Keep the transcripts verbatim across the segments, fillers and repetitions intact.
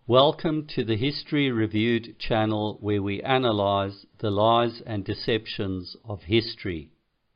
Welcome to the History Reviewed channel, where we analyze the lies and deceptions of history.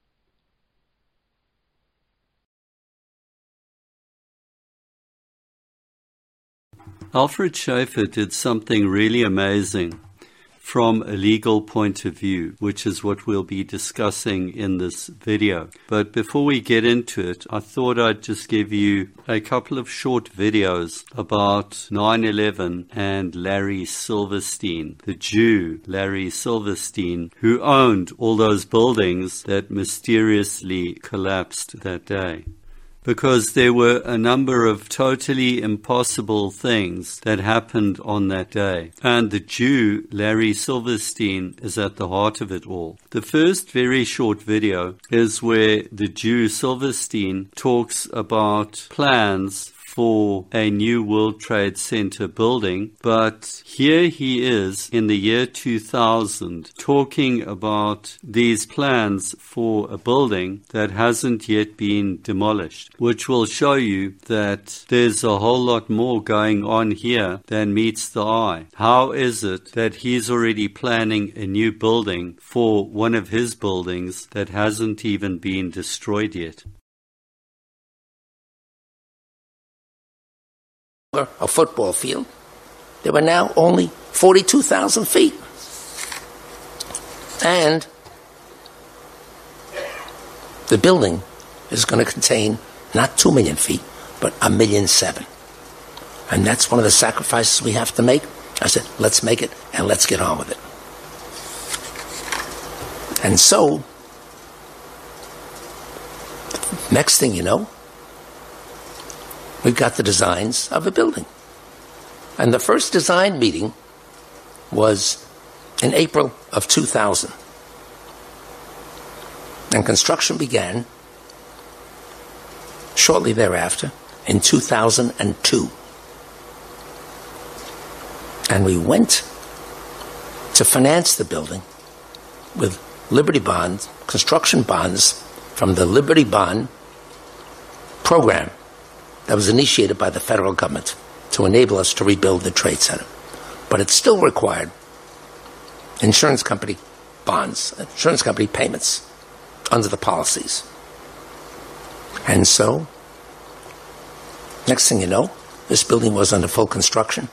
Alfred Schaeffer did something really amazing from a legal point of view, which is what we'll be discussing in this video. But before we get into it, I thought I'd just give you a couple of short videos about nine eleven and Larry Silverstein, the Jew Larry Silverstein, who owned all those buildings that mysteriously collapsed that day. Because there were a number of totally impossible things that happened on that day. And the Jew, Larry Silverstein, is at the heart of it all. The first very short video is where the Jew Silverstein talks about plans for a new World Trade Center building, but here he is in the year two thousand talking about these plans for a building that hasn't yet been demolished, which will show you that there's a whole lot more going on here than meets the eye. How is it that he's already planning a new building for one of his buildings that hasn't even been destroyed yet? A football field. There were now only forty-two thousand feet. And the building is going to contain not two million feet, but a million seven. And that's one of the sacrifices we have to make. I said, let's make it and let's get on with it. And so, next thing you know, we've got the designs of a building. And the first design meeting was in April of two thousand. And construction began shortly thereafter in two thousand two. And we went to finance the building with Liberty bonds, construction bonds from the Liberty Bond program that was initiated by the federal government to enable us to rebuild the Trade Center. But it still required insurance company bonds, insurance company payments under the policies. And so, next thing you know, this building was under full construction.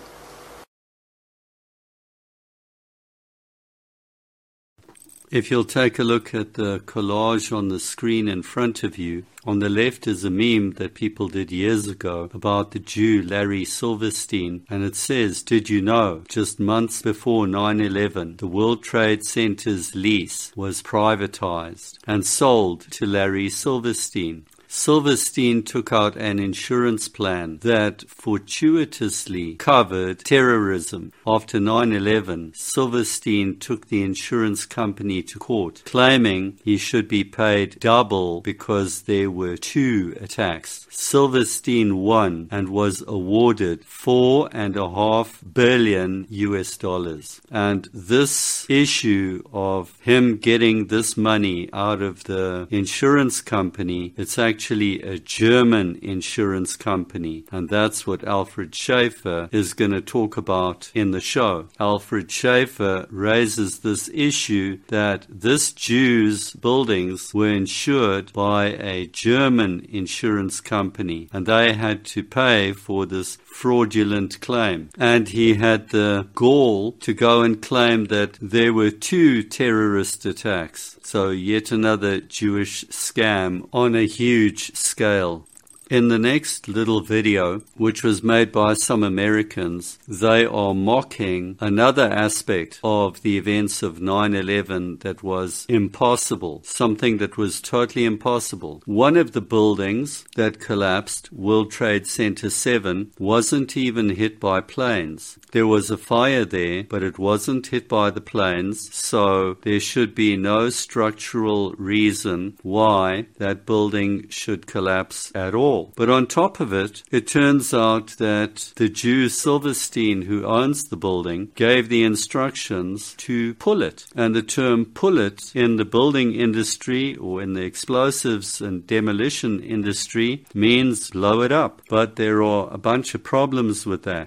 If you'll take a look at the collage on the screen in front of you, on the left is a meme that people did years ago about the Jew Larry Silverstein, and it says, "Did you know, just months before nine eleven, the World Trade Center's lease was privatized and sold to Larry Silverstein." Silverstein took out an insurance plan that fortuitously covered terrorism. After nine eleven, Silverstein took the insurance company to court, claiming he should be paid double because there were two attacks. Silverstein won and was awarded four and a half billion U S dollars. And this issue of him getting this money out of the insurance company, it's actually actually a German insurance company, and that's what Alfred Schaeffer is going to talk about in the show. Alfred Schaeffer raises this issue that this Jew's buildings were insured by a German insurance company, and they had to pay for this fraudulent claim. And he had the gall to go and claim that there were two terrorist attacks. So yet another Jewish scam on a huge scale. In the next little video, which was made by some Americans, they are mocking another aspect of the events of nine eleven that was impossible, something that was totally impossible. One of the buildings that collapsed, World Trade Center seven, wasn't even hit by planes. There was a fire there, but it wasn't hit by the planes, so there should be no structural reason why that building should collapse at all. But on top of it, it turns out that the Jew Silverstein, who owns the building, gave the instructions to pull it. And the term pull it in the building industry or in the explosives and demolition industry means blow it up. But there are a bunch of problems with that.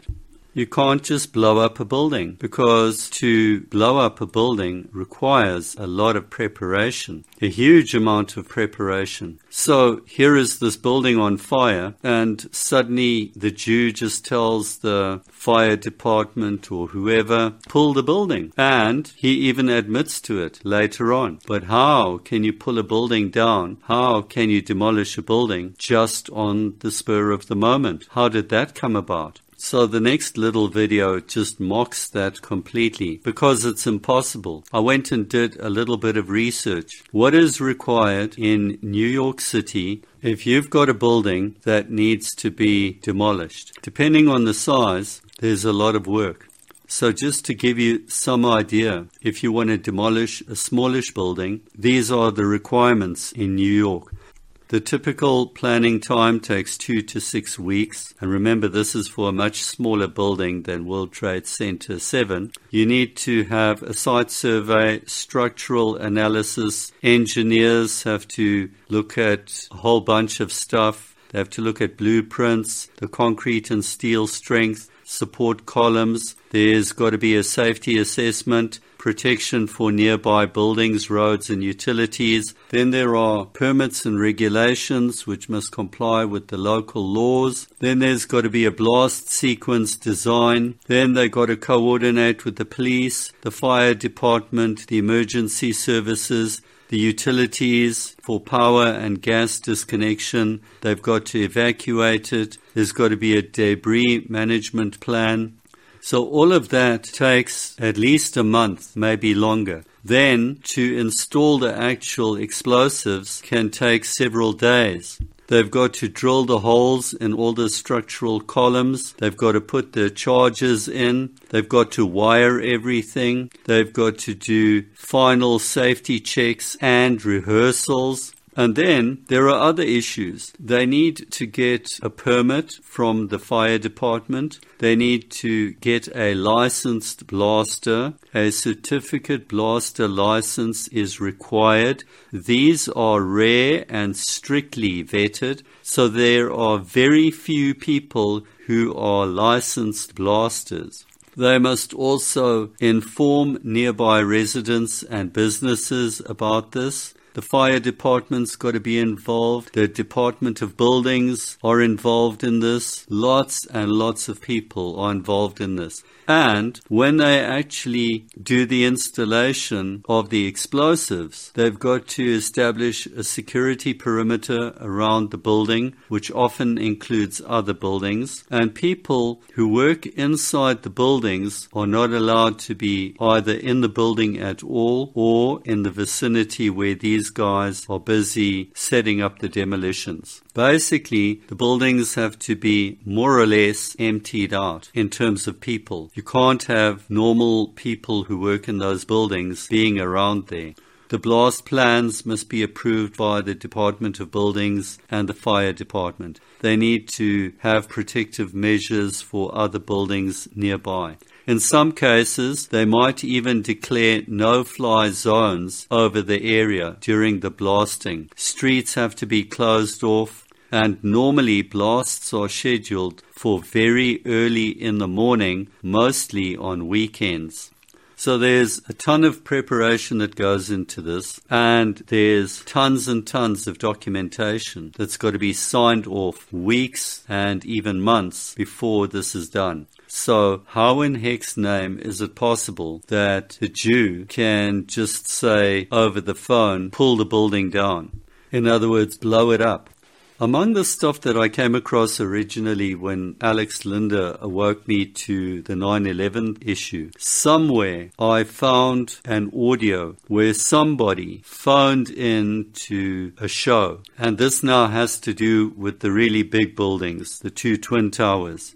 You can't just blow up a building, because to blow up a building requires a lot of preparation, a huge amount of preparation. So here is this building on fire, and suddenly the Jew just tells the fire department or whoever, pull the building. And he even admits to it later on. But how can you pull a building down? How can you demolish a building just on the spur of the moment? How did that come about? So the next little video just mocks that completely, because it's impossible. I went and did a little bit of research. What is required in New York City if you've got a building that needs to be demolished? Depending on the size, there's a lot of work. So just to give you some idea, if you want to demolish a smallish building, these are the requirements in New York. The typical planning time takes two to six weeks. And remember, this is for a much smaller building than World Trade Center seven. You need to have a site survey, structural analysis. Engineers have to look at a whole bunch of stuff. They have to look at blueprints, the concrete and steel strength, support columns. There's got to be a safety assessment, protection for nearby buildings, roads and utilities. Then there are permits and regulations which must comply with the local laws. Then there's got to be a blast sequence design. Then they've got to coordinate with the police, the fire department, the emergency services, the utilities for power and gas disconnection. They've got to evacuate it. There's got to be a debris management plan. So all of that takes at least a month, maybe longer. Then to install the actual explosives can take several days. They've got to drill the holes in all the structural columns. They've got to put the charges in. They've got to wire everything. They've got to do final safety checks and rehearsals. And then there are other issues. They need to get a permit from the fire department. They need to get a licensed blaster. A certificate blaster license is required. These are rare and strictly vetted. So there are very few people who are licensed blasters. They must also inform nearby residents and businesses about this. The fire department's got to be involved. The Department of Buildings are involved in this. Lots and lots of people are involved in this. And when they actually do the installation of the explosives, they've got to establish a security perimeter around the building, which often includes other buildings. And people who work inside the buildings are not allowed to be either in the building at all or in the vicinity where these guys are busy setting up the demolitions. Basically, the buildings have to be more or less emptied out in terms of people. You can't have normal people who work in those buildings being around there. The blast plans must be approved by the Department of Buildings and the Fire Department. They need to have protective measures for other buildings nearby. In some cases, they might even declare no-fly zones over the area during the blasting. Streets have to be closed off, and normally blasts are scheduled for very early in the morning, mostly on weekends. So there's a ton of preparation that goes into this, and there's tons and tons of documentation that's got to be signed off weeks and even months before this is done. So how in heck's name is it possible that the Jew can just say over the phone, pull the building down? In other words, blow it up. Among the stuff that I came across originally when Alex Linder awoke me to the nine eleven issue, somewhere I found an audio where somebody phoned in to a show. And this now has to do with the really big buildings, the two Twin Towers.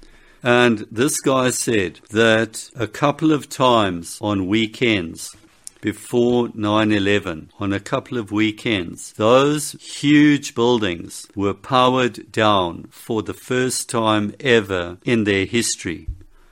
And this guy said that a couple of times on weekends, before nine eleven, on a couple of weekends, those huge buildings were powered down for the first time ever in their history.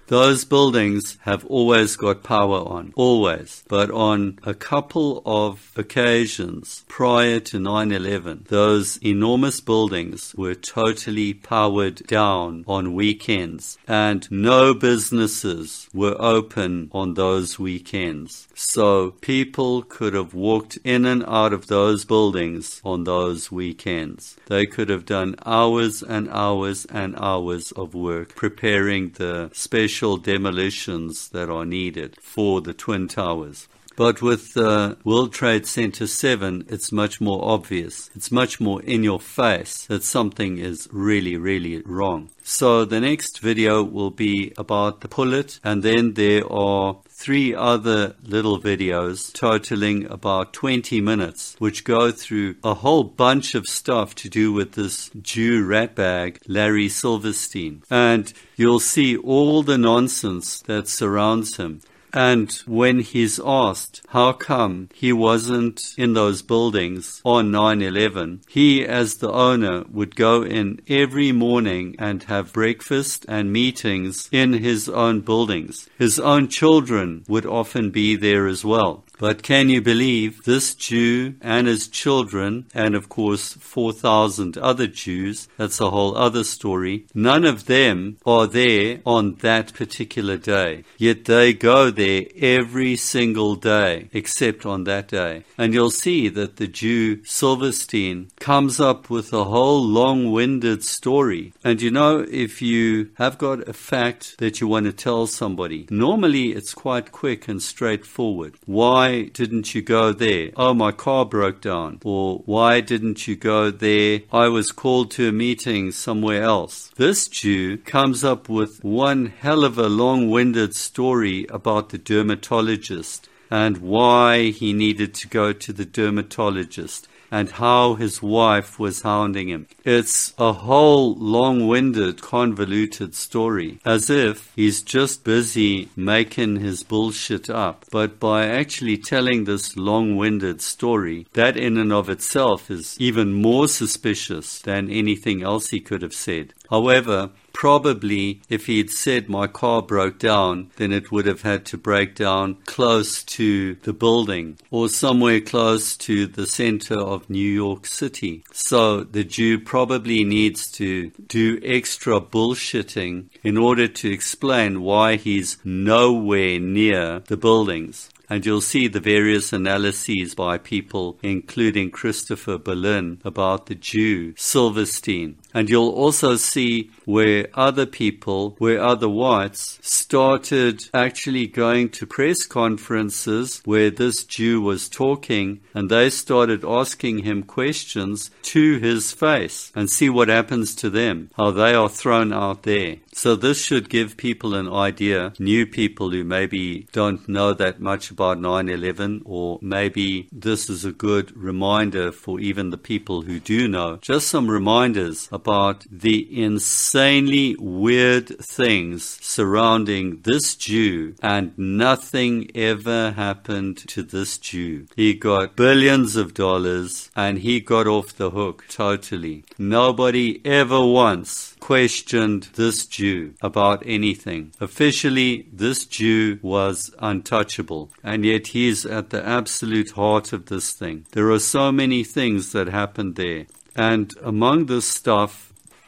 Those buildings have always got power on, always. But on a couple of occasions prior to nine eleven, those enormous buildings were totally powered down on weekends, and no businesses were open on those weekends. So people could have walked in and out of those buildings on those weekends. They could have done hours and hours and hours of work preparing the special demolitions that are needed for the Twin Towers. But with uh, World Trade Center seven, it's much more obvious. It's much more in your face that something is really, really wrong. So the next video will be about the pullet, and then there are three other little videos totaling about twenty minutes, which go through a whole bunch of stuff to do with this Jew ratbag, Larry Silverstein. And you'll see all the nonsense that surrounds him. And when he's asked how come he wasn't in those buildings on nine eleven, he as the owner would go in every morning and have breakfast and meetings in his own buildings. His own children would often be there as well. But can you believe this Jew and his children, and of course four thousand other Jews, that's a whole other story, none of them are there on that particular day. Yet they go there every single day, except on that day. And you'll see that the Jew Silverstein comes up with a whole long-winded story. And you know, if you have got a fact that you want to tell somebody, normally it's quite quick and straightforward. Why Why didn't you go there? Oh, my car broke down. Or why didn't you go there? I was called to a meeting somewhere else. This Jew comes up with one hell of a long-winded story about the dermatologist and why he needed to go to the dermatologist and how his wife was hounding him. It's a whole long-winded, convoluted story, as if he's just busy making his bullshit up. But by actually telling this long-winded story, that in and of itself is even more suspicious than anything else he could have said. However, probably if he'd said my car broke down, then it would have had to break down close to the building or somewhere close to the center of New York City. So the Jew probably needs to do extra bullshitting in order to explain why he's nowhere near the buildings. And you'll see the various analyses by people, including Christopher Berlin, about the Jew Silverstein. And you'll also see where other people, where other whites, started actually going to press conferences where this Jew was talking, and they started asking him questions to his face, and see what happens to them, how they are thrown out there. So this should give people an idea, new people who maybe don't know that much about nine eleven, or maybe this is a good reminder for even the people who do know. Just some reminders about the insanely weird things surrounding this Jew, and nothing ever happened to this Jew. He got billions of dollars and he got off the hook totally. Nobody ever once questioned this Jew about anything. Officially, this Jew was untouchable, and yet he's at the absolute heart of this thing. There are so many things that happened there, and among this stuff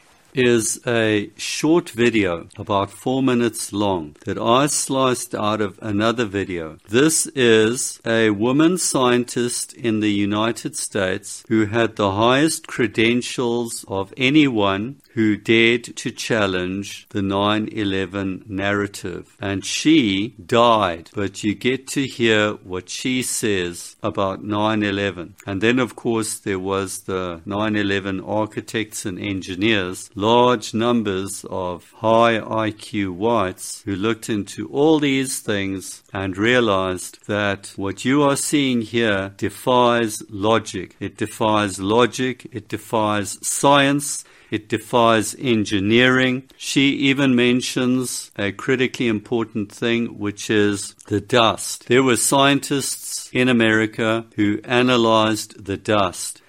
is a short video about four minutes long that I sliced out of another video. This is a woman scientist in the United States who had the highest credentials of anyone who dared to challenge the nine eleven narrative. And she died, but you get to hear what she says about nine eleven. And then, of course, there was the nine eleven architects and engineers, large numbers of high I Q whites who looked into all these things and realized that what you are seeing here defies logic. It defies logic, it defies science, it defies engineering. She even mentions a critically important thing, which is the dust. There were scientists in America who analyzed the dust.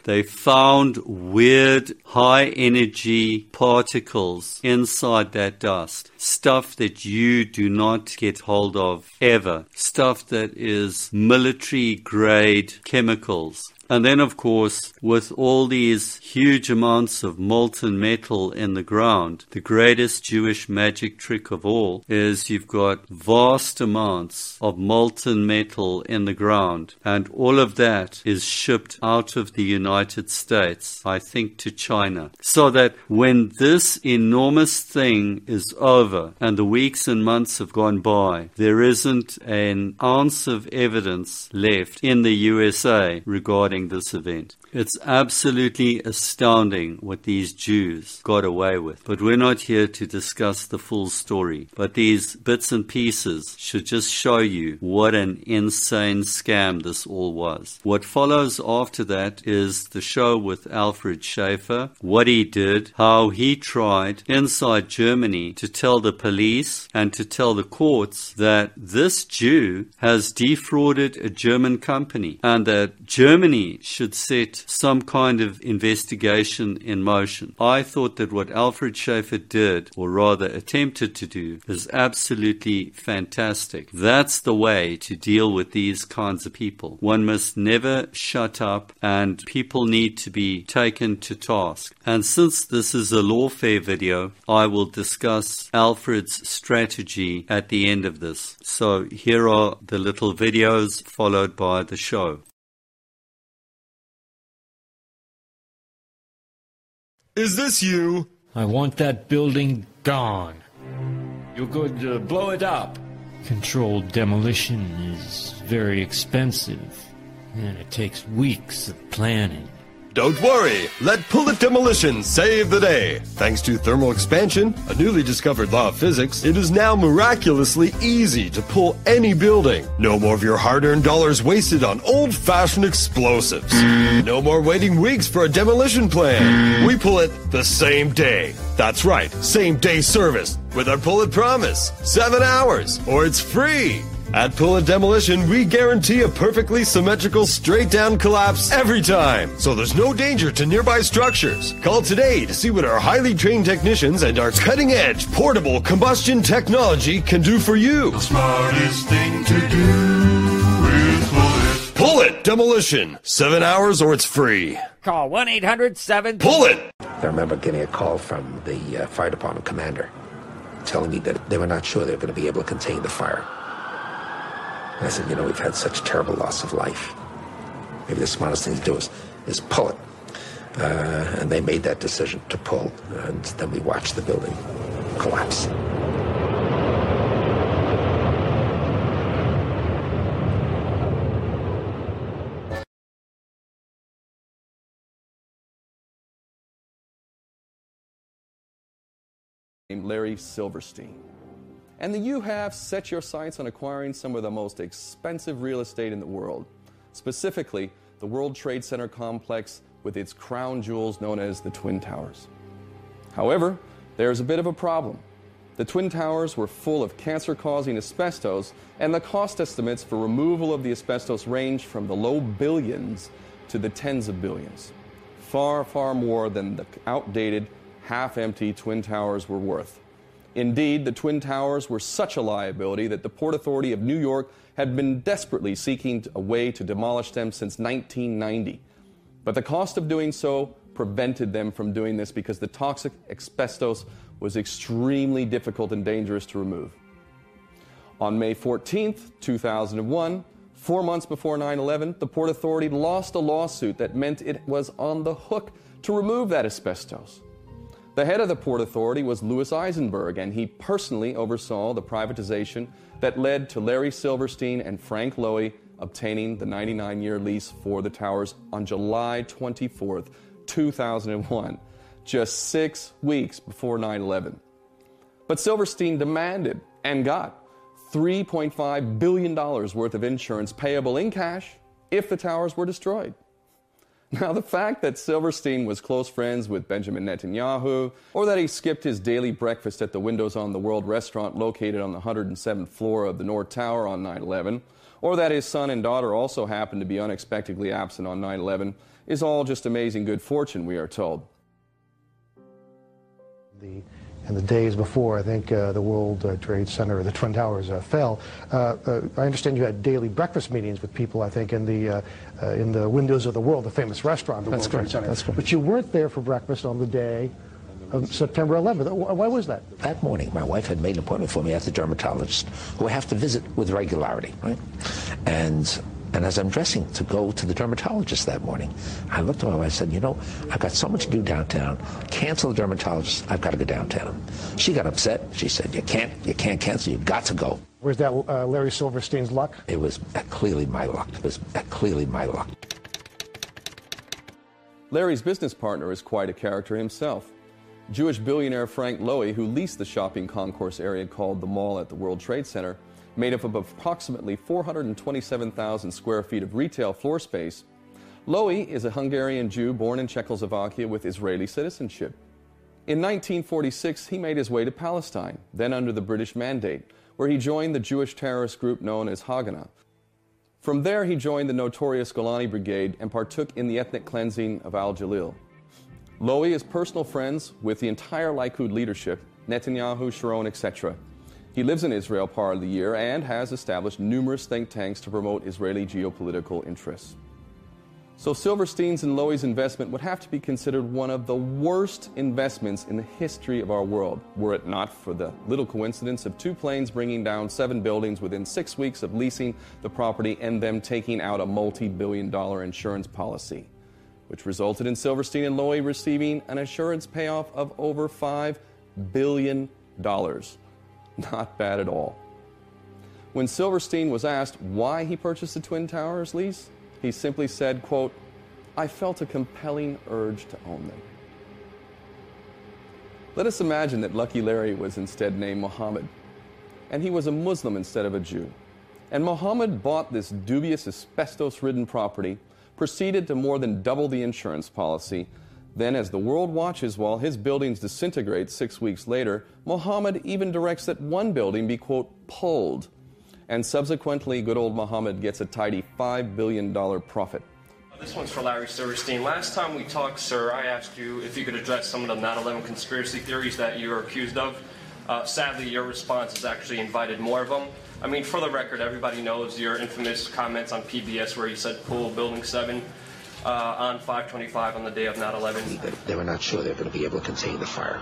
They found weird high-energy particles inside that dust. Stuff that you do not get hold of ever. Stuff that is military-grade chemicals. And then, of course, with all these huge amounts of molten metal in the ground, the greatest Jewish magic trick of all is you've got vast amounts of molten metal in the ground. And all of that is shipped out of the United States, I think, to China. So that when this enormous thing is over and the weeks and months have gone by, there isn't an ounce of evidence left in the U S A regarding this event. It's absolutely astounding what these Jews got away with. But we're not here to discuss the full story. But these bits and pieces should just show you what an insane scam this all was. What follows after that is the show with Alfred Schaefer, what he did, how he tried inside Germany to tell the police and to tell the courts that this Jew has defrauded a German company and that Germany should set some kind of investigation in motion. I thought that what Alfred Schaefer did, or rather attempted to do, is absolutely fantastic. That's the way to deal with these kinds of people. One must never shut up, and people need to be taken to task. And since this is a lawfare video, I will discuss Alfred's strategy at the end of this. So here are the little videos followed by the show. Is this you? I want that building gone. You could uh, blow it up. Controlled demolition is very expensive, and it takes weeks of planning. Don't worry, let Pullet Demolition save the day. Thanks to thermal expansion, a newly discovered law of physics, it is now miraculously easy to pull any building. No more of your hard-earned dollars wasted on old-fashioned explosives. No more waiting weeks for a demolition plan. We pull it the same day. That's right, same-day service with our Pullet Promise. Seven hours, or it's free. At Pullet Demolition, we guarantee a perfectly symmetrical straight-down collapse every time, so there's no danger to nearby structures. Call today to see what our highly trained technicians and our cutting-edge portable combustion technology can do for you. The smartest thing to do is Pullet. Pullet Demolition. Seven hours or it's free. Call one eight hundred seven... Pullet! I remember getting a call from the uh, fire department commander telling me that they were not sure they were going to be able to contain the fire. And I said, you know, we've had such terrible loss of life. Maybe the smartest thing to do is, is pull it. Uh, and they made that decision to pull. And then we watched the building collapse. Named Larry Silverstein. And that you have set your sights on acquiring some of the most expensive real estate in the world, specifically the World Trade Center complex with its crown jewels known as the Twin Towers. However, there's a bit of a problem. The Twin Towers were full of cancer-causing asbestos, and the cost estimates for removal of the asbestos range from the low billions to the tens of billions. Far, far more than the outdated, half-empty Twin Towers were worth. Indeed, the Twin Towers were such a liability that the Port Authority of New York had been desperately seeking a way to demolish them since nineteen ninety. But the cost of doing so prevented them from doing this because the toxic asbestos was extremely difficult and dangerous to remove. On May fourteenth, two thousand one, four months before nine eleven, the Port Authority lost a lawsuit that meant it was on the hook to remove that asbestos. The head of the Port Authority was Louis Eisenberg, and he personally oversaw the privatization that led to Larry Silverstein and Frank Lowy obtaining the ninety-nine-year lease for the towers on July twenty-fourth, two thousand one, just six weeks before nine eleven. But Silverstein demanded and got three point five billion dollars worth of insurance payable in cash if the towers were destroyed. Now, the fact that Silverstein was close friends with Benjamin Netanyahu, or that he skipped his daily breakfast at the Windows on the World restaurant located on the one hundred seventh floor of the North Tower on nine eleven, or that his son and daughter also happened to be unexpectedly absent on nine eleven, is all just amazing good fortune, we are told. The, in the days before, I think, uh, the World uh, Trade Center, or the Twin Towers, uh, fell, uh, uh, I understand you had daily breakfast meetings with people, I think, in the, uh, uh, in the Windows of the World, the famous restaurant, the That's World correct. Trade Center. That's correct. But you weren't there for breakfast on the day of September eleventh. Why was that? That morning, my wife had made an appointment for me at the dermatologist, who I have to visit with regularity, right? And and as I'm dressing to go to the dermatologist that morning, I looked at my wife and said, you know, I've got so much to do downtown. Cancel the dermatologist. I've got to go downtown. She got upset. She said, you can't, you can't cancel. You've got to go. Was that uh, Larry Silverstein's luck? It was uh, clearly my luck. It was uh, clearly my luck. Larry's business partner is quite a character himself. Jewish billionaire Frank Lowy, who leased the shopping concourse area called the Mall at the World Trade Center, made up of approximately four hundred twenty-seven thousand square feet of retail floor space. Lowy is a Hungarian Jew born in Czechoslovakia with Israeli citizenship. In nineteen forty-six, he made his way to Palestine, then under the British Mandate, where he joined the Jewish terrorist group known as Haganah. From there, he joined the notorious Golani Brigade and partook in the ethnic cleansing of Al-Jalil. Lowy is personal friends with the entire Likud leadership, Netanyahu, Sharon, et cetera. He lives in Israel part of the year and has established numerous think tanks to promote Israeli geopolitical interests. So Silverstein's and Lowy's investment would have to be considered one of the worst investments in the history of our world, were it not for the little coincidence of two planes bringing down seven buildings within six weeks of leasing the property and them taking out a multi-billion dollar insurance policy, which resulted in Silverstein and Lowy receiving an insurance payoff of over five billion dollars. Not bad at all. When Silverstein was asked why he purchased the Twin Towers lease, he simply said, quote, I felt a compelling urge to own them. Let us imagine that Lucky Larry was instead named Mohammed, and he was a Muslim instead of a Jew. And Mohammed bought this dubious asbestos-ridden property, proceeded to more than double the insurance policy. Then, as the world watches while his buildings disintegrate six weeks later, Mohammed even directs that one building be, quote, pulled. And subsequently, good old Mohammed gets a tidy five billion dollars profit. This one's for Larry Silverstein. Last time we talked, sir, I asked you if you could address some of the nine eleven conspiracy theories that you are accused of. Uh, sadly, your response has actually invited more of them. I mean, for the record, everybody knows your infamous comments on P B S where you said pull Building seven. Uh, on five twenty-five on the day of nine eleven. They, they were not sure they were going to be able to contain the fire.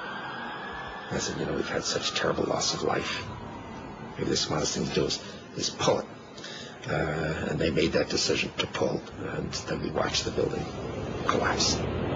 I said, you know, we've had such terrible loss of life. Maybe the smartest thing to do is, is pull it. Uh, and they made that decision to pull, and then we watched the building collapse.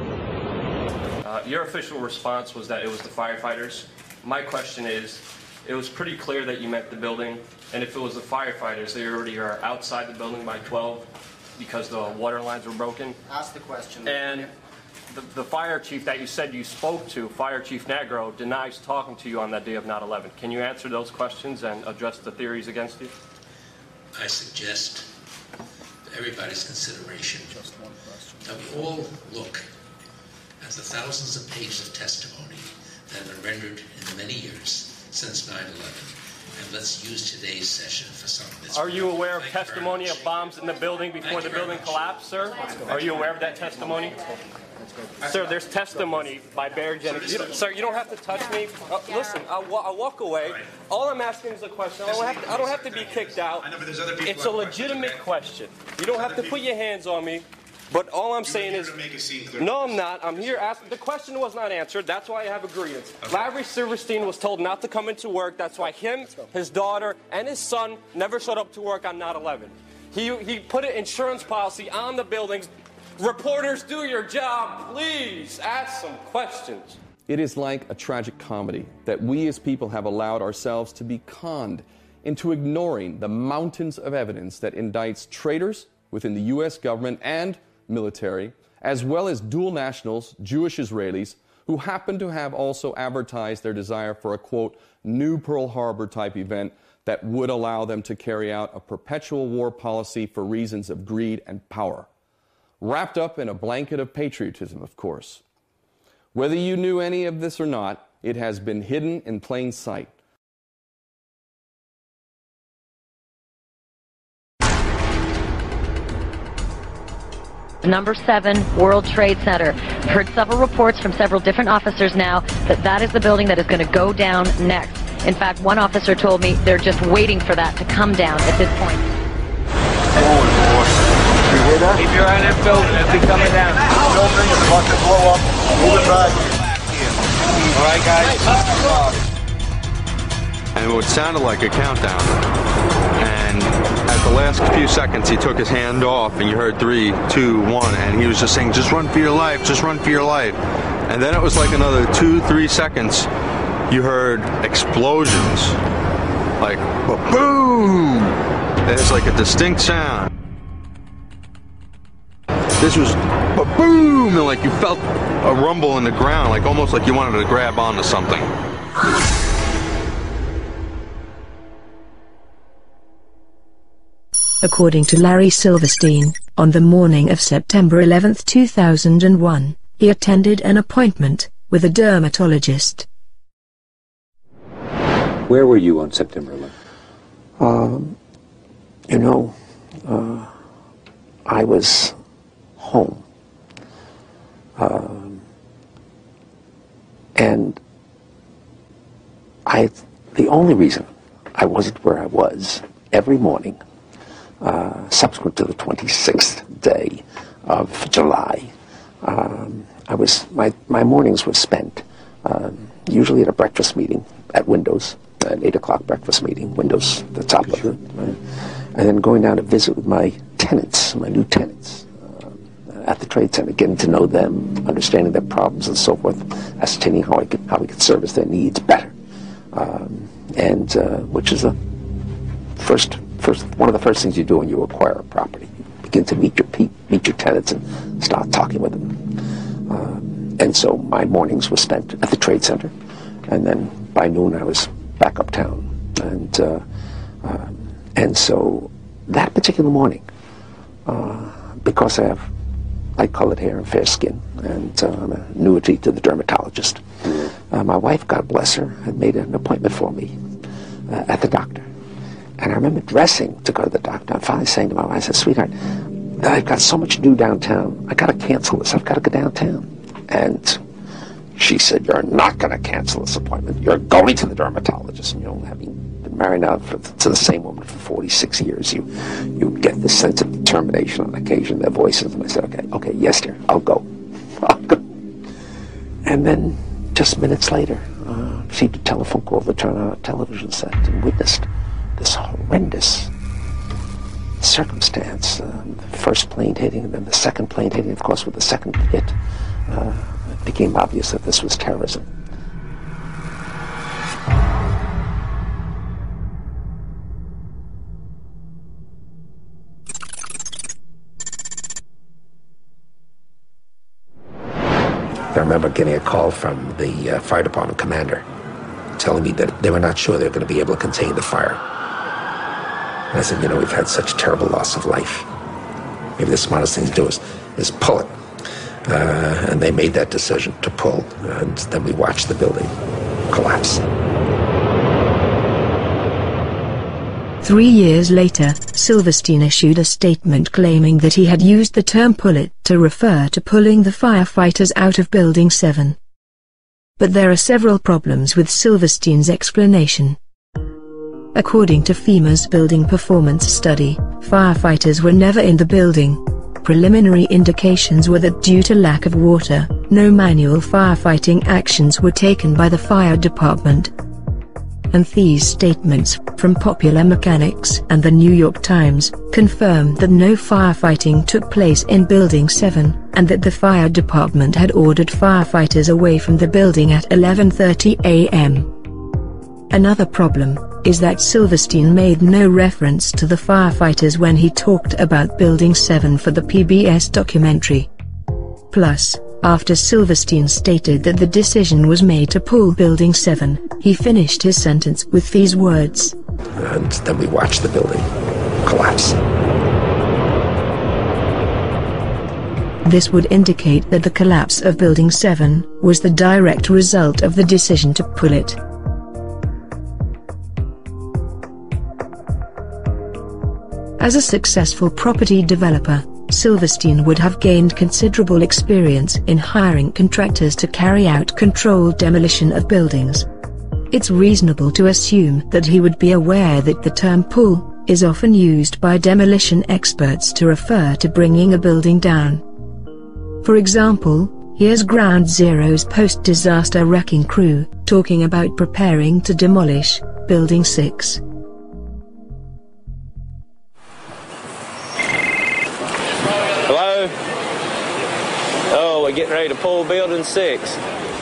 Uh, your official response was that it was the firefighters. My question is, it was pretty clear that you meant the building, and if it was the firefighters, they already are outside the building by twelve. Because the water lines were broken. Ask the question. And the, the fire chief that you said you spoke to, Fire Chief Negro, denies talking to you on that day of nine eleven. Can you answer those questions and address the theories against you? I suggest to everybody's consideration that we all look at the thousands of pages of testimony that have been rendered in the many years since nine eleven. And let's use today's session for some of this. Are you aware of testimony of bombs in the building before the building collapsed, sir? Are you aware of that testimony? Sir, there's testimony by Barry Jennings. You sir, you don't have to touch me. Uh, listen, I'll, I'll walk away. All I'm asking is a question. I don't have to, I don't have to be kicked out. It's a legitimate question. You don't have to put your hands on me. But all I'm saying is, no, I'm not. I'm here asking. The question was not answered. That's why I have agreements. Okay. Larry Silverstein was told not to come into work. That's why him, his daughter, and his son never showed up to work on nine eleven. He, he put an insurance policy on the buildings. Reporters, do your job. Please ask some questions. It is like a tragic comedy that we as people have allowed ourselves to be conned into ignoring the mountains of evidence that indicts traitors within the U S government and military, as well as dual nationals, Jewish Israelis, who happen to have also advertised their desire for a, quote, new Pearl Harbor type event that would allow them to carry out a perpetual war policy for reasons of greed and power. Wrapped up in a blanket of patriotism, of course. Whether you knew any of this or not, it has been hidden in plain sight. Number seven World Trade Center. I've heard several reports from several different officers now that that is the building that is going to go down next. In fact, one officer told me they're just waiting for that to come down at this point. You hear that? Keep your eye on that building. It'll be coming down. Building is about to blow up. Move it back. All right, guys. And it sounded like a countdown. And at the last few seconds, he took his hand off, and you heard three, two, one, and he was just saying, "Just run for your life. Just run for your life." And then it was like another two, three seconds. You heard explosions, like boom. There's like a distinct sound. This was boom, and like you felt a rumble in the ground, like almost like you wanted to grab onto something. According to Larry Silverstein, on the morning of September eleventh two thousand one, he attended an appointment with a dermatologist. Where were you on September eleventh? Um, you know, uh, I was home. Um, and I, the only reason I wasn't where I was every morning, uh, subsequent to the twenty-sixth day of July, um, I was, my, my mornings were spent um, usually at a breakfast meeting at Windows, an eight o'clock breakfast meeting, Windows, the top of it, right? And then going down to visit with my tenants, my new tenants, uh, at the Trade Center, getting to know them, understanding their problems and so forth, ascertaining how I could, how we could service their needs better, um, and uh, which is the first, first, one of the first things you do when you acquire a property. You begin to meet your pe meet your tenants and start talking with them. Um, and so my mornings were spent at the Trade Center, and then by noon I was back uptown, and uh, uh, and so that particular morning, uh, because I have light-colored hair and fair skin, and uh, I'm an annuity to the dermatologist, uh, my wife, God bless her, had made an appointment for me uh, at the doctor. And I remember dressing to go to the doctor, and finally saying to my wife, I said, "Sweetheart, I've got so much to do downtown. I got to cancel this. I've got to go downtown." And she said, "You're not going to cancel this appointment. You're going to the dermatologist." And, you know, having been married now for, to the same woman for forty-six years, you you get this sense of determination on occasion, their voices. And I said, okay, okay, yes, dear, I'll go. I'll go. And then just minutes later, uh, received a telephone call to turn on a television set and witnessed this horrendous circumstance. Uh, the first plane hitting, and then the second plane hitting. Of course, with the second hit, uh, it became obvious that this was terrorism. I remember getting a call from the uh, fire department commander telling me that they were not sure they were going to be able to contain the fire. And I said, you know, we've had such terrible loss of life. Maybe the smartest thing to do is, is pull it. Uh, and they made that decision to pull, and then we watched the building collapse. Three years later, Silverstein issued a statement claiming that he had used the term pull it to refer to pulling the firefighters out of Building seven. But there are several problems with Silverstein's explanation. According to FEMA's building performance study, firefighters were never in the building. Preliminary indications were that due to lack of water, no manual firefighting actions were taken by the fire department. And these statements, from Popular Mechanics and the New York Times, confirmed that no firefighting took place in Building seven, and that the fire department had ordered firefighters away from the building at eleven thirty a m Another problem is that Silverstein made no reference to the firefighters when he talked about Building seven for the P B S documentary. Plus, after Silverstein stated that the decision was made to pull Building seven, he finished his sentence with these words. And then we watched the building collapse. This would indicate that the collapse of Building seven was the direct result of the decision to pull it. As a successful property developer, Silverstein would have gained considerable experience in hiring contractors to carry out controlled demolition of buildings. It's reasonable to assume that he would be aware that the term pull is often used by demolition experts to refer to bringing a building down. For example, here's Ground Zero's post-disaster wrecking crew talking about preparing to demolish Building six. Hello? Oh, we're getting ready to pull Building six.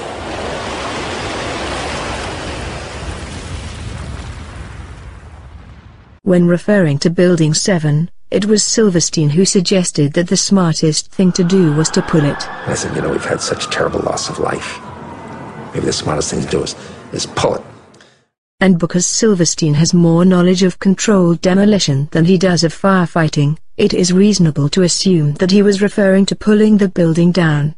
When referring to Building seven, it was Silverstein who suggested that the smartest thing to do was to pull it. I said, you know, we've had such terrible loss of life. Maybe the smartest thing to do is, is pull it. And because Silverstein has more knowledge of controlled demolition than he does of firefighting, it is reasonable to assume that he was referring to pulling the building down.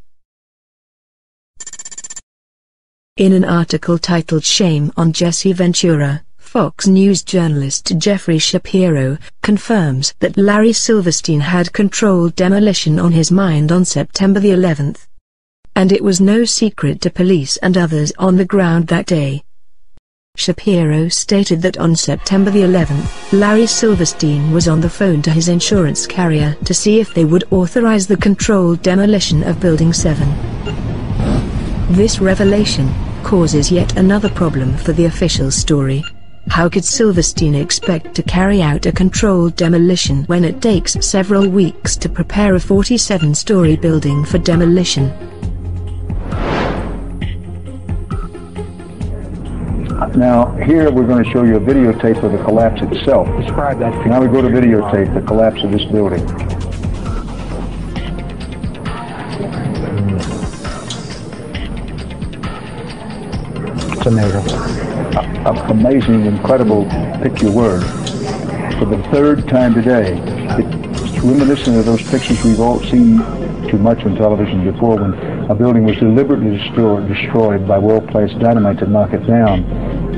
In an article titled Shame on Jesse Ventura, Fox News journalist Jeffrey Shapiro confirms that Larry Silverstein had controlled demolition on his mind on September the eleventh. And it was no secret to police and others on the ground that day. Shapiro stated that on September the eleventh, Larry Silverstein was on the phone to his insurance carrier to see if they would authorize the controlled demolition of Building seven. This revelation causes yet another problem for the official story. How could Silverstein expect to carry out a controlled demolition when it takes several weeks to prepare a forty-seven story building for demolition? Now, here we're going to show you a videotape of the collapse itself. Describe that. Now we go to videotape, the collapse of this building. It's amazing. Uh, amazing, incredible, pick your word. For the third time today, it's reminiscent of those pictures we've all seen too much on television before, when a building was deliberately destroyed, destroyed by well-placed dynamite to knock it down.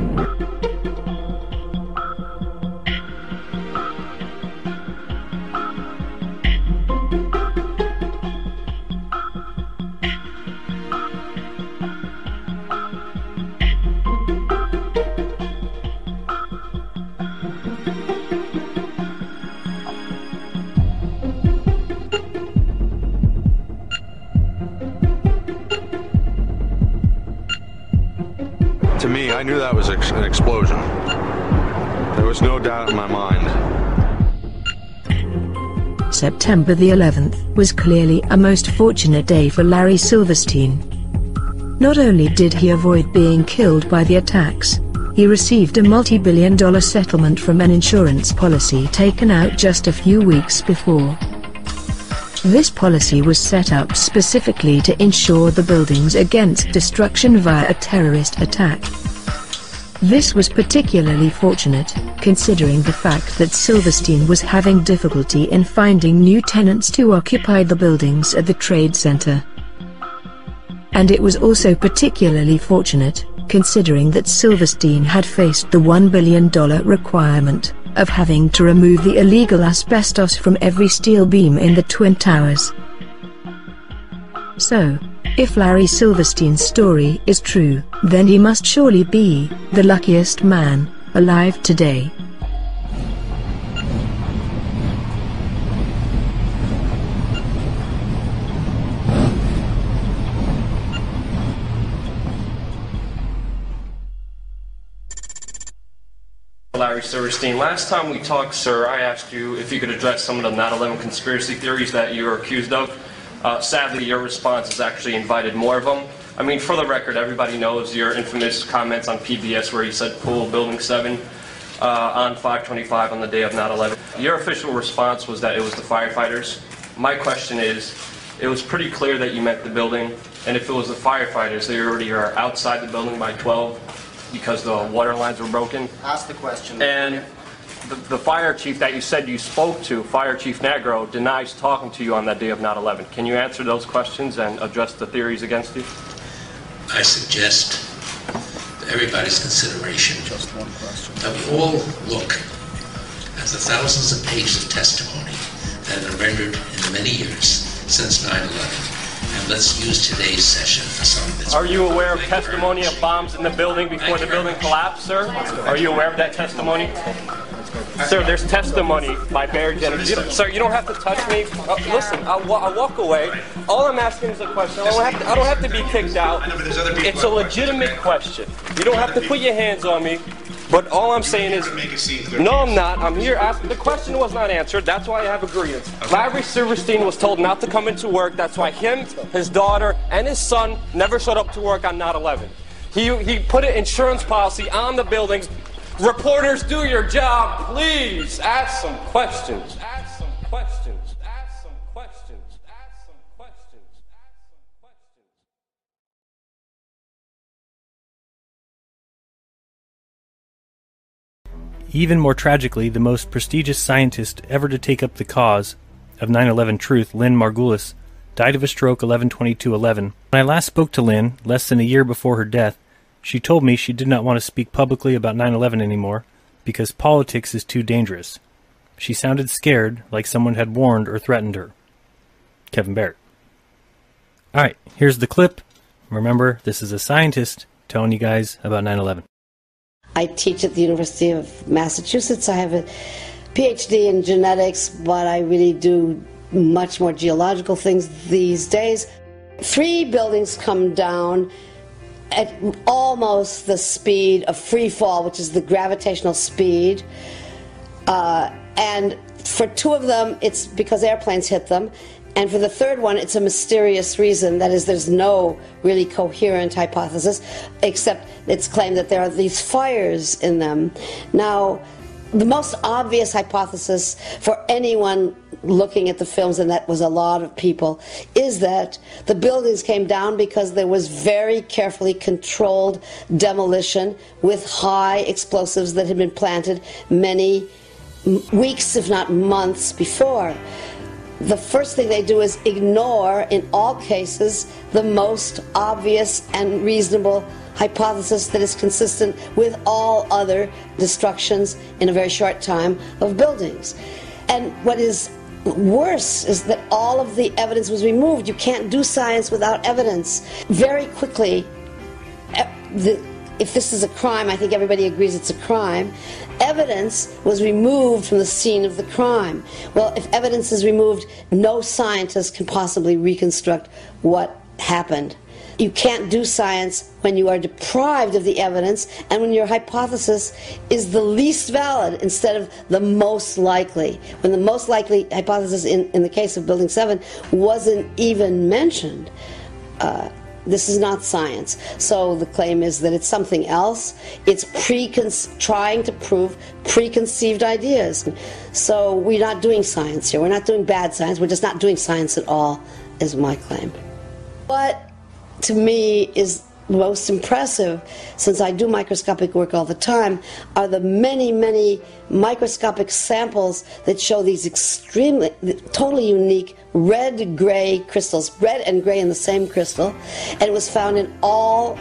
To me, I knew that was an explosion. There was no doubt in my mind. September the eleventh was clearly a most fortunate day for Larry Silverstein. Not only did he avoid being killed by the attacks, he received a multi-billion dollar settlement from an insurance policy taken out just a few weeks before. This policy was set up specifically to insure the buildings against destruction via a terrorist attack. This was particularly fortunate, considering the fact that Silverstein was having difficulty in finding new tenants to occupy the buildings at the Trade Center. And it was also particularly fortunate, considering that Silverstein had faced the one billion dollar requirement of having to remove the illegal asbestos from every steel beam in the Twin Towers. So, if Larry Silverstein's story is true, then he must surely be the luckiest man alive today. Larry Silverstein, last time we talked, sir, I asked you if you could address some of the nine eleven conspiracy theories that you were accused of. Uh, sadly, your response has actually invited more of them. I mean, for the record, everybody knows your infamous comments on P B S where you said pull Building seven uh, on five twenty-five on the day of nine eleven. Your official response was that it was the firefighters. My question is, it was pretty clear that you meant the building, and if it was the firefighters, they already are outside the building by twelve. Because the water lines were broken. Ask the question. And the, the fire chief that you said you spoke to, Fire Chief Negro, denies talking to you on that day of nine eleven. Can you answer those questions and address the theories against you? I suggest to everybody's consideration that we all look at the thousands of pages of testimony that have been rendered in the many years since nine eleven. And let's use today's session for some of its... Are you aware of testimony of bombs in the building before the building collapsed, sir? Are you aware of that testimony? Sir, there's testimony by Barogenic. You sir, you don't have to touch me. Uh, listen, I'll, wa I'll walk away. All I'm asking is a question. I don't, have to, I don't have to be kicked out. It's a legitimate question. You don't have to put your hands on me. But all I'm saying is, no, I'm not. I'm here asking. The question was not answered. That's why I have agreements. Larry Silverstein was told not to come into work. That's why him, his daughter, and his son never showed up to work on nine eleven. He, he put an insurance policy on the buildings. Reporters, do your job. Please ask some questions. Ask some questions. Ask some questions. Ask some questions. Even more tragically, the most prestigious scientist ever to take up the cause of nine eleven truth, Lynn Margulis, died of a stroke eleven twenty-two eleven. When I last spoke to Lynn, less than a year before her death, she told me she did not want to speak publicly about nine eleven anymore because politics is too dangerous. She sounded scared, like someone had warned or threatened her. Kevin Barrett. Alright, here's the clip. Remember, this is a scientist telling you guys about nine eleven. I teach at the University of Massachusetts. I have a P H D in genetics, but I really do much more geological things these days. Three buildings come down at almost the speed of free fall, which is the gravitational speed. Uh, and for two of them, it's because airplanes hit them. And for the third one, it's a mysterious reason. That is, there's no really coherent hypothesis, except it's claimed that there are these fires in them. Now, the most obvious hypothesis for anyone looking at the films, and that was a lot of people, is that the buildings came down because there was very carefully controlled demolition with high explosives that had been planted many weeks, if not months, before. The first thing they do is ignore, in all cases, the most obvious and reasonable hypothesis that is consistent with all other destructions in a very short time of buildings. And what is worse is that all of the evidence was removed. You can't do science without evidence. Very quickly, the, if this is a crime, I think everybody agrees it's a crime, evidence was removed from the scene of the crime. Well, if evidence is removed, no scientist can possibly reconstruct what happened. You can't do science when you are deprived of the evidence and when your hypothesis is the least valid instead of the most likely. When the most likely hypothesis in, in the case of Building seven wasn't even mentioned. Uh, This is not science. So the claim is that it's something else. It's precon- trying to prove preconceived ideas. So we're not doing science here. We're not doing bad science. We're just not doing science at all, is my claim. What, to me, is most impressive, since I do microscopic work all the time, are the many, many microscopic samples that show these extremely, totally unique red-gray crystals, red and gray in the same crystal, and it was found in all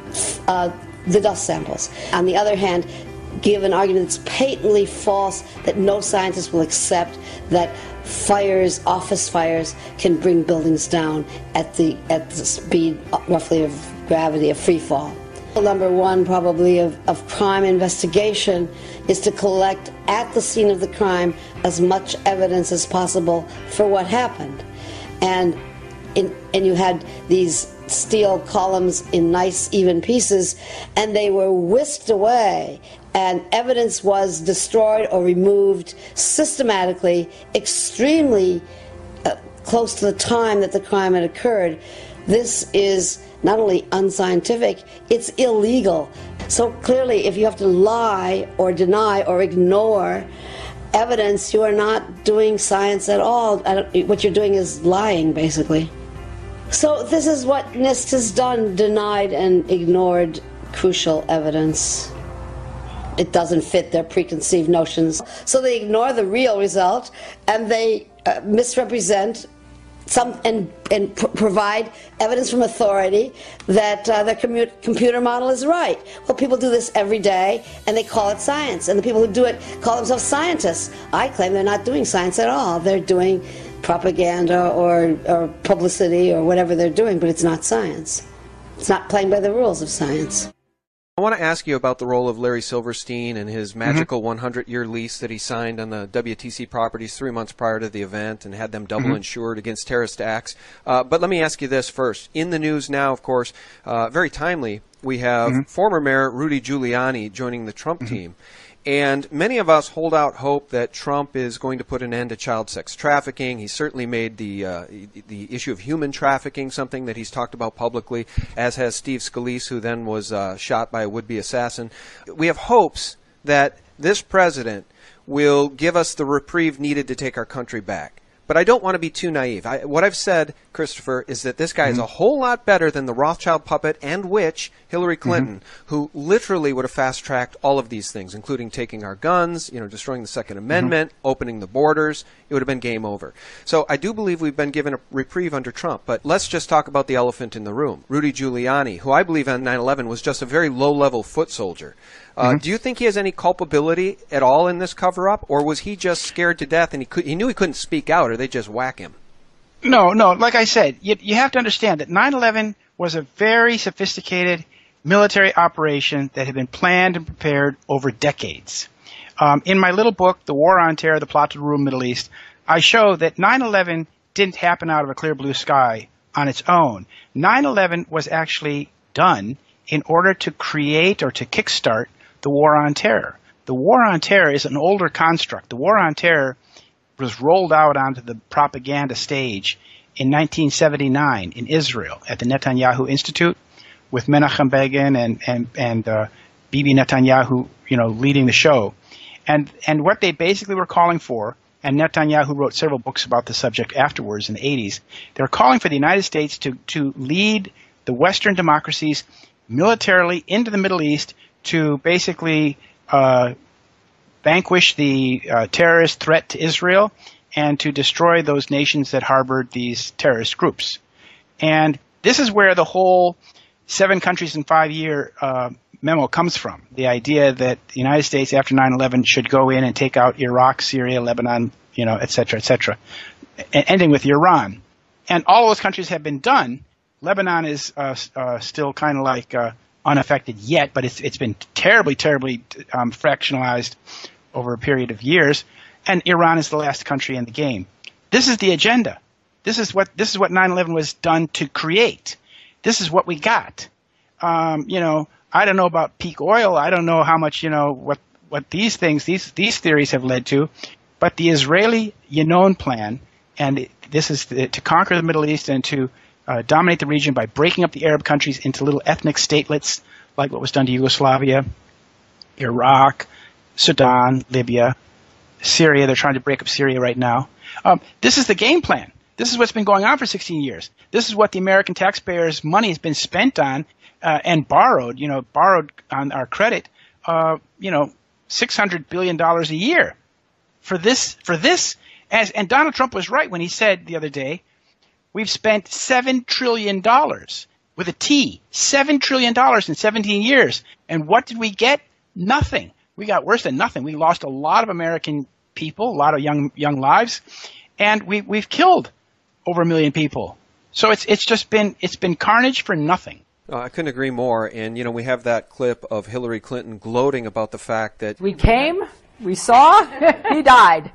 uh, the dust samples. On the other hand, give an argument that's patently false, that no scientist will accept, that fires, office fires, can bring buildings down at the at the speed roughly of gravity, of free fall. Number one, probably, of, of crime investigation is to collect at the scene of the crime as much evidence as possible for what happened. And in, and you had these steel columns in nice even pieces, and they were whisked away, and evidence was destroyed or removed systematically, extremely uh, close to the time that the crime had occurred. This is not only unscientific, it's illegal. So clearly, if you have to lie or deny or ignore evidence, you are not doing science at all. What you're doing is lying, basically. So this is what NIST has done, denied and ignored crucial evidence. It doesn't fit their preconceived notions. So they ignore the real result, and they uh, misrepresent some and and pr- provide evidence from authority that uh, their commu- computer model is right. Well, people do this every day, and they call it science. And the people who do it call themselves scientists. I claim they're not doing science at all. They're doing propaganda or, or publicity or whatever they're doing, but it's not science. It's not playing by the rules of science. I want to ask you about the role of Larry Silverstein and his magical one hundred year lease that he signed on the W T C properties three months prior to the event and had them double mm-hmm. insured against terrorist acts. Uh, but let me ask you this first. In the news now, of course, uh, very timely, we have mm-hmm. former Mayor Rudy Giuliani joining the Trump mm-hmm. team. And many of us hold out hope that Trump is going to put an end to child sex trafficking. He's certainly made the uh, the issue of human trafficking something that he's talked about publicly, as has Steve Scalise, who then was uh, shot by a would-be assassin. We have hopes that this president will give us the reprieve needed to take our country back. But I don't want to be too naive. I, what I've said, Christopher, is that this guy mm-hmm. is a whole lot better than the Rothschild puppet and witch, Hillary Clinton, mm-hmm. who literally would have fast-tracked all of these things, including taking our guns, you know, destroying the Second Amendment, mm-hmm. opening the borders. It would have been game over. So I do believe we've been given a reprieve under Trump. But let's just talk about the elephant in the room. Rudy Giuliani, who I believe on nine eleven was just a very low-level foot soldier. Uh, mm-hmm. Do you think he has any culpability at all in this cover-up, or was he just scared to death and he could, he knew he couldn't speak out, or they just whack him? No, no. Like I said, you, you have to understand that nine eleven was a very sophisticated military operation that had been planned and prepared over decades. Um, in my little book, The War on Terror, The Plot to Rule the Middle East, I show that nine eleven didn't happen out of a clear blue sky on its own. nine eleven was actually done in order to create or to kickstart the War on Terror. The War on Terror is an older construct. The War on Terror was rolled out onto the propaganda stage in nineteen seventy-nine in Israel at the Netanyahu Institute with Menachem Begin and and and uh, Bibi Netanyahu, you know, leading the show. And and what they basically were calling for, and Netanyahu wrote several books about the subject afterwards in the eighties, they were calling for the United States to to lead the Western democracies militarily into the Middle East to basically uh, vanquish the uh, terrorist threat to Israel and to destroy those nations that harbored these terrorist groups. And this is where the whole seven countries in five year uh, memo comes from, the idea that the United States after nine eleven should go in and take out Iraq, Syria, Lebanon, you know, et cetera, et cetera, ending with Iran. And all those countries have been done. Lebanon is uh, uh, still kind of like uh, unaffected yet, but it's it's been terribly, terribly um, fractionalized over a period of years. And Iran is the last country in the game. This is the agenda. This is what this is what nine eleven was done to create. This is what we got. Um, you know, I don't know about peak oil. I don't know how much, you know, what what these things, these these theories have led to. But the Israeli Yinon plan, and it, this is the, to conquer the Middle East and to uh, dominate the region by breaking up the Arab countries into little ethnic statelets, like what was done to Yugoslavia, Iraq, Sudan, Libya, Syria. They're trying to break up Syria right now. Um, this is the game plan. This is what's been going on for sixteen years. This is what the American taxpayers' money has been spent on uh, and borrowed, you know, borrowed on our credit, uh, you know, six hundred billion dollars a year for this, for this. As, and Donald Trump was right when he said the other day, we've spent seven trillion dollars with a T, seven trillion dollars in seventeen years. And what did we get? Nothing. We got worse than nothing. We lost a lot of American people, a lot of young young lives, and we, we've killed over a million people. So it's it's just been it's been carnage for nothing. Oh, I couldn't agree more. And, you know, we have that clip of Hillary Clinton gloating about the fact that we came, we saw, he died.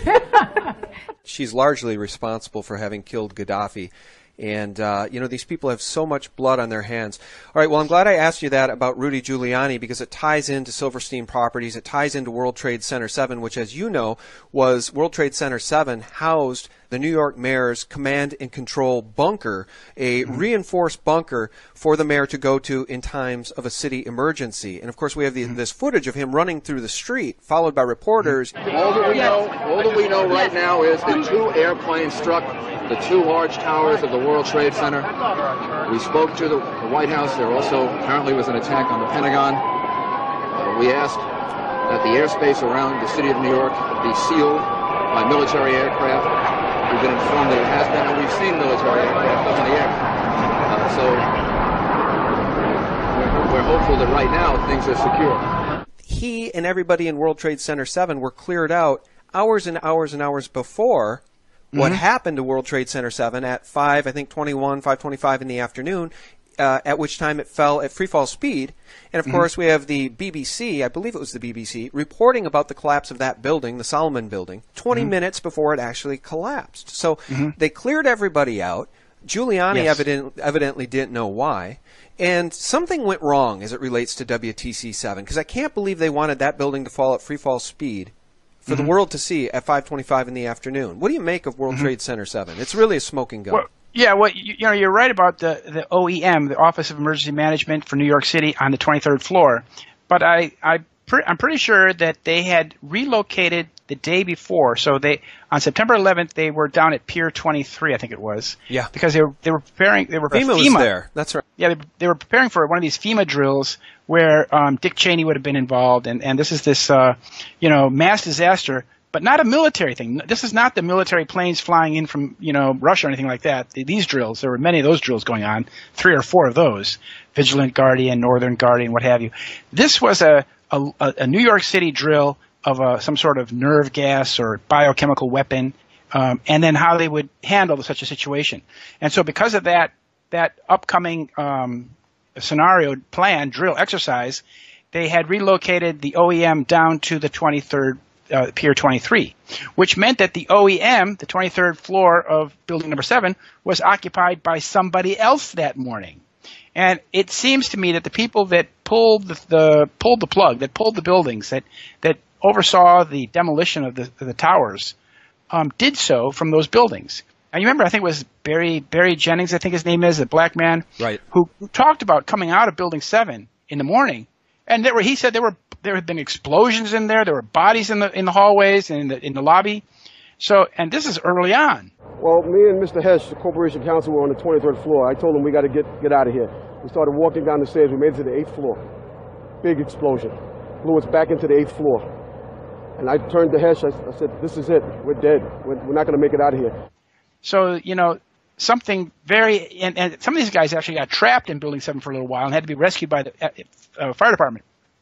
She's largely responsible for having killed Gaddafi. And, uh, you know, these people have so much blood on their hands. All right, well, I'm glad I asked you that about Rudy Giuliani because it ties into Silverstein Properties. It ties into World Trade Center seven, which, as you know, was World Trade Center seven housed the New York mayor's command and control bunker, a mm-hmm. reinforced bunker for the mayor to go to in times of a city emergency. And, of course, we have the, mm-hmm. this footage of him running through the street, followed by reporters. All that we know, all that we know right now is that two airplanes struck the two large towers of the World Trade Center. We spoke to the, the White House. There also apparently was an attack on the Pentagon. Uh, we asked that the airspace around the city of New York be sealed by military aircraft. We've been informed that it has been, and we've seen military aircraft up in the air. Uh, so we're, we're hopeful that right now things are secure. He and everybody in World Trade Center seven were cleared out hours and hours and hours before mm-hmm. what happened to World Trade Center seven at five, I think twenty-one, five twenty-five in the afternoon, uh, at which time it fell at free fall speed. And, of mm-hmm. course, we have the B B C, I believe it was the B B C, reporting about the collapse of that building, the Solomon building, twenty mm-hmm. minutes before it actually collapsed. So mm-hmm. they cleared everybody out. Giuliani yes. evident, evidently didn't know why. And something went wrong as it relates to W T C seven, because I can't believe they wanted that building to fall at free fall speed for mm-hmm. the world to see at five twenty-five in the afternoon. What do you make of World mm-hmm. Trade Center seven? It's really a smoking gun. Well, yeah, well, you, you know, you're right about the, the O E M, the Office of Emergency Management for New York City, on the twenty-third floor. But I, I pre- I'm pretty sure that they had relocated the day before. So they on September eleventh, they were down at Pier twenty-three, I think it was. Yeah. Because they were they were preparing. They were FEMA, FEMA was there. That's right. Yeah, they, they were preparing for one of these FEMA drills where um, Dick Cheney would have been involved, and and this is this uh, you know mass disaster. But not a military thing. This is not the military planes flying in from, you know, Russia or anything like that. These drills, there were many of those drills going on, three or four of those, Vigilant Guardian, Northern Guardian, what have you. This was a, a, a New York City drill of a, some sort of nerve gas or biochemical weapon, um, and then how they would handle such a situation. And so because of that, that upcoming um, scenario plan, drill exercise, they had relocated the O E M down to the twenty-third Uh, Pier twenty-three, which meant that the O E M, the twenty-third floor of building number seven, was occupied by somebody else that morning. And it seems to me that the people that pulled the, the pulled the plug, that pulled the buildings, that that oversaw the demolition of the, of the towers, um, did so from those buildings. And you remember, I think it was Barry Barry Jennings, I think his name is, a black man, right, who, who talked about coming out of building seven in the morning, and there were he said there were. There had been explosions in there. There were bodies in the in the hallways and in the in the lobby. So, and this is early on. Well, me and Mister Hesh, the corporation counsel, were on the twenty-third floor. I told him we got to get get out of here. We started walking down the stairs. We made it to the eighth floor. Big explosion. Blew us back into the eighth floor. And I turned to Hesh. I, I said, "This is it. We're dead. We're, we're not going to make it out of here." So, you know, something very and, and some of these guys actually got trapped in Building Seven for a little while and had to be rescued by the uh, fire department.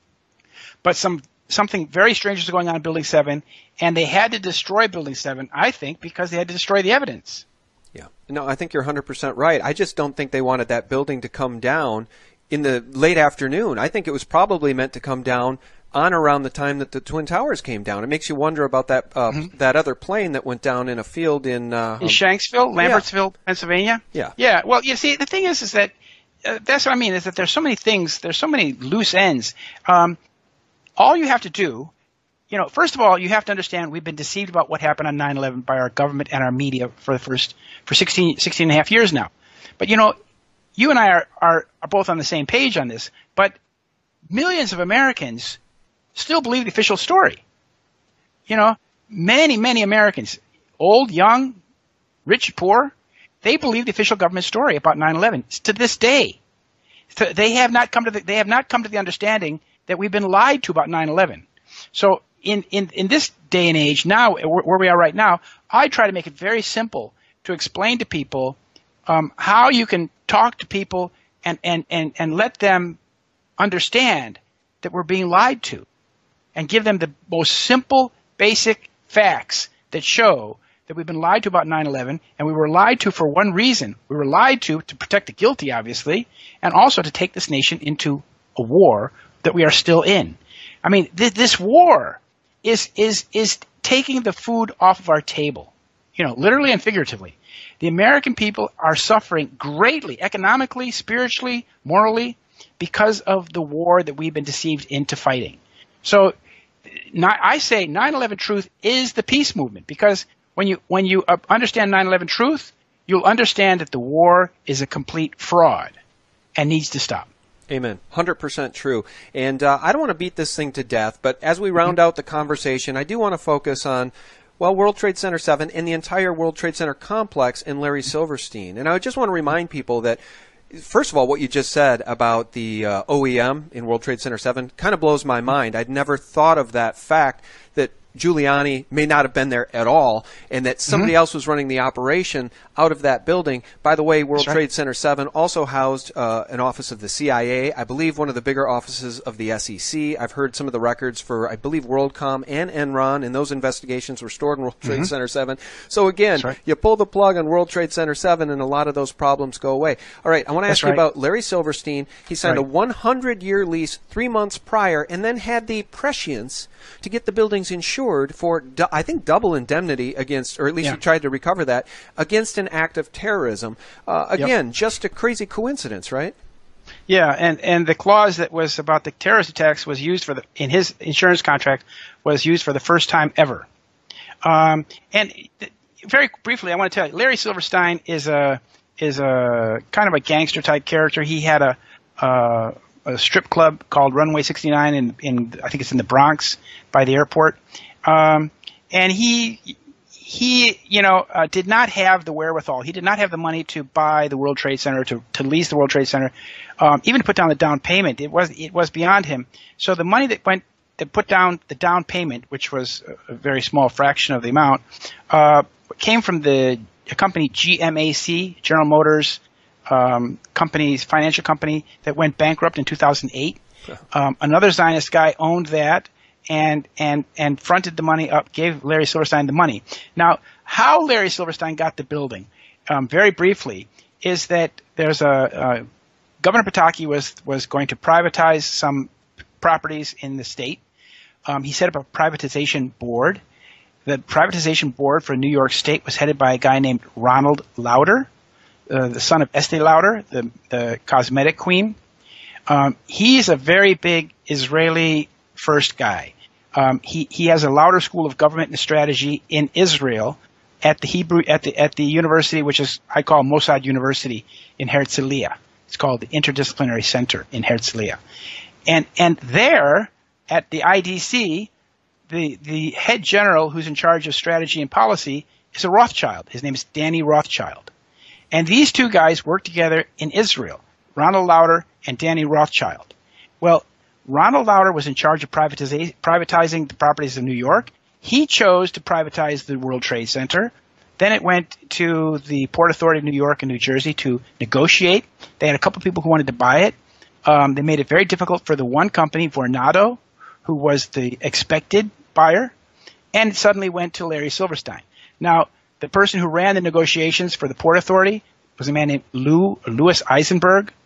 But some something very strange was going on in Building seven, and they had to destroy Building seven, I think, because they had to destroy the evidence. Yeah. No, I think you're one hundred percent right. I just don't think they wanted that building to come down in the late afternoon. I think it was probably meant to come down on around the time that the Twin Towers came down. It makes you wonder about that uh, mm-hmm. that other plane that went down in a field in... Uh, in Shanksville, Lambertsville, yeah. Pennsylvania? Yeah. Yeah. Well, you see, the thing is, is that, uh, that's what I mean, is that there's so many things, there's so many loose ends. Um, All you have to do, you know, first of all, you have to understand we've been deceived about what happened on nine eleven by our government and our media for the first, for sixteen, sixteen and a half years now. But, you know, you and I are, are, are both on the same page on this, but millions of Americans still believe the official story. You know, many, many Americans, old, young, rich, poor, they believe the official government story about nine eleven to this day. So they have not come to the, they have not come to the understanding that we've been lied to about nine eleven. So in, in, in this day and age now, where we are right now, I try to make it very simple to explain to people um, how you can talk to people and, and, and, and let them understand that we're being lied to, and give them the most simple, basic facts that show that we've been lied to about nine eleven, and we were lied to for one reason. We were lied to to protect the guilty, obviously, and also to take this nation into a war that we are still in. I mean, th- this war is is is taking the food off of our table, you know, literally and figuratively. The American people are suffering greatly, economically, spiritually, morally, because of the war that we've been deceived into fighting. So not, I say nine eleven Truth is the peace movement, because when you when you understand nine eleven Truth, you'll understand that the war is a complete fraud and needs to stop. Amen. one hundred percent true. And uh, I don't want to beat this thing to death, but as we round out the conversation, I do want to focus on, well, World Trade Center seven and the entire World Trade Center complex and Larry Silverstein. And I just want to remind people that, first of all, what you just said about the uh, O E M in World Trade Center seven kind of blows my mind. I'd never thought of that fact, that Giuliani may not have been there at all, and that somebody Mm-hmm. else was running the operation out of that building. By the way, World That's right. Trade Center seven also housed uh, an office of the C I A, I believe one of the bigger offices of the S E C. I've heard some of the records for, I believe, WorldCom and Enron, and those investigations were stored in World Trade Mhm. Center seven. So again, That's right. you pull the plug on World Trade Center seven, and a lot of those problems go away. All right, I want to That's ask you right. about Larry Silverstein. He signed Right. a one hundred year lease three months prior, and then had the prescience to get the buildings insured for, du- I think, double indemnity against, or at least Yeah. he tried to recover that, against an act of terrorism. Uh, Yep. again, just a crazy coincidence, right? Yeah, and, and the clause that was about the terrorist attacks was used for the in his insurance contract was used for the first time ever. Um, and th- very briefly, I want to tell you, Larry Silverstein is a is a kind of a gangster type character. He had a uh, a strip club called Runway sixty-nine in in I think it's in the Bronx by the airport, um, and he. He, you know, uh, did not have the wherewithal. He did not have the money to buy the World Trade Center, to, to lease the World Trade Center, um, even to put down the down payment. It was it was beyond him. So the money that went that put down the down payment, which was a, a very small fraction of the amount, uh, came from the a company G M A C, General Motors um, companies, financial company that went bankrupt in two thousand eight. Um, another Zionist guy owned that. And, and, and fronted the money up, gave Larry Silverstein the money. Now, how Larry Silverstein got the building, um, very briefly, is that there's a, uh, Governor Pataki was, was going to privatize some properties in the state. Um, he set up a privatization board. The privatization board for New York State was headed by a guy named Ronald Lauder, uh, the son of Estee Lauder, the, the cosmetic queen. Um, he's a very big Israeli first guy. Um, he he has a Lauder School of Government and Strategy in Israel at the Hebrew at the at the university, which is I call Mossad University in Herzliya. It's called the Interdisciplinary Center in Herzliya, and and there at the I D C, the the head general who's in charge of strategy and policy is a Rothschild. His name is Danny Rothschild, and these two guys work together in Israel, Ronald Lauder and Danny Rothschild. Well, Ronald Lauder was in charge of privatiza- privatizing the properties of New York. He chose to privatize the World Trade Center. Then it went to the Port Authority of New York and New Jersey to negotiate. They had a couple of people who wanted to buy it. Um, they made it very difficult for the one company, Vornado, who was the expected buyer, and it suddenly went to Larry Silverstein. Now, the person who ran the negotiations for the Port Authority was a man named Lou Louis Eisenberg.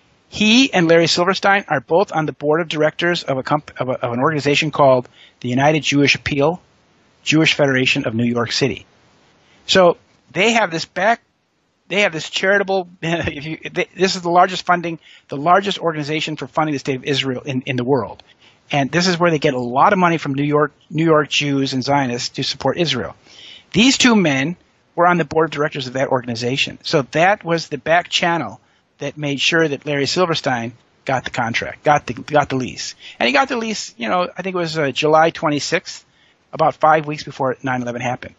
He and Larry Silverstein are both on the board of directors of a comp- of, a, of an organization called the United Jewish Appeal, Jewish Federation of New York City. So they have this back, they have this charitable. If you, they, this is the largest funding, the largest organization for funding the state of Israel in, in the world, and this is where they get a lot of money from New York New York Jews and Zionists to support Israel. These two men were on the board of directors of that organization, so that was the back channel that made sure that Larry Silverstein got the contract, got the got the lease. And he got the lease, you know, I think it was uh, July twenty-sixth, about five weeks before nine eleven happened.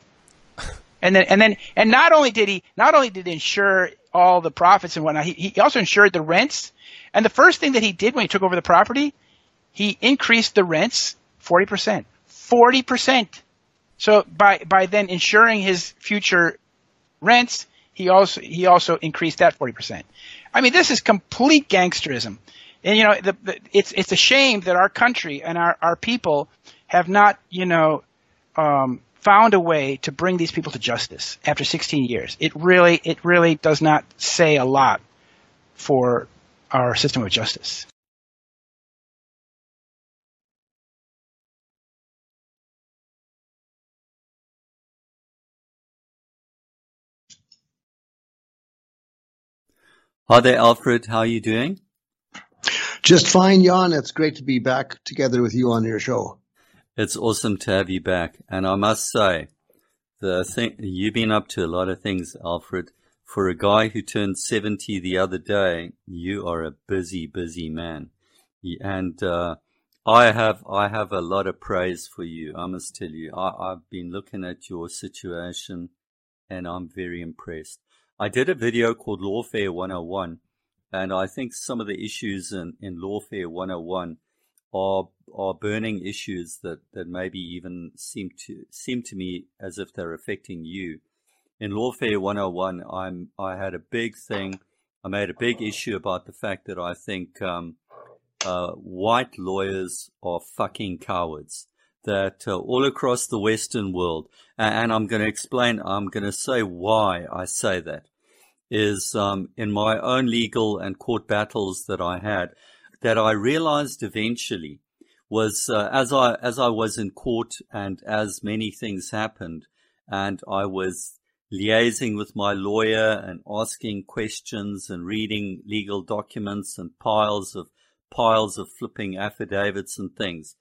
And then and then and not only did he not only did he insure all the profits and whatnot, he, he also insured the rents. And the first thing that he did when he took over the property, he increased the rents forty percent. forty percent. So by by then insuring his future rents, He also he also increased that forty percent. I mean, this is complete gangsterism, and you know, the, the, it's it's a shame that our country and our, our people have not, you know, um, found a way to bring these people to justice after sixteen years. It really it really does not say a lot for our system of justice. Hi there, Alfred. How are you doing? Just fine, Jan. It's great to be back together with you on your show. It's awesome to have you back. And I must say, the thing, you've been up to a lot of things, Alfred. For a guy who turned seventy the other day, you are a busy, busy man. And uh, I have I have a lot of praise for you, I must tell you. I, I've been looking at your situation, and I'm very impressed. I did a video called Lawfare one oh one, and I think some of the issues in, in Lawfare one oh one are are burning issues that, that maybe even seem to seem to me as if they're affecting you. In Lawfare one oh one, I'm I had a big thing. I made a big issue about the fact that I think um, uh, white lawyers are fucking cowards. That uh, all across the Western world, and, and I'm going to explain. I'm going to say why I say that. Is um, in my own legal and court battles that I had, that I realized eventually was uh, as I as I was in court and as many things happened, and I was liaising with my lawyer and asking questions and reading legal documents and piles of piles of flipping affidavits and things,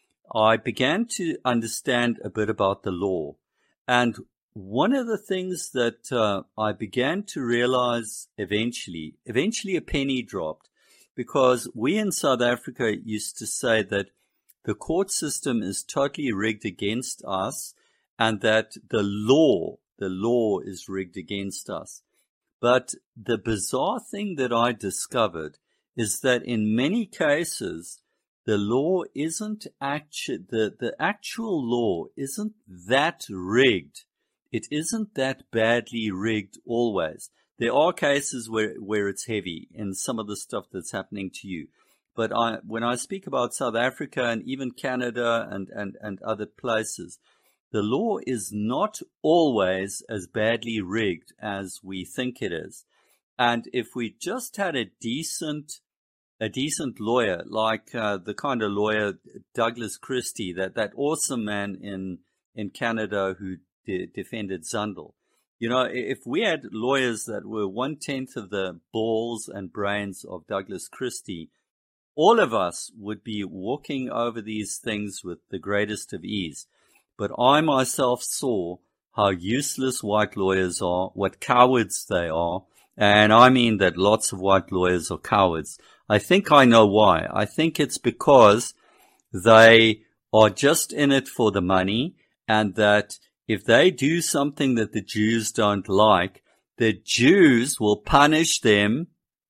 I began to understand a bit about the law. And one of the things that uh, I began to realize eventually, eventually a penny dropped, because we in South Africa used to say that the court system is totally rigged against us and that the law, the law is rigged against us. But the bizarre thing that I discovered is that in many cases, the law isn't actu- the, the actual law isn't that rigged. It isn't that badly rigged always. There are cases where, where it's heavy in some of the stuff that's happening to you. But I, when I speak about South Africa and even Canada and, and, and other places, the law is not always as badly rigged as we think it is. And if we just had a decent, a decent lawyer, like uh, the kind of lawyer Douglas Christie, that, that awesome man in, in Canada who de- defended Zundel. You know, if we had lawyers that were one-tenth of the balls and brains of Douglas Christie, all of us would be walking over these things with the greatest of ease. But I myself saw how useless white lawyers are, what cowards they are, and I mean that lots of white lawyers are cowards. I think I know why. I think it's because they are just in it for the money, and that if they do something that the Jews don't like, the Jews will punish them.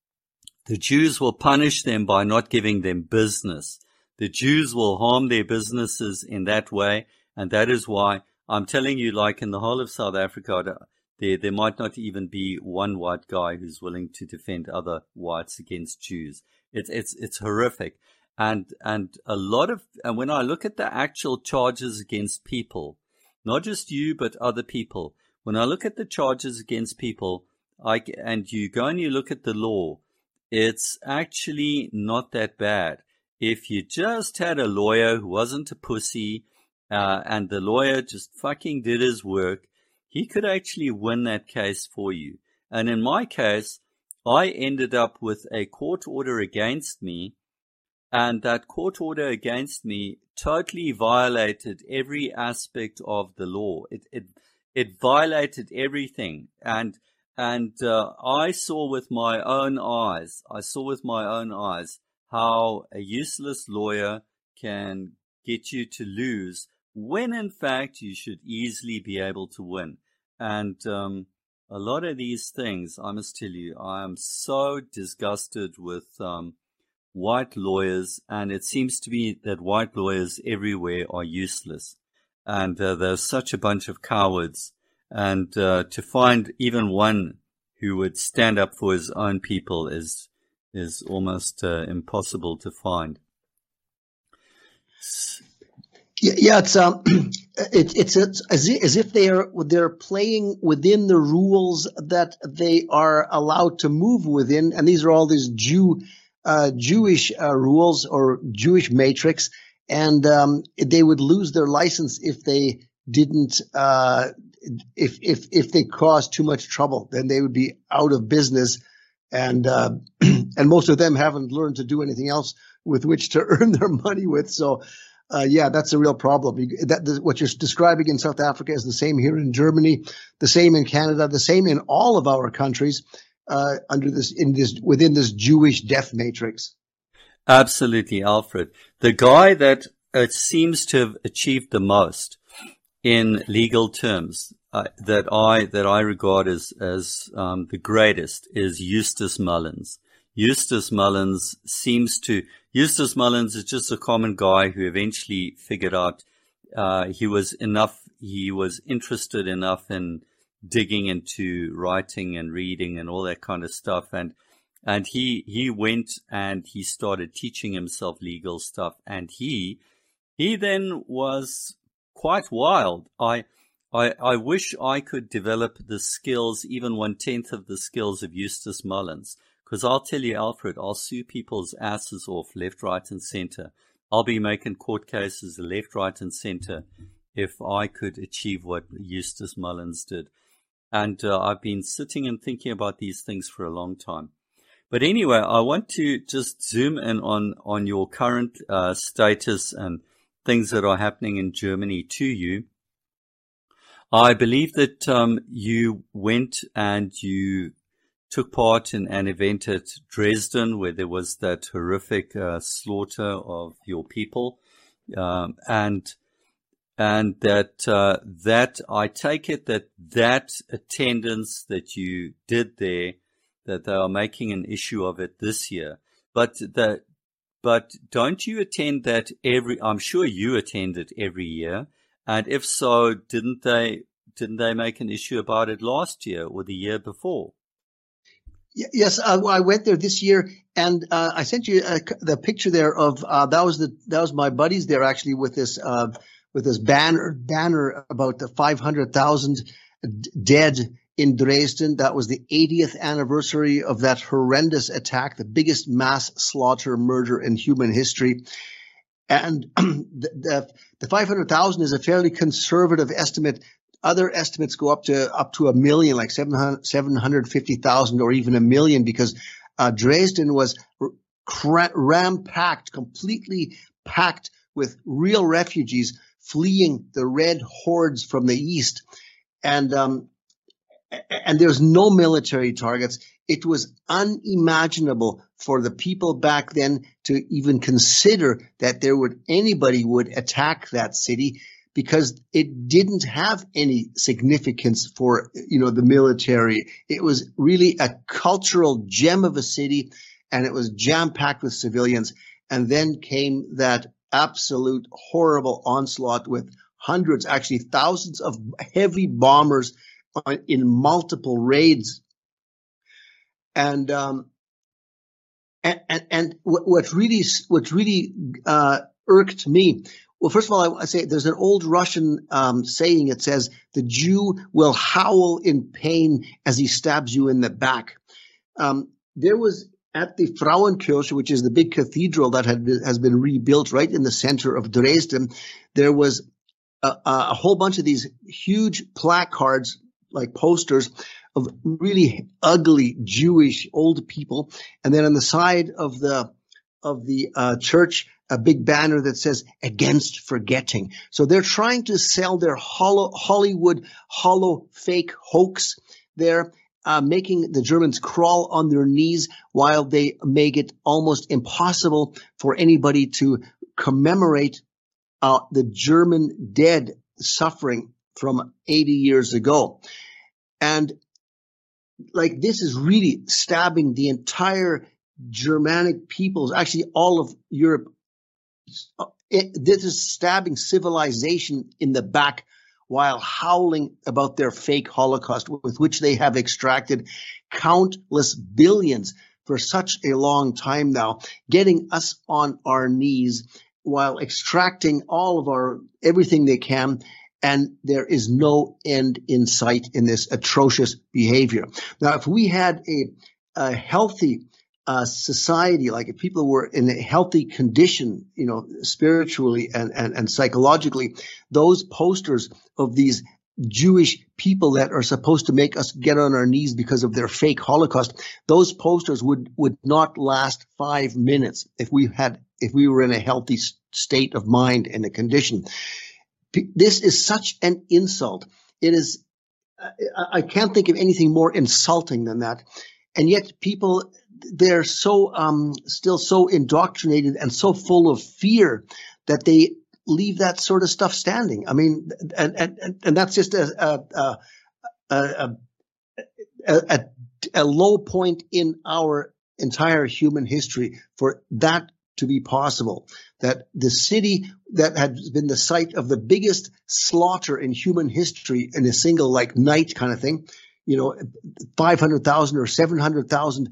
The Jews will punish them by not giving them business. The Jews will harm their businesses in that way, and that is why I'm telling you, like in the whole of South Africa, there, there might not even be one white guy who's willing to defend other whites against Jews. It's, it's, it's horrific. And, and a lot of, and when I look at the actual charges against people, not just you, but other people, when I look at the charges against people, I, and you go and you look at the law, it's actually not that bad. If you just had a lawyer who wasn't a pussy, uh, and the lawyer just fucking did his work, he could actually win that case for you. And in my case, I ended up with a court order against me, and that court order against me totally violated every aspect of the law. It, it, it violated everything. And, and, uh, I saw with my own eyes, I saw with my own eyes how a useless lawyer can get you to lose when in fact you should easily be able to win. And, um, a lot of these things, I must tell you, I am so disgusted with, um, white lawyers, and it seems to be that white lawyers everywhere are useless, and uh, there's such a bunch of cowards, and uh, to find even one who would stand up for his own people is is almost uh, impossible to find. Yeah, yeah it's um, it, it's it's as if, as if they're they're playing within the rules that they are allowed to move within, and these are all these Jew. Uh, Jewish uh, rules or Jewish matrix, and um, they would lose their license if they didn't, uh, if if if they caused too much trouble. Then they would be out of business, and uh, and most of them haven't learned to do anything else with which to earn their money with. So, uh, yeah, that's a real problem. You, that the, what you're describing in South Africa is the same here in Germany, the same in Canada, the same in all of our countries. Uh, under this, in this, within this Jewish death matrix. Absolutely, Alfred. The guy that uh, seems to have achieved the most in legal terms, uh, that I, that I regard as, as, um, the greatest is Eustace Mullins. Eustace Mullins seems to, Eustace Mullins is just a common guy who eventually figured out uh, he was enough, he was interested enough in digging into writing and reading and all that kind of stuff. And, and he, he went and he started teaching himself legal stuff. And he, he then was quite wild. I, I, I wish I could develop the skills, even one tenth of the skills of Eustace Mullins. Because I'll tell you, Alfred, I'll sue people's asses off left, right, and center. I'll be making court cases left, right, and center if I could achieve what Eustace Mullins did. And uh, I've been sitting and thinking about these things for a long time. But anyway, I want to just zoom in on, on your current uh, status and things that are happening in Germany to you. I believe that um, you went and you took part in an event at Dresden where there was that horrific uh, slaughter of your people, um, and and that uh, that I take it that that attendance that you did there, that they are making an issue of it this year. But that, but don't you attend that every? I'm sure you attend it every year, and if so, didn't they didn't they make an issue about it last year or the year before? Yes, uh, I went there this year, and uh, I sent you uh, the picture there of uh, that was the that was my buddies there actually with this uh, with this banner banner about the five hundred thousand dead in Dresden. That was the eightieth anniversary of that horrendous attack, the biggest mass slaughter murder in human history. And the the, the five hundred thousand is a fairly conservative estimate. Other estimates go up to up to a million, like seven hundred fifty thousand or even a million, because uh, Dresden was ram-packed, completely packed with real refugees fleeing the red hordes from the east. And um, and there's no military targets. It was unimaginable for the people back then to even consider that there would anybody would attack that city, because it didn't have any significance for, you know, the military. It was really a cultural gem of a city, and it was jam-packed with civilians. And then came that absolute horrible onslaught with hundreds, actually thousands of heavy bombers on, in multiple raids. And um, and and, and what, what really what really uh, irked me. Well, first of all, I, I say there's an old Russian um, saying. It says, the Jew will howl in pain as he stabs you in the back. Um, there was at the Frauenkirche, which is the big cathedral that had been, has been rebuilt right in the center of Dresden, there was a, a whole bunch of these huge placards, like posters, of really ugly Jewish old people. And then on the side of the of the uh, church, a big banner that says "Against Forgetting." So they're trying to sell their hollow, Hollywood hollow fake hoax there, uh, making the Germans crawl on their knees while they make it almost impossible for anybody to commemorate uh, the German dead suffering from eighty years ago. And like, this is really stabbing the entire Germanic peoples, actually all of Europe. It, this is stabbing civilization in the back while howling about their fake Holocaust, with which they have extracted countless billions for such a long time now, getting us on our knees while extracting all of our everything they can. And there is no end in sight in this atrocious behavior. Now, if we had a, a healthy Uh, society, like if people were in a healthy condition, you know, spiritually and, and, and psychologically, those posters of these Jewish people that are supposed to make us get on our knees because of their fake Holocaust, those posters would, would not last five minutes if we had, if we were in a healthy state of mind and a condition. This is such an insult. It is, I, I can't think of anything more insulting than that. And yet people, they're so um, still so indoctrinated and so full of fear that they leave that sort of stuff standing. I mean, and and, and that's just a a, a, a, a, a low point in our entire human history for that to be possible. That the city that had been the site of the biggest slaughter in human history in a single like night kind of thing, you know, five hundred thousand or seven hundred thousand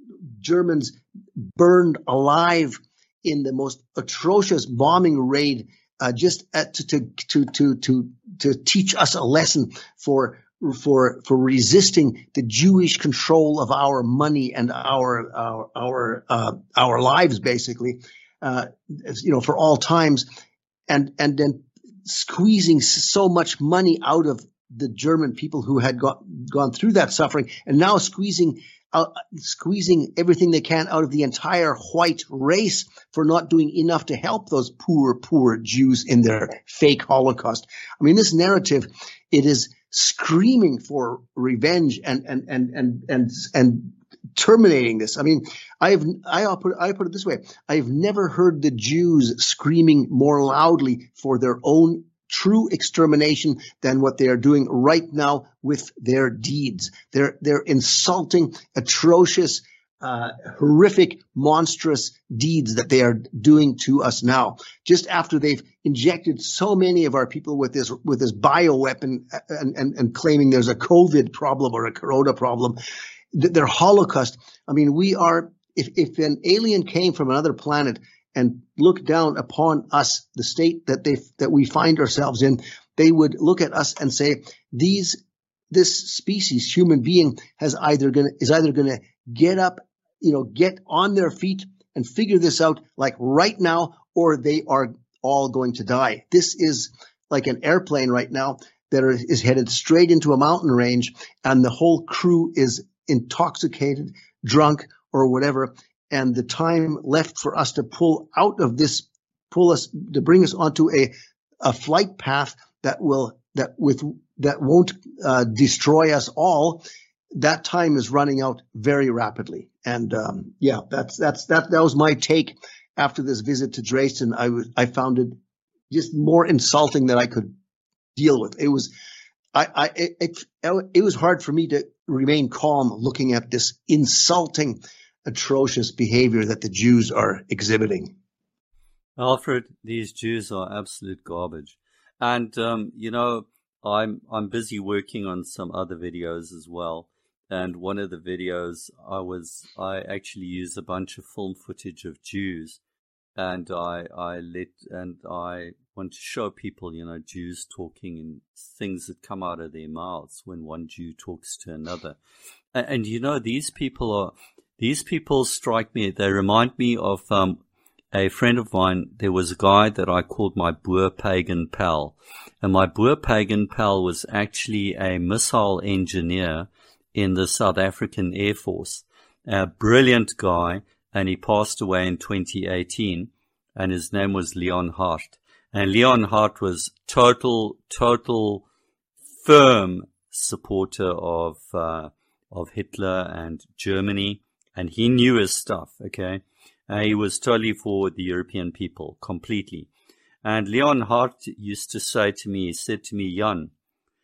Germans burned alive in the most atrocious bombing raid, uh, just at, to, to, to, to, to, to teach us a lesson for, for, for resisting the Jewish control of our money and our, our, our, uh, our lives, basically, uh, you know, for all times, and, and then squeezing so much money out of the German people who had got, gone through that suffering, and now squeezing out, squeezing everything they can out of the entire white race for not doing enough to help those poor, poor Jews in their fake Holocaust. I mean, this narrative, it is screaming for revenge and, and, and, and, and, and terminating this. I mean, I have, I put, I put it this way. I've never heard the Jews screaming more loudly for their own true extermination than what they are doing right now with their deeds. They're, they're insulting, atrocious, uh, horrific, monstrous deeds that they are doing to us now. Just after they've injected so many of our people with this, with this bioweapon and, and, and claiming there's a COVID problem or a corona problem, their Holocaust. I mean, we are, if, if an alien came from another planet and look down upon us, the state that they that we find ourselves in, they would look at us and say, "These, this species, human being, has either gonna is either gonna get up, you know, get on their feet and figure this out like right now, or they are all going to die." This is like an airplane right now that are, is headed straight into a mountain range, and the whole crew is intoxicated, drunk, or whatever. And the time left for us to pull out of this, pull us to bring us onto a, a flight path that will, that with, that won't uh, destroy us all. That time is running out very rapidly. And, um, yeah, that's, that's, that, that was my take after this visit to Dresden. I was, I found it just more insulting than I could deal with. It was, I, I, it, it, it was hard for me to remain calm looking at this insulting, atrocious behavior that the Jews are exhibiting. Alfred, these Jews are absolute garbage. And, um, you know, I'm, I'm busy working on some other videos as well. And one of the videos I was, I actually used a bunch of film footage of Jews, and I, I let, and I want to show people, you know, Jews talking and things that come out of their mouths when one Jew talks to another. And, and you know, these people are, These people strike me, they remind me of um, a friend of mine. There was a guy that I called my Boer pagan pal. And my Boer pagan pal was actually a missile engineer in the South African Air Force. A brilliant guy, and he passed away in twenty eighteen, and his name was Leon Hart. And Leon Hart was total, total, firm supporter of, uh, of Hitler and Germany. And he knew his stuff, okay? Uh, he was totally for the European people, completely. And Leon Hart used to say to me, he said to me, Jan,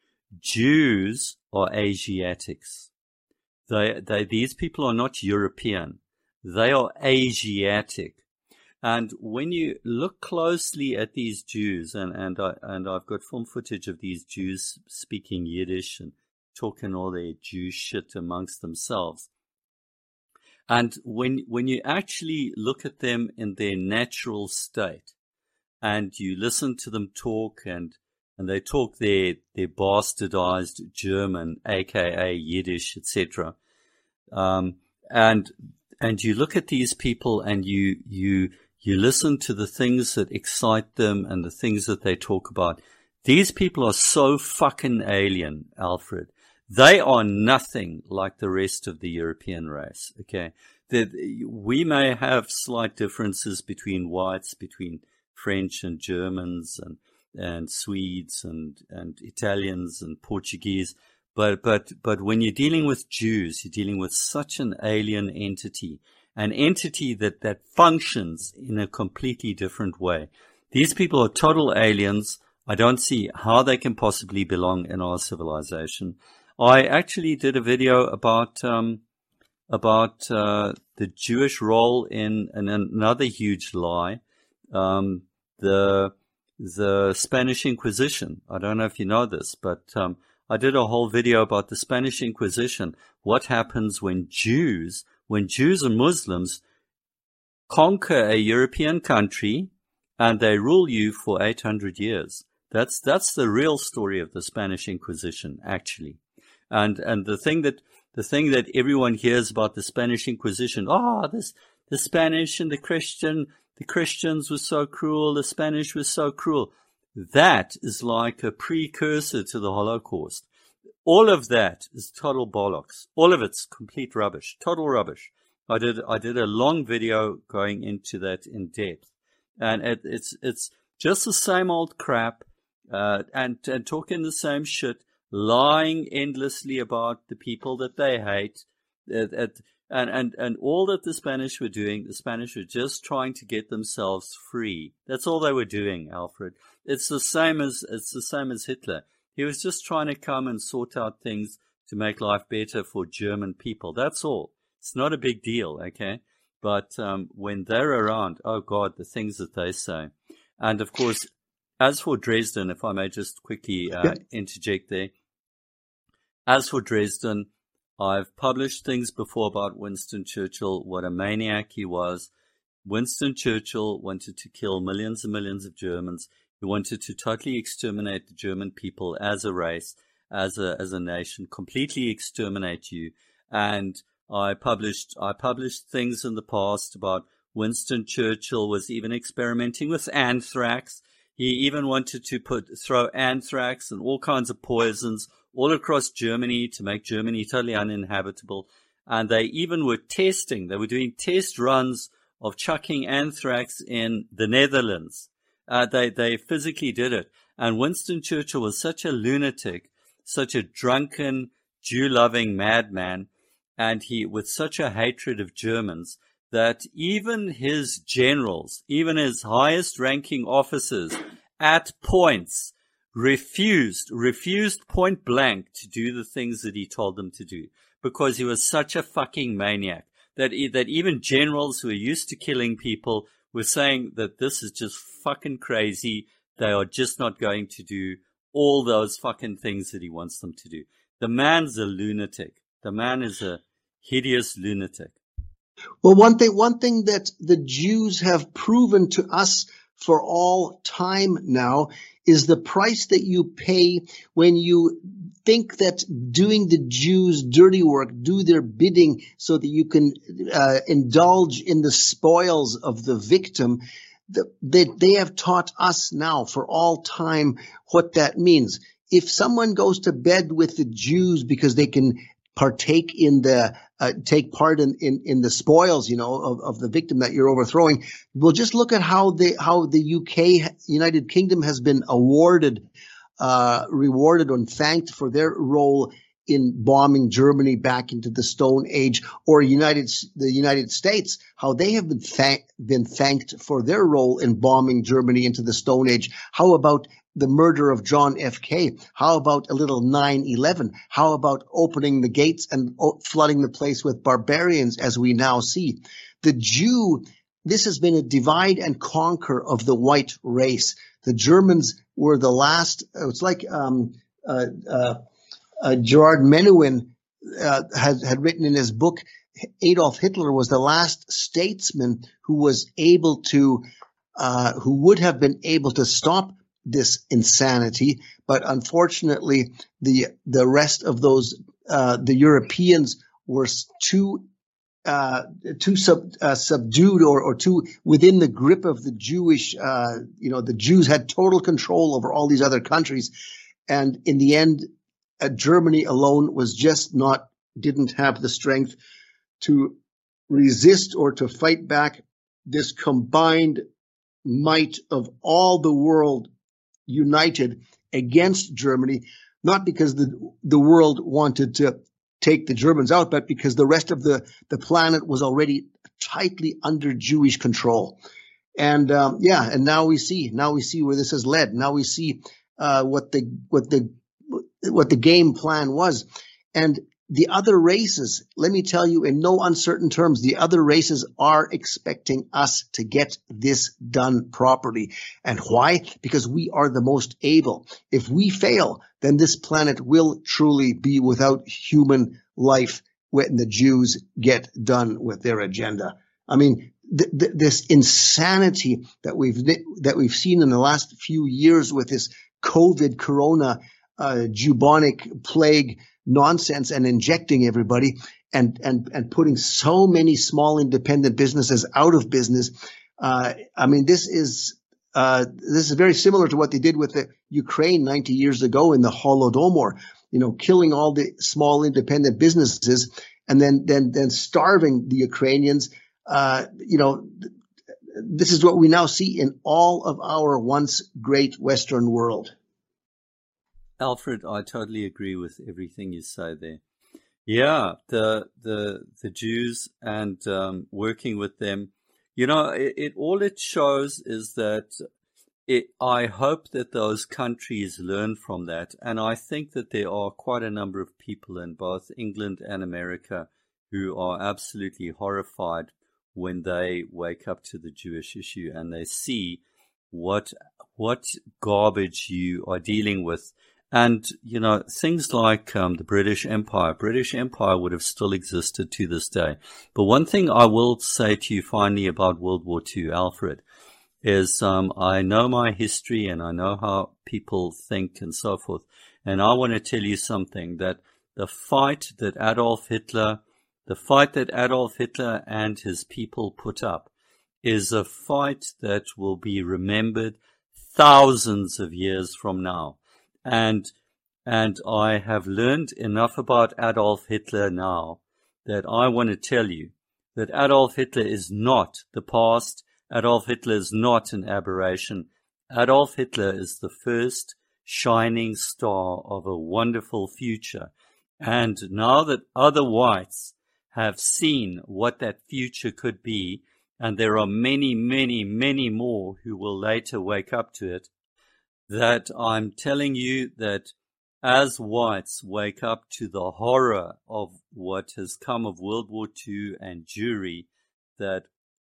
Jews are Asiatics. They, they, these people are not European. They are Asiatic. And when you look closely at these Jews, and, and, I, and I've got film footage of these Jews speaking Yiddish and talking all their Jew shit amongst themselves. And when, when you actually look at them in their natural state and you listen to them talk and, and they talk their, their bastardized German, aka Yiddish, et cetera. Um, and, and you look at these people and you, you, you listen to the things that excite them and the things that they talk about. These people are so fucking alien, Alfred. They are nothing like the rest of the European race, okay? That we may have slight differences between whites, between French and Germans and, and Swedes and, and Italians and Portuguese. But, but, but when you're dealing with Jews, you're dealing with such an alien entity, an entity that, that functions in a completely different way. These people are total aliens. I don't see how they can possibly belong in our civilization. I actually did a video about, um, about uh, the Jewish role in, in another huge lie, um, the the Spanish Inquisition. I don't know if you know this, but um, I did a whole video about the Spanish Inquisition. What happens when Jews, when Jews and Muslims conquer a European country and they rule you for eight hundred years. That's that's the real story of the Spanish Inquisition, actually. And and the thing that the thing that everyone hears about the Spanish Inquisition, oh, this the Spanish and the Christian, the Christians were so cruel, the Spanish was so cruel. That is like a precursor to the Holocaust. All of that is total bollocks. All of it's complete rubbish, total rubbish. I did I did a long video going into that in depth, and it, it's it's just the same old crap, uh, and and talking the same shit, lying endlessly about the people that they hate, uh, at, and and and all that the Spanish were doing. The Spanish were just trying to get themselves free. That's all they were doing, Alfred. It's the same as it's the same as Hitler. He was just trying to come and sort out things to make life better for German people. That's all. It's not a big deal, okay? But um, when they're around, oh, God, the things that they say. And, of course, as for Dresden, if I may just quickly uh, yeah. interject there. As for Dresden, I've published things before about Winston Churchill, what a maniac he was. Winston Churchill wanted to kill millions and millions of Germans. He wanted to totally exterminate the German people as a race, as a as a nation, completely exterminate you. And I published I published things in the past about Winston Churchill was even experimenting with anthrax. He even wanted to put throw anthrax and all kinds of poisons all across Germany to make Germany totally uninhabitable. And they even were testing, they were doing test runs of chucking anthrax in the Netherlands. Uh, they, they physically did it. And Winston Churchill was such a lunatic, such a drunken, Jew-loving madman, and he, with such a hatred of Germans, that even his generals, even his highest ranking officers at points refused, refused point blank to do the things that he told them to do, because he was such a fucking maniac that, that even generals who are used to killing people were saying that this is just fucking crazy. They are just not going to do all those fucking things that he wants them to do. The man's a lunatic. The man is a hideous lunatic. Well, one thing, one thing that the Jews have proven to us for all time now is the price that you pay when you think that doing the Jews' dirty work, do their bidding so that you can uh, indulge in the spoils of the victim. That they, they have taught us now for all time what that means. If someone goes to bed with the Jews because they can partake in the uh, take part in, in in the spoils, you know, of, of the victim that you're overthrowing. Well, just look at how the how the U K, United Kingdom, has been awarded, uh, rewarded and thanked for their role in bombing Germany back into the Stone Age, or United the United States, how they have been thank, been thanked for their role in bombing Germany into the Stone Age. How about the murder of John F K? How about a little nine eleven? How about opening the gates and flooding the place with barbarians, as we now see? The Jew, this has been a divide and conquer of the white race. The Germans were the last. It's like um, uh, uh, uh, Gerard Menuhin uh, had, had written in his book, Adolf Hitler was the last statesman who was able to, uh, who would have been able to stop this insanity, but unfortunately, the the rest of those uh, the Europeans were too uh, too sub, uh, subdued or or too within the grip of the Jewish. Uh, you know, the Jews had total control over all these other countries, and in the end, uh, Germany alone was just not didn't have the strength to resist or to fight back this combined might of all the world united against Germany, not because the the world wanted to take the Germans out, but because the rest of the, the planet was already tightly under Jewish control. And um, yeah, and now we see, now we see where this has led. Now we see uh, what the what the what the game plan was. And the other races, let me tell you in no uncertain terms, the other races are expecting us to get this done properly. And why? Because we are the most able. If we fail, then this planet will truly be without human life when the Jews get done with their agenda. I mean, th- th- this insanity that we've that we've seen in the last few years with this COVID, Corona, uh, bubonic plague nonsense, and injecting everybody, and and and putting so many small independent businesses out of business. Uh, I mean, this is uh, this is very similar to what they did with the Ukraine ninety years ago in the Holodomor. You know, killing all the small independent businesses, and then then then starving the Ukrainians. Uh, you know, this is what we now see in all of our once great Western world. Alfred, I totally agree with everything you say there. Yeah, the the the Jews and um, working with them, you know, it, it all it shows is that it, I hope that those countries learn from that, and I think that there are quite a number of people in both England and America who are absolutely horrified when they wake up to the Jewish issue and they see what what garbage you are dealing with. And, you know, things like um, the British Empire. British Empire would have still existed to this day. But one thing I will say to you finally about World War Two, Alfred, is um, I know my history and I know how people think and so forth. And I want to tell you something, that the fight that Adolf Hitler, the fight that Adolf Hitler and his people put up is a fight that will be remembered thousands of years from now. And and I have learned enough about Adolf Hitler now that I want to tell you that Adolf Hitler is not the past. Adolf Hitler is not an aberration. Adolf Hitler is the first shining star of a wonderful future. And now that other whites have seen what that future could be, and there are many, many, many more who will later wake up to it, that I'm telling you that as whites wake up to the horror of what has come of World War Two and Jewry, that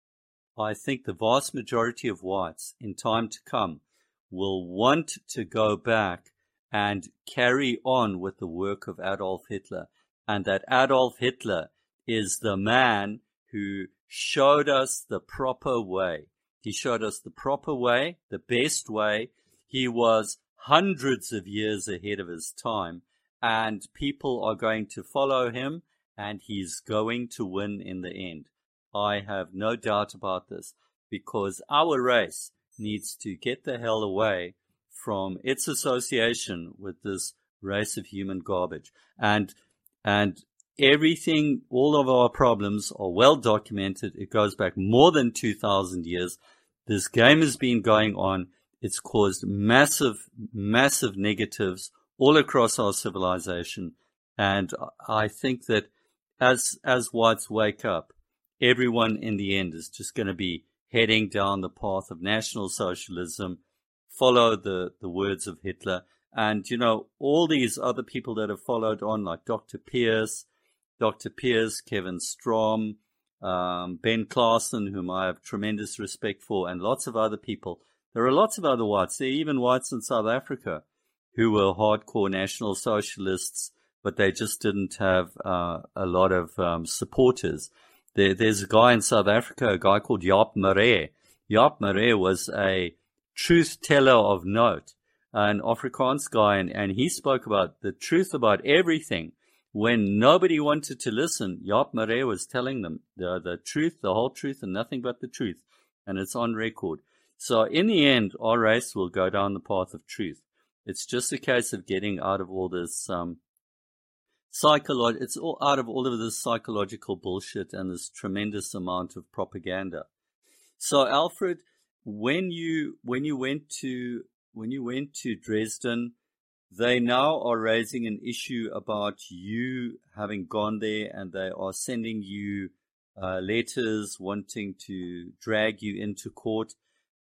I think the vast majority of whites in time to come will want to go back and carry on with the work of Adolf Hitler, and that Adolf Hitler is the man who showed us the proper way. He showed us the proper way, the best way. He was hundreds of years ahead of his time, and people are going to follow him, and he's going to win in the end. I have no doubt about this, because our race needs to get the hell away from its association with this race of human garbage. And and everything, all of our problems are well documented. It goes back more than two thousand years. This game has been going on. It's caused massive, massive negatives all across our civilization. And I think that as, as whites wake up, everyone in the end is just going to be heading down the path of National Socialism, follow the, the words of Hitler. And, you know, all these other people that have followed on, like Doctor Pierce, Doctor Pierce, Kevin Strom, um, Ben Clarson, whom I have tremendous respect for, and lots of other people. There are lots of other whites. There are even whites in South Africa who were hardcore National Socialists, but they just didn't have uh, a lot of um, supporters. There, there's a guy in South Africa, a guy called Jaap Marais. Jaap Marais was a truth teller of note, an Afrikaans guy, and, and he spoke about the truth about everything. When nobody wanted to listen, Jaap Marais was telling them the, the truth, the whole truth, and nothing but the truth. And it's on record. So in the end, our race will go down the path of truth. It's just a case of getting out of all this um, psycholo- It's all out of all of this psychological bullshit and this tremendous amount of propaganda. So Alfred, when you when you went to when you went to Dresden, they now are raising an issue about you having gone there, and they are sending you uh, letters wanting to drag you into court.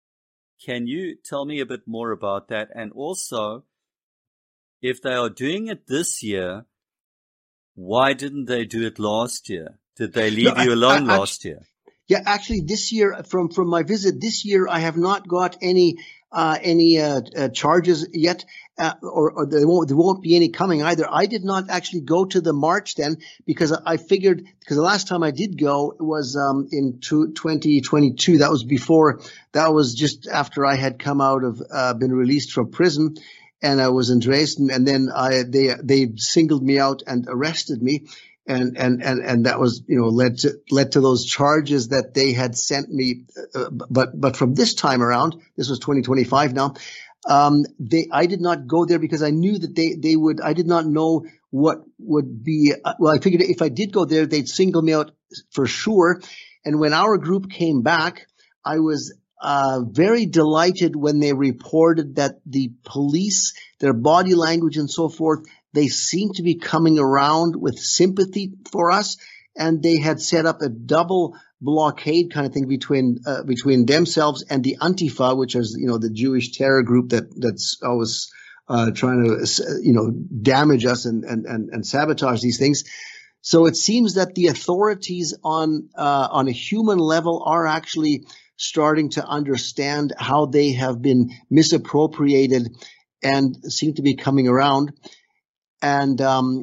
Can you tell me a bit more about that? And also, if they are doing it this year, Why didn't they do it last year? Did they leave No, you I- alone I- I- last year? Yeah, actually, this year, from from my visit this year, I have not got any uh, any uh, uh, charges yet, uh, or, or there won't there won't be any coming either. I did not actually go to the march then because I figured because the last time I did go was um, in twenty twenty-two. That was before. That was just after I had come out of uh, been released from prison, and I was in Dresden, and then I they they singled me out and arrested me. And, and, and, and that was, you know, led to, led to those charges that they had sent me. Uh, but, but from this time around, this was twenty twenty-five now, um, they, I did not go there because I knew that they, they would, I did not know what would be, uh, well, I figured if I did go there, they'd single me out for sure. And when our group came back, I was, uh, very delighted when they reported that the police, their body language and so forth, they seemed to be coming around with sympathy for us, and they had set up a double blockade kind of thing between uh, between themselves and the Antifa, which is, you know, the Jewish terror group that that's always uh, trying to, you know, damage us and, and and and sabotage these things. So it seems that the authorities on uh, on a human level are actually starting to understand how they have been misappropriated and seem to be coming around. And, um,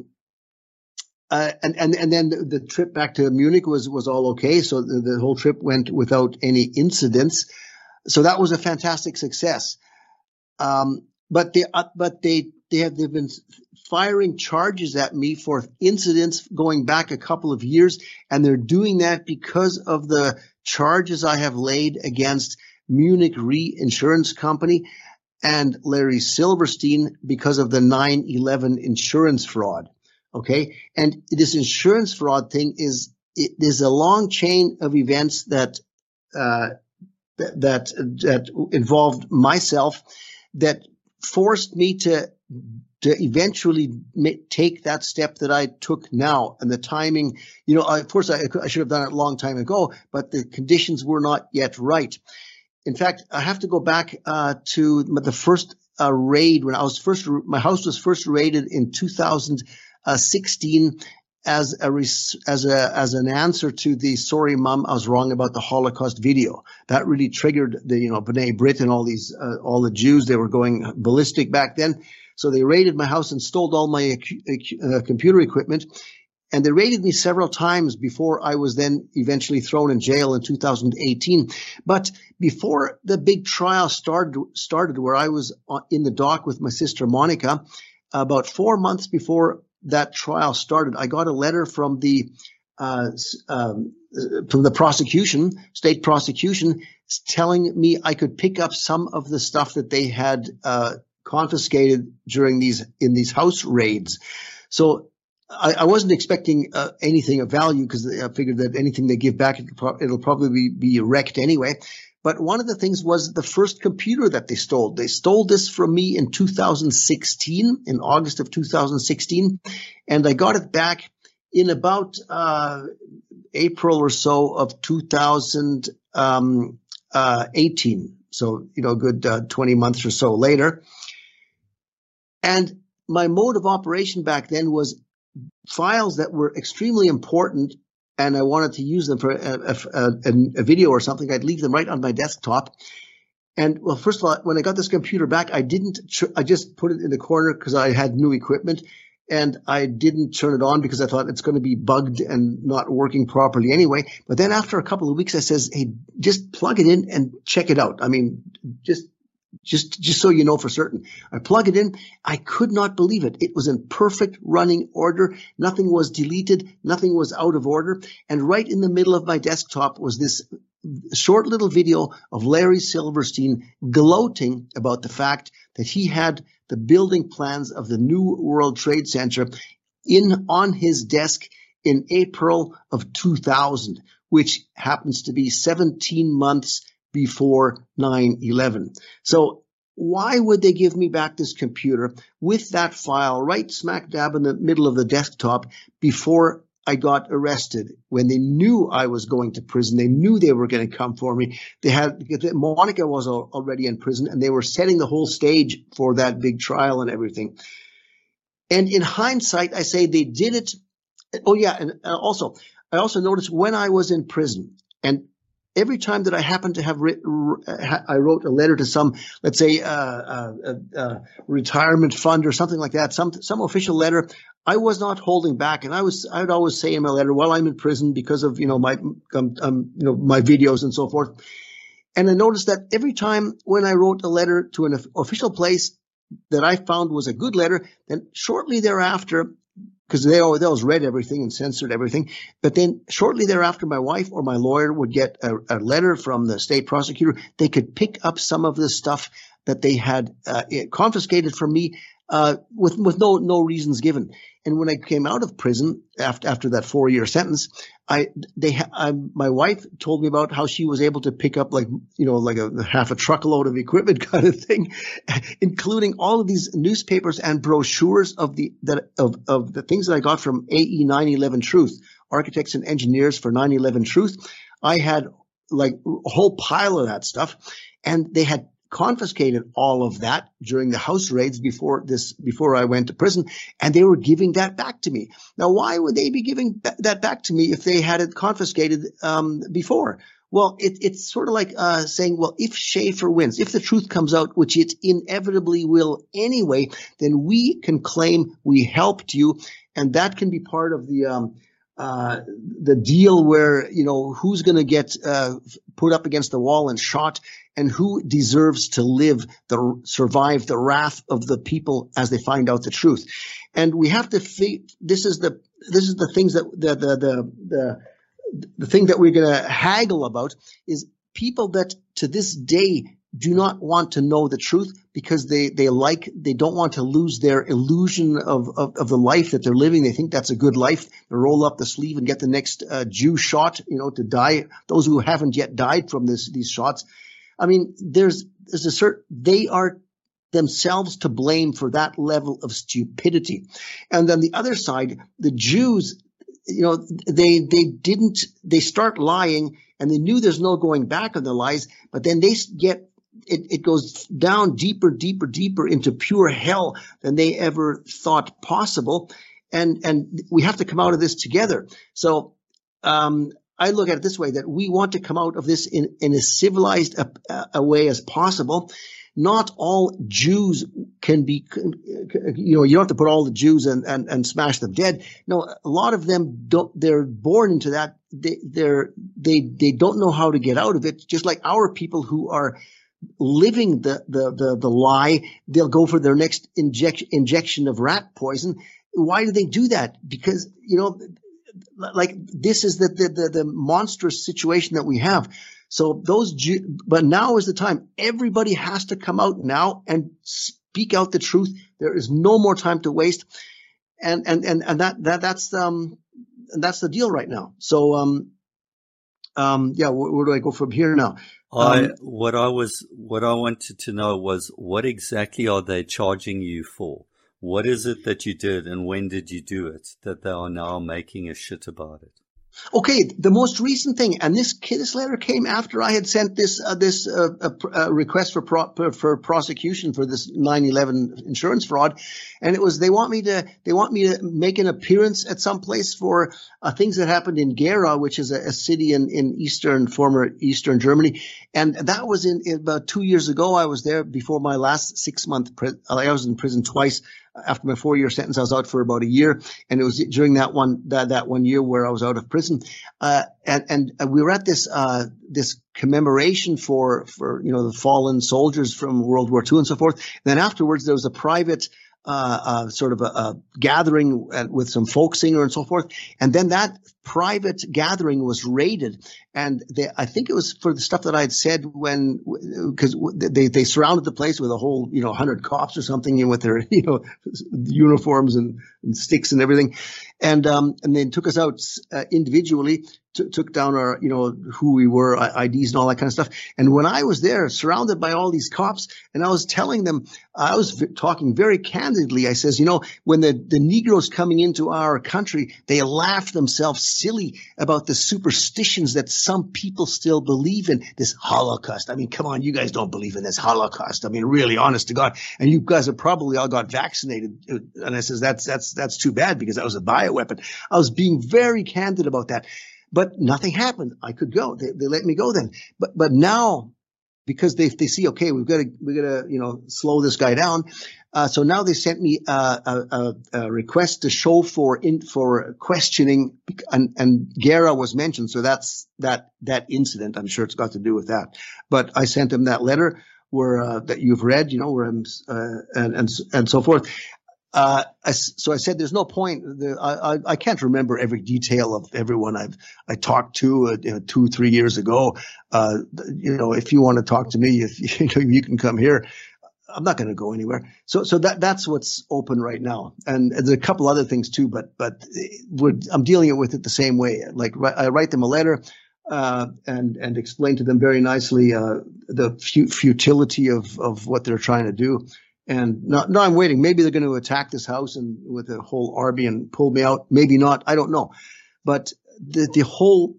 uh, and, and, and then the, the trip back to Munich was, was all okay. So the, the whole trip went without any incidents. So that was a fantastic success. Um, but they, uh, but they, they have, they've been firing charges at me for incidents going back a couple of years. And they're doing that because of the charges I have laid against Munich Re Insurance Company and Larry Silverstein because of the nine eleven insurance fraud. Okay. And this insurance fraud thing is, it, there's a long chain of events that, uh, that, that, that involved myself that forced me to, to eventually ma- take that step that I took now. And the timing, you know, I, of course I, I should have done it a long time ago, but the conditions were not yet right. In fact, I have to go back uh, to the first uh, raid when I was first. My house was first raided in two thousand sixteen as a as a as an answer to the "Sorry, Mom, I was wrong about the Holocaust" video. That really triggered the you know B'nai Brit and all these uh, all the Jews. They were going ballistic back then. So they raided my house and stole all my uh, computer equipment. And they raided me several times before I was then eventually thrown in jail in two thousand eighteen. But before the big trial started, started where I was in the dock with my sister Monica, about four months before that trial started, I got a letter from the uh, um, from the prosecution, state prosecution, telling me I could pick up some of the stuff that they had uh, confiscated during these in these house raids. So I, I wasn't expecting uh, anything of value because I figured that anything they give back, it'll, pro- it'll probably be, be wrecked anyway. But one of the things was the first computer that they stole. They stole this from me in two thousand sixteen, in August of two thousand sixteen, and I got it back in about uh, April or so of two thousand eighteen. So, you know, a good uh, twenty months or so later. And my mode of operation back then was files that were extremely important and I wanted to use them for a, a, a, a video or something, I'd leave them right on my desktop. And well, first of all, when I got this computer back, I didn't, tr- I just put it in the corner because I had new equipment and I didn't turn it on because I thought it's going to be bugged and not working properly anyway. But then after a couple of weeks, I says, hey, just plug it in and check it out. I mean, just Just, just so you know for certain. I plug it in. I could not believe it. It was in perfect running order. Nothing was deleted. Nothing was out of order. And right in the middle of my desktop was this short little video of Larry Silverstein gloating about the fact that he had the building plans of the New World Trade Center in on his desk in April of two thousand, which happens to be seventeen months before nine eleven. So why would they give me back this computer with that file right smack dab in the middle of the desktop before I got arrested, when they knew I was going to prison? They knew they were going to come for me. They had, Monica was already in prison and they were setting the whole stage for that big trial and everything. And in hindsight, I say they did it Oh yeah, and uh, also I also noticed when I was in prison, and every time that I happened to have written, I wrote a letter to some, let's say, uh, uh, uh, retirement fund or something like that, some some official letter. I was not holding back, and I was I would always say in my letter, "Well, I'm in prison because of you know my um, um, you know my videos and so forth." And I noticed that every time when I wrote a letter to an official place that I found was a good letter, then shortly thereafter, because they always, they always read everything and censored everything, but then shortly thereafter, my wife or my lawyer would get a, a letter from the state prosecutor. They could pick up some of the stuff that they had uh, confiscated from me uh, with with no no reasons given. And when I came out of prison after after that four year sentence, I they I, my wife told me about how she was able to pick up like you know like a half a truckload of equipment kind of thing, including all of these newspapers and brochures of the that of of the things that I got from A E nine eleven Truth, Architects and Engineers for nine eleven Truth. I had like a whole pile of that stuff, and they had confiscated all of that during the house raids before this, before I went to prison, and they were giving that back to me. Now, why would they be giving that back to me if they had it confiscated um, before? Well, it, it's sort of like uh, saying, well, if Schaefer wins, if the truth comes out, which it inevitably will anyway, then we can claim we helped you, and that can be part of the um, uh, the deal where, you know, who's going to get uh, put up against the wall and shot, and who deserves to live, the survive the wrath of the people as they find out the truth. And we have to fi- this is the this is the things that the the the the, the thing that we're going to haggle about is people that to this day do not want to know the truth because they they like they don't want to lose their illusion of of, of the life that they're living. They think that's a good life. They roll up the sleeve and get the next uh, Jew shot, you know, to die. Those who haven't yet died from this these shots. I mean, there's there's a certain they are themselves to blame for that level of stupidity. And then the other side, the Jews, you know, they they didn't they start lying and they knew there's no going back on the lies, but then they get it, it goes down deeper, deeper, deeper into pure hell than they ever thought possible. And and we have to come out of this together. So um I look at it this way, that we want to come out of this in, in as civilized a, a way as possible. Not all Jews can be, you know, you don't have to put all the Jews and, and, and smash them dead. No, a lot of them don't, they're born into that. They, they're, they, they don't know how to get out of it. Just like our people who are living the, the, the, the lie, they'll go for their next injection, injection of rat poison. Why do they do that? Because, you know, like this is the, the, the, the monstrous situation that we have. So those, but now is the time. Everybody has to come out now and speak out the truth. There is no more time to waste. And, and, and, and that, that, that's, um, that's the deal right now. So, um, um, yeah, where, where do I go from here now? I, Um, what I was, what I wanted to know was what exactly are they charging you for? What is it that you did and when did you do it that they are now making a shit about it? Okay, the most recent thing, and this this letter came after I had sent this uh, this uh, uh, uh, request for pro- for prosecution for this nine eleven insurance fraud, and it was they want me to they want me to make an appearance at some place for uh, things that happened in Gera, which is a, a city in, in eastern former eastern Germany, and that was in, in about two years ago. I was there before my last six month. Pri- I was in prison twice. After my four-year sentence, I was out for about a year, and it was during that one that, that one year where I was out of prison. Uh, and, and we were at this uh, this commemoration for for you know the fallen soldiers from World War Two and so forth. And then afterwards, there was a private uh, uh, sort of a, a gathering with some folk singer and so forth. And then that private gathering was raided, and they, I think it was for the stuff that I had said when, because they they surrounded the place with a whole you know hundred cops or something, you know, with their you know uniforms and, and sticks and everything, and um and then took us out uh, individually. T- took down our, you know, who we were, I Ds and all that kind of stuff. And when I was there, surrounded by all these cops, and I was telling them, I was v- talking very candidly. I says, you know, when the, the Negroes coming into our country, they laugh themselves silly about the superstitions that some people still believe in, this Holocaust. I mean, come on, you guys don't believe in this Holocaust. I mean, really, honest to God. And you guys have probably all got vaccinated. And I says, that's, that's, that's too bad because that was a bio bioweapon. I was being very candid about that, but nothing happened. I could go. They, they let me go then. But but now, because they they see, okay, we've got to we got to you know slow this guy down. Uh, so now they sent me uh, a, a, a request to show for in, for questioning, and, and Guerra was mentioned. So that's that that incident. I'm sure it's got to do with that. But I sent him that letter where uh, that you've read, you know, where I'm uh, and and and so forth. Uh, I, so I said, there's no point. The, I, I I can't remember every detail of everyone I've I talked to uh, you know, two three years ago. Uh, you know, if you want to talk to me, if you know, you can come here. I'm not going to go anywhere. So, so that that's what's open right now, and there's a couple other things too. But, but we're, I'm dealing with it the same way. Like I write them a letter, uh, and and explain to them very nicely uh, the futility of of what they're trying to do. And now, now I'm waiting. Maybe they're going to attack this house and with a whole army and pull me out. Maybe not. I don't know. But the the whole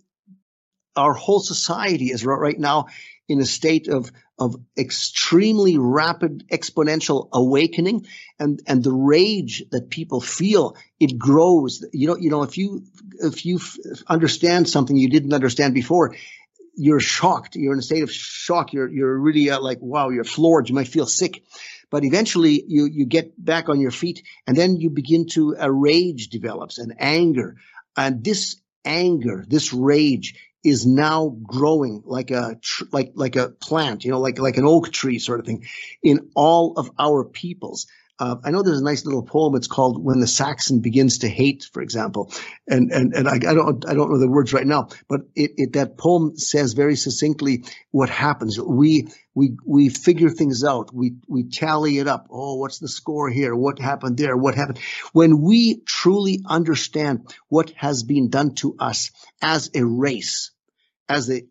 our whole society is right now in a state of of extremely rapid exponential awakening, and and the rage that people feel, it grows. You know, you know, if you if you understand something you didn't understand before, you're shocked. You're in a state of shock. You're you're really uh, like, wow, you're floored. You might feel sick, but eventually you you get back on your feet, and then you begin to a rage develops, and anger, and this anger, this rage is now growing like a tr- like like a plant, you know, like like an oak tree sort of thing, in all of our peoples. Uh, I know there's a nice little poem. It's called "When the Saxon Begins to Hate," for example, and and and I, I don't I don't know the words right now, but it, it that poem says very succinctly what happens. We we we figure things out. We we tally it up. Oh, what's the score here? What happened there? What happened? When we truly understand what has been done to us as a race, as the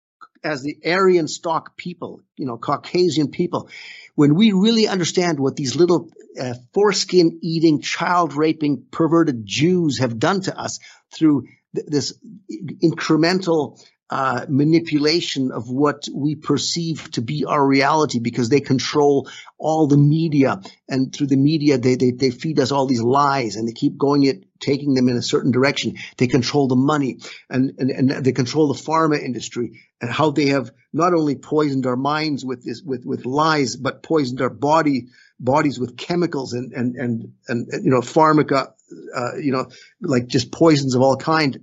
as the Aryan stock people, you know, Caucasian people, when we really understand what these little uh, foreskin-eating, child-raping, perverted Jews have done to us through th- this incremental uh, manipulation of what we perceive to be our reality, because they control all the media, and through the media they they, they feed us all these lies, and they keep going it, taking them in a certain direction. They control the money, and, and, and they control the pharma industry, and how they have not only poisoned our minds with this, with, with lies, but poisoned our body, bodies with chemicals and, and, and, and, you know, pharmaca, uh, you know, like just poisons of all kind,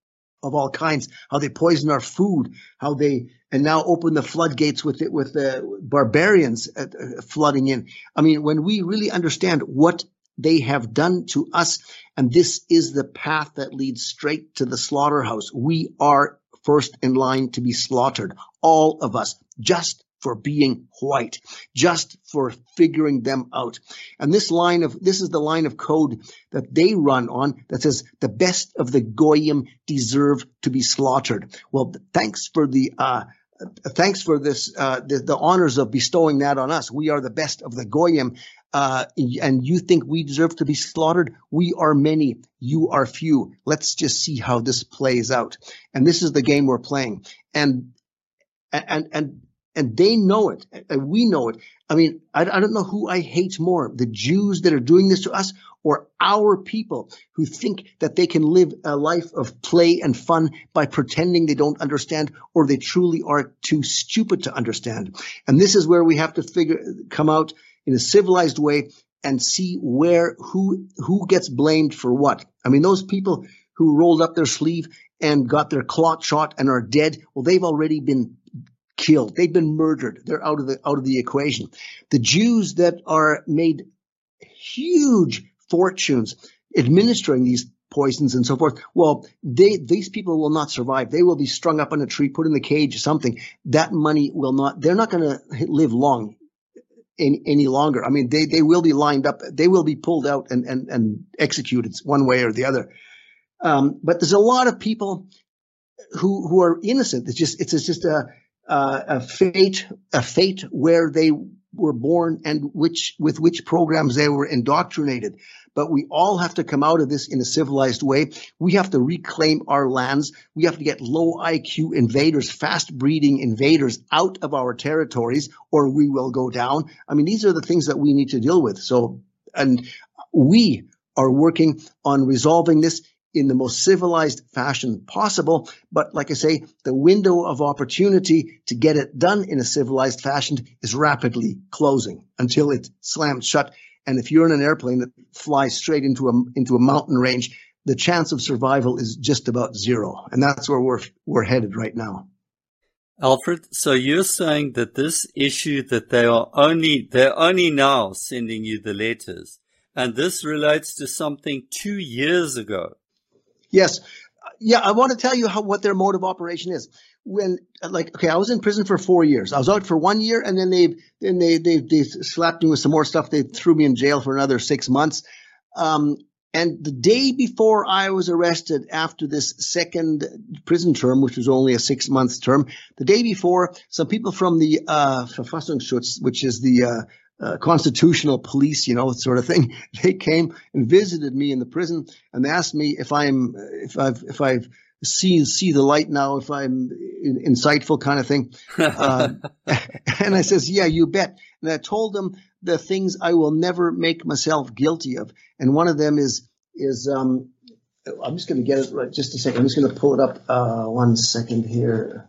of all kinds, how they poison our food, how they, and now open the floodgates with it, with the barbarians uh, uh, flooding in. I mean, when we really understand what they have done to us, and this is the path that leads straight to the slaughterhouse. We are first in line to be slaughtered, all of us, just for being white, just for figuring them out. And this line of, this is the line of code that they run on that says the best of the Goyim deserve to be slaughtered. Well, thanks for the, uh, thanks for this, uh, the, the honors of bestowing that on us. We are the best of the Goyim. Uh, and you think we deserve to be slaughtered? We are many, you are few. Let's just see how this plays out. And this is the game we're playing. And, and, and, and they know it, and we know it. I mean, I, I don't know who I hate more, the Jews that are doing this to us, or our people who think that they can live a life of play and fun by pretending they don't understand, or they truly are too stupid to understand. And this is where we have to figure, come out in a civilized way and see where, who, who gets blamed for what. I mean, those people who rolled up their sleeve and got their clot shot and are dead, well, they've already been killed. They've been murdered. They're out of the, out of the equation. The Jews that are made huge fortunes administering these poisons and so forth, well, they, these people will not survive. They will be strung up on a tree, put in the cage or something. That money will not, they're not going to live long. Any, any longer. I mean, they, they will be lined up. They will be pulled out and, and, and executed one way or the other. Um, but there's a lot of people who, who are innocent. It's just, it's just a, a, a fate, a fate where they were born and which, with which programs they were indoctrinated. But we all have to come out of this in a civilized way. We have to reclaim our lands. We have to get low I Q invaders, fast breeding invaders out of our territories, or we will go down. I mean, these are the things that we need to deal with. So, and we are working on resolving this in the most civilized fashion possible. But like I say, the window of opportunity to get it done in a civilized fashion is rapidly closing until it slams shut. And if you're in an airplane that flies straight into a, into a mountain range, the chance of survival is just about zero. And that's where we're, we're headed right now. Alfred, so you're saying that this issue that they are only, they're only now sending you the letters, and this relates to something two years ago. Yes. Yeah, I want to tell you how, what their mode of operation is. When, like, okay, I was in prison for four years. I was out for one year, and then they, then they, they, they slapped me with some more stuff. They threw me in jail for another six months. Um, and the day before I was arrested after this second prison term, which was only a six month term, the day before, some people from the, uh, Verfassungsschutz, which is the, uh, Uh, constitutional police, you know, sort of thing. They came and visited me in the prison, and they asked me if I'm, if I've, if I've see see the light now, if I'm in, insightful, kind of thing. Uh, and I says, yeah, you bet. And I told them the things I will never make myself guilty of, and one of them is is um, I'm just going to get it right. Just a second. I'm just going to pull it up. Uh, one second here.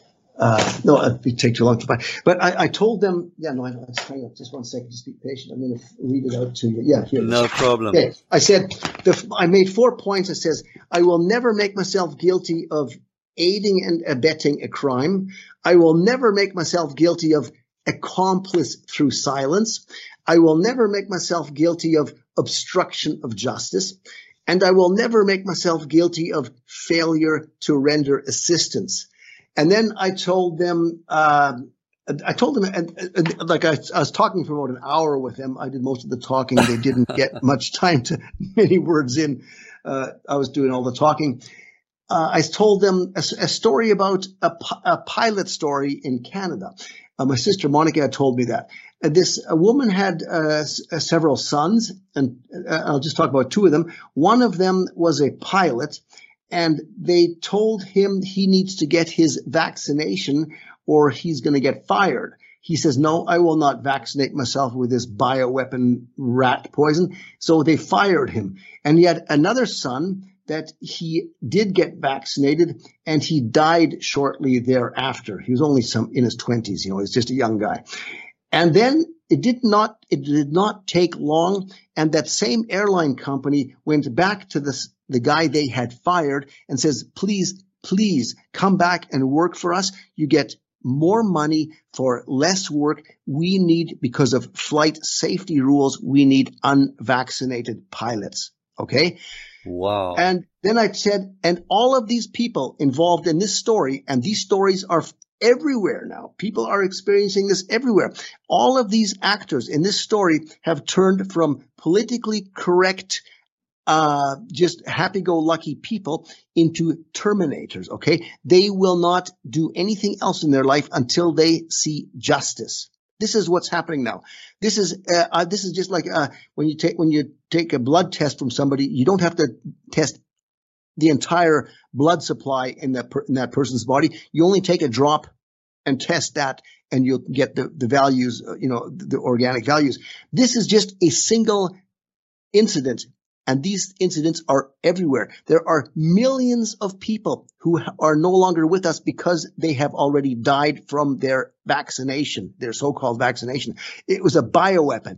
Uh, no, it'd take too long to find. But I, I told them, yeah, no, I know. Hang on, just one second. Just be patient. I'm going to read it out to you. Yeah, here. No problem. Okay. I said, the, I made four points. It says, I will never make myself guilty of aiding and abetting a crime. I will never make myself guilty of accomplice through silence. I will never make myself guilty of obstruction of justice. And I will never make myself guilty of failure to render assistance. And then I told them, uh, I told them, and, and, like I, I was talking for about an hour with them. I did most of the talking. They didn't get much time to many words in. Uh, I was doing all the talking. Uh, I told them a, a story about a, a pilot story in Canada. Uh, my sister Monica had told me that. Uh, this a woman had uh, s- uh, several sons, and uh, I'll just talk about two of them. One of them was a pilot. And they told him he needs to get his vaccination or he's going to get fired. He says, no, I will not vaccinate myself with this bioweapon rat poison. So they fired him. And he had another son that he did get vaccinated, and he died shortly thereafter. He was only some in his twenties, you know, he's just a young guy. And then it did not, it did not take long. And that same airline company went back to this, the guy they had fired and says, please, please come back and work for us. You get more money for less work. We need, because of flight safety rules, we need unvaccinated pilots. Okay. Wow. And then I said, and all of these people involved in this story, and these stories are everywhere now. People are experiencing this everywhere. All of these actors in this story have turned from politically correct, uh, just happy-go-lucky people into terminators, okay? They will not do anything else in their life until they see justice. This is what's happening now. This is uh, uh, this is just like uh, when you take when you take a blood test from somebody. You don't have to test the entire blood supply in that per, in that person's body. You only take a drop and test that, and you'll get the the values, uh, you know, the, the organic values. This is just a single incident, and these incidents are everywhere. There are millions of people who are no longer with us because they have already died from their vaccination, their so-called vaccination. It was a bioweapon.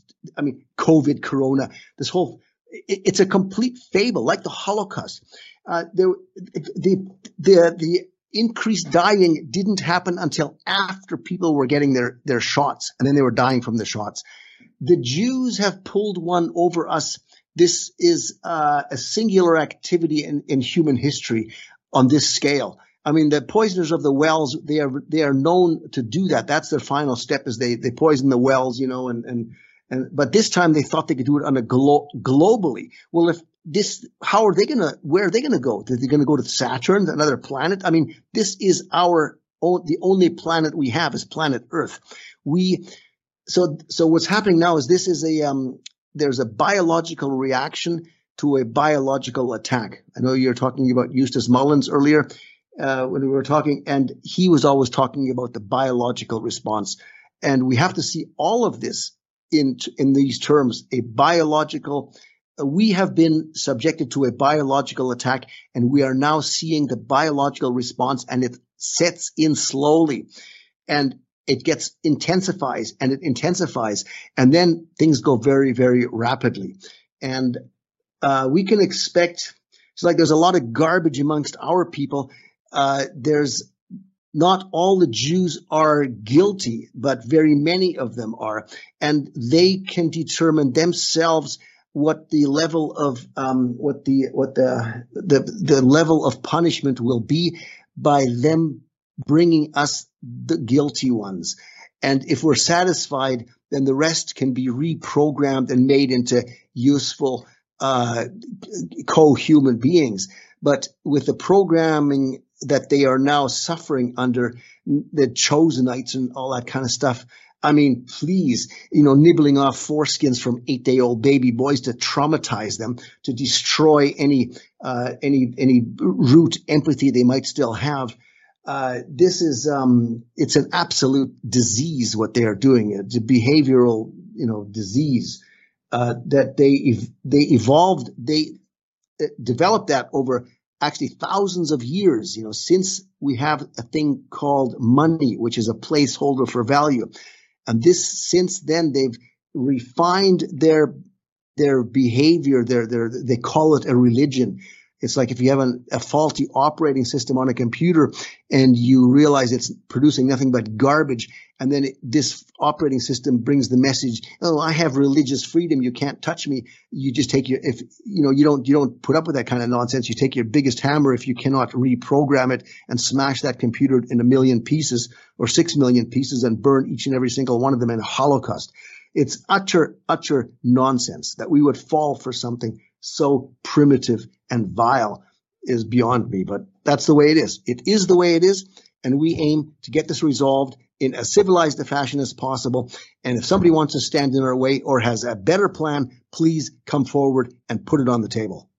I mean, COVID, Corona, this whole, it, it's a complete fable, like the Holocaust. Uh, there, the, the, the increased dying didn't happen until after people were getting their, their shots, and then they were dying from the shots. The Jews have pulled one over us. This is uh, a singular activity in, in human history on this scale. I mean, the poisoners of the wells, they are they are known to do that. That's their final step, is they they poison the wells, you know, and and and. But this time they thought they could do it on a glo- globally. Well, if this, how are they gonna? Where are they gonna go? Are they gonna go to Saturn, another planet? I mean, this is our own, the only planet we have is planet Earth. We so so what's happening now is this is a um. There's a biological reaction to a biological attack. I know you're talking about Eustace Mullins earlier uh, when we were talking, and he was always talking about the biological response. And we have to see all of this in in these terms: a biological we have been subjected to a biological attack, and we are now seeing the biological response, and it sets in slowly, and it gets intensifies and it intensifies, and then things go very, very rapidly. And uh, we can expect, it's like there's a lot of garbage amongst our people. Uh, there's not all the Jews are guilty, but very many of them are, and they can determine themselves what the level of um, what the what the, the the level of punishment will be by them bringing us the guilty ones. And if we're satisfied, then the rest can be reprogrammed and made into useful uh, co-human beings. But with the programming that they are now suffering under, the Chosenites and all that kind of stuff, I mean, please, you know, nibbling off foreskins from eight-day-old baby boys to traumatize them, to destroy any uh, any any root empathy they might still have. Uh, this is um, it's an absolute disease what they are doing. It's a behavioral, you know, disease uh, that they ev- they evolved. They uh, developed that over actually thousands of years. You know, since we have a thing called money, which is a placeholder for value. And this, since then, they've refined their their behavior. Their their they call it a religion. It's like if you have an, a faulty operating system on a computer and you realize it's producing nothing but garbage, and then it, this operating system brings the message, "Oh, I have religious freedom. You can't touch me." You just take your if you know you don't you don't put up with that kind of nonsense. You take your biggest hammer if you cannot reprogram it and smash that computer in a million pieces or six million pieces and burn each and every single one of them in a holocaust. It's utter utter nonsense that we would fall for something so primitive and vile is beyond me, but that's the way it is. It is the way it is, and we aim to get this resolved in as civilized a fashion as possible. And if somebody wants to stand in our way or has a better plan, please come forward and put it on the table.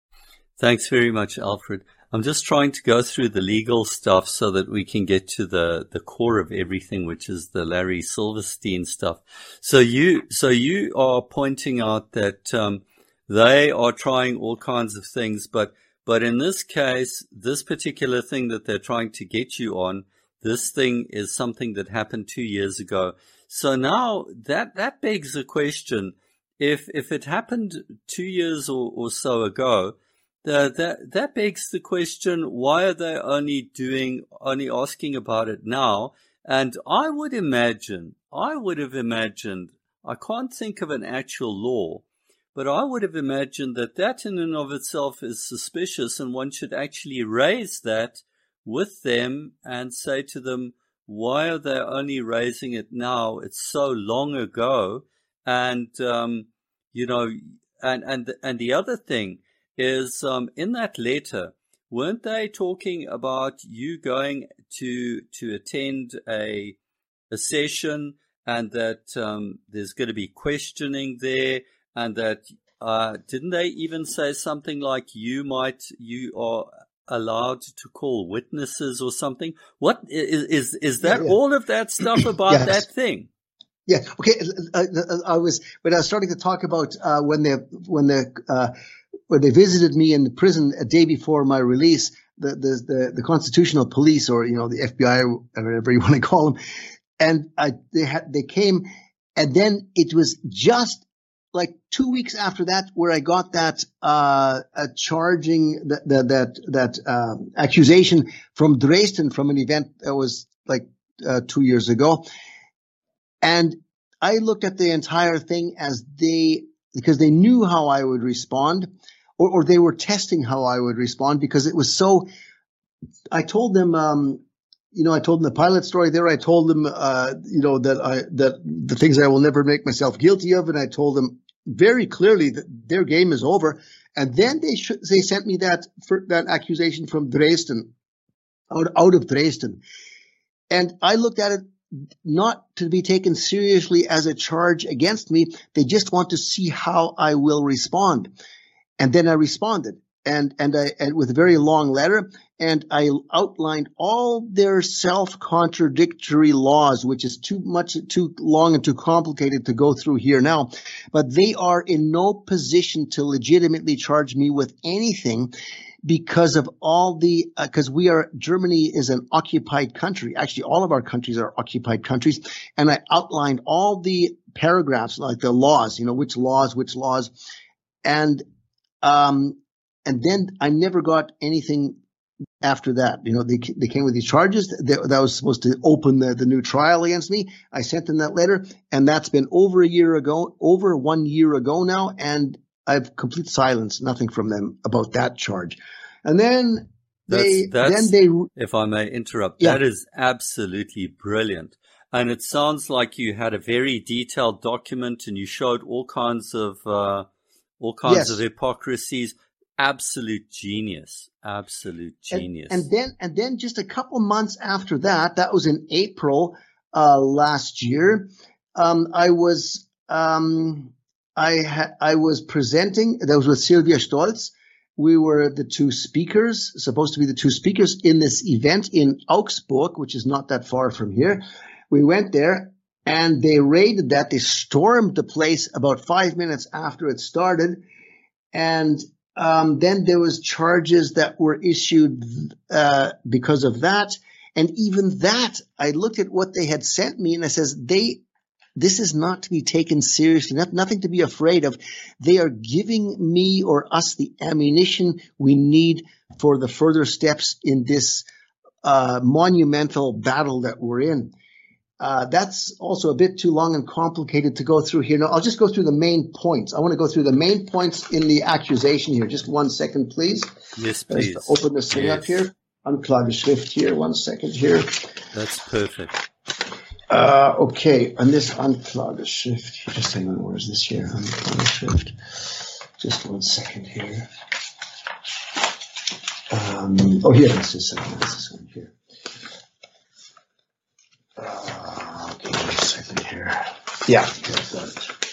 Thanks very much, Alfred. I'm just trying to go through the legal stuff so that we can get to the, the core of everything, which is the Larry Silverstein stuff. So you, so you are pointing out that, um, they are trying all kinds of things, but, but in this case, this particular thing that they're trying to get you on, this thing is something that happened two years ago. So now that, that begs the question, if, if it happened two years or, or so ago, the, that, that begs the question, why are they only doing, only asking about it now? And I would imagine, I would have imagined, I can't think of an actual law, but I would have imagined that that in and of itself is suspicious, and one should actually raise that with them and say to them, why are they only raising it now? It's so long ago. And, um, you know, and, and, and the other thing is, um, in that letter, weren't they talking about you going to, to attend a, a session, and that, um, there's going to be questioning there? And that, uh, didn't they even say something like you might, you are allowed to call witnesses or something? What is, is, is that yeah, yeah. all of that stuff about yes. that thing? Yeah. Okay. I, I was, when I was starting to talk about, uh, when they, when they, uh, when they visited me in the prison a day before my release, the, the, the, the constitutional police, or, you know, the F B I, or whatever you want to call them. And I, they had, they came, and then it was just like two weeks after that, where I got that uh, uh charging that that that, that um, accusation from Dresden, from an event that was like uh, two years ago, and I looked at the entire thing as they, because they knew how I would respond, or, or they were testing how I would respond, because it was so. I told them, um, you know, I told them the pilot story there. I told them, uh, you know, that I that the things I will never make myself guilty of, and I told them very clearly that their game is over. And then they sh- they sent me that for, that accusation from Dresden, out out of Dresden, and I looked at it not to be taken seriously as a charge against me. They just want to see how I will respond, and then I responded. and and I and with a very long letter, and I outlined all their self-contradictory laws, which is too much, too long and too complicated to go through here now. But they are in no position to legitimately charge me with anything because of all the, because uh, we are, Germany is an occupied country. Actually, all of our countries are occupied countries. And I outlined all the paragraphs, like the laws, you know, which laws, which laws. And, um, and then I never got anything after that. You know, they they came with these charges that, that was supposed to open the, the new trial against me. I sent them that letter, and that's been over a year ago, over one year ago now, and I've complete silence, nothing from them about that charge. And then they, that's, that's, then they, if I may interrupt, yeah. that is absolutely brilliant. And it sounds like you had a very detailed document, and you showed all kinds of uh, all kinds yes. of hypocrisies. Absolute genius. Absolute genius. And, and then, and then just a couple months after that, that was in April, uh, last year, um, I was, um, I had, I was presenting, that was with Sylvia Stolz. We were the two speakers, supposed to be the two speakers in this event in Augsburg, which is not that far from here. We went there and they raided that. They stormed the place about five minutes after it started. And Um, then there was charges that were issued uh, because of that. And even that, I looked at what they had sent me and I says, they, this is not to be taken seriously, not, nothing to be afraid of. They are giving me or us the ammunition we need for the further steps in this uh, monumental battle that we're in. Uh, that's also a bit too long and complicated to go through here. Now, I'll just go through the main points. I want to go through the main points in the accusation here. Just one second, please. Yes, please. Let's open this thing yes. up here. Anklageschrift here. One second here. That's perfect. Uh, okay. And this Anklageschrift. Just hang on. Where is this here? Anklageschrift. Just one second here. Um, oh, here. This is this one here. Uh, okay, wait a second here. Yeah, got it.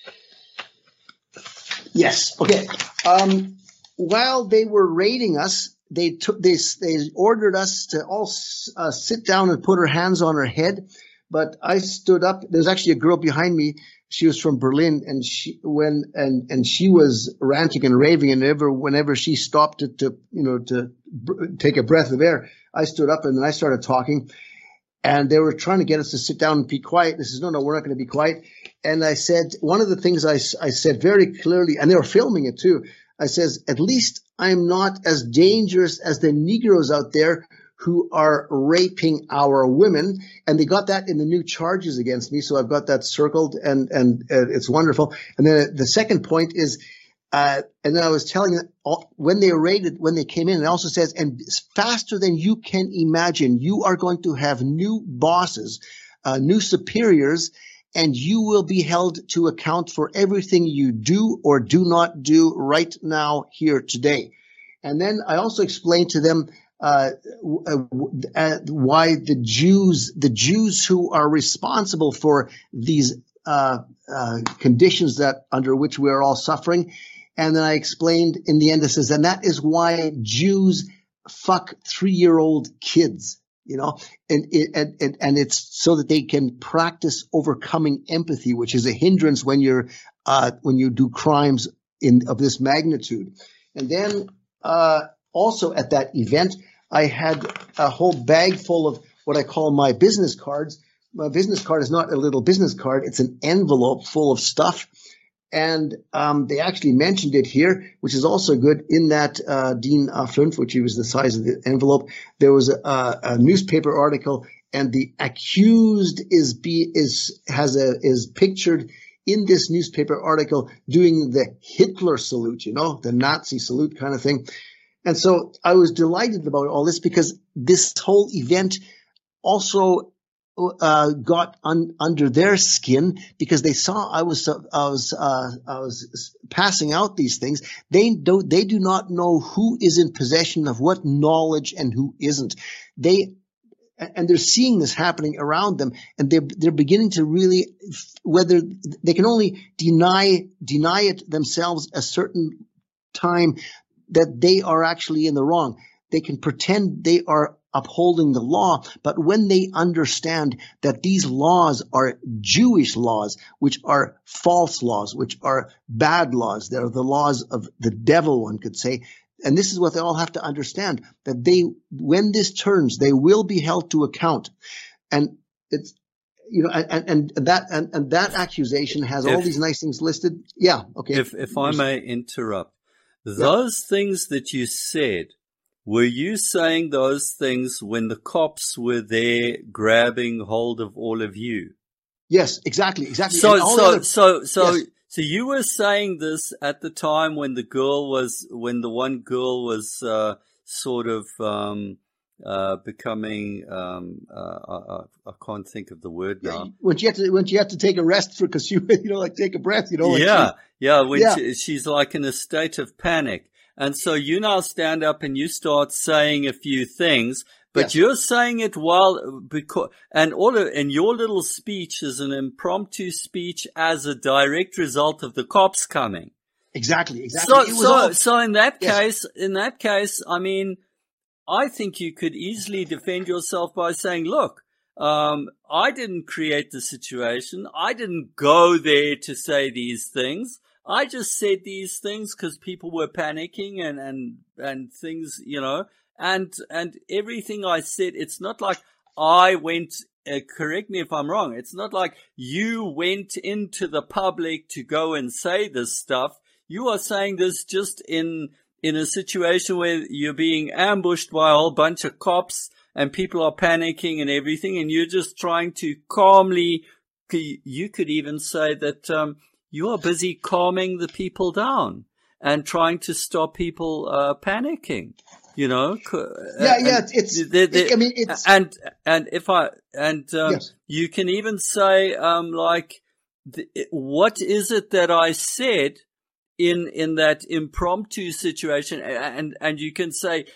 Yes. Okay. Um, while they were raiding us, they took they they ordered us to all uh, sit down and put our hands on our head. But I stood up. There's actually a girl behind me. She was from Berlin, and she when and and she was ranting and raving. And whenever whenever she stopped to, to you know to br- take a breath of air, I stood up and then I started talking. And they were trying to get us to sit down and be quiet. This is, no, no, we're not going to be quiet. And I said, one of the things I, I said very clearly, and they were filming it too. I says, at least I'm not as dangerous as the Negroes out there who are raping our women. And they got that in the new charges against me. So I've got that circled and, and uh, it's wonderful. And then the second point is, Uh, and then I was telling them all, when they raided, when they came in, it also says, and faster than you can imagine, you are going to have new bosses, uh, new superiors, and you will be held to account for everything you do or do not do right now here today. And then I also explained to them uh, uh, why the Jews, the Jews who are responsible for these uh, uh, conditions that under which we are all suffering. And then I explained in the end, it says, and that is why Jews fuck three-year-old kids, you know, and, and, and, and it's so that they can practice overcoming empathy, which is a hindrance when you're, uh, when you do crimes in, of this magnitude. And then, uh, also at that event, I had a whole bag full of what I call my business cards. My business card is not a little business card. It's an envelope full of stuff. And um, they actually mentioned it here, which is also good. In that uh, DIN A five, which was the size of the envelope, there was a, a newspaper article, and the accused is be is has a is pictured in this newspaper article doing the Hitler salute, you know, the Nazi salute kind of thing. And so I was delighted about all this because this whole event also Uh, got un, under their skin because they saw I was uh, I was uh, I was passing out these things. They don't they do not know who is in possession of what knowledge and who isn't. They and they're seeing this happening around them, and they're they're beginning to really, whether they can only deny deny it themselves a certain time that they are actually in the wrong. They can pretend they are upholding the law, but when they understand that these laws are Jewish laws, which are false laws, which are bad laws, they're the laws of the devil, one could say, and this is what they all have to understand, that they, when this turns, they will be held to account. And it's, you know, and, and that, and, and that accusation has if, all these nice things listed. Yeah. Okay. If, if I may interrupt, those yeah. things that you said, were you saying those things when the cops were there grabbing hold of all of you? Yes, exactly, exactly. So, so, other, so, so, yes. so you were saying this at the time when the girl was, when the one girl was, uh, sort of, um, uh, becoming, um, uh, I, I can't think of the word now. Yeah, when she had to, when she had to take a rest for, cause you, you know, like take a breath, you know. Like yeah, yeah, when yeah. She, she's like in a state of panic. And so you now stand up and you start saying a few things, but yes. you're saying it while, because, and all of, and your little speech is an impromptu speech as a direct result of the cops coming. Exactly, exactly. So, so, all, so in that yes. case, in that case, I mean, I think you could easily defend yourself by saying, look, um, I didn't create the situation. I didn't go there to say these things. I just said these things because people were panicking and, and, and things, you know, and, and everything I said, it's not like I went, uh, correct me if I'm wrong. It's not like you went into the public to go and say this stuff. You are saying this just in, in a situation where you're being ambushed by a whole bunch of cops and people are panicking and everything. And you're just trying to calmly, you could even say that, um, you are busy calming the people down and trying to stop people uh, panicking, you know. Yeah, yeah, it's. They're, they're, it, I mean, it's. And and if I and um, yes. you can even say um, like, the, what is it that I said in in that impromptu situation, and and you can say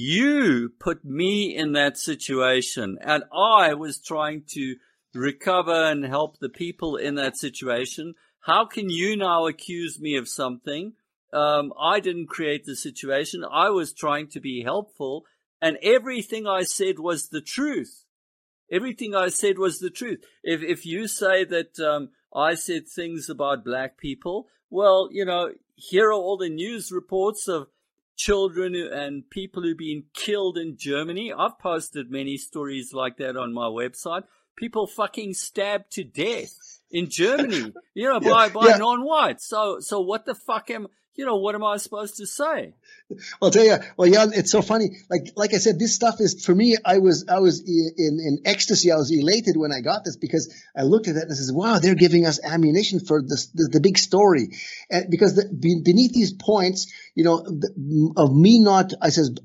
you put me in that situation, and I was trying to recover and help the people in that situation. How can you now accuse me of something? Um, I didn't create the situation. I was trying to be helpful, and everything I said was the truth. Everything I said was the truth. If if you say that um, I said things about black people, well, you know, here are all the news reports of children and people who've been killed in Germany. I've posted many stories like that on my website. People fucking stabbed to death in Germany, you know, by, by yeah. non-whites. So, so what the fuck am, you know, what am I supposed to say? Well, I'll tell you, well, yeah, it's so funny. Like, like I said, this stuff is, for me, I was, I was in, in ecstasy. I was elated when I got this because I looked at it and I said, wow, they're giving us ammunition for this, the, the big story. And because the, beneath these points, you know, the, of me not, I says,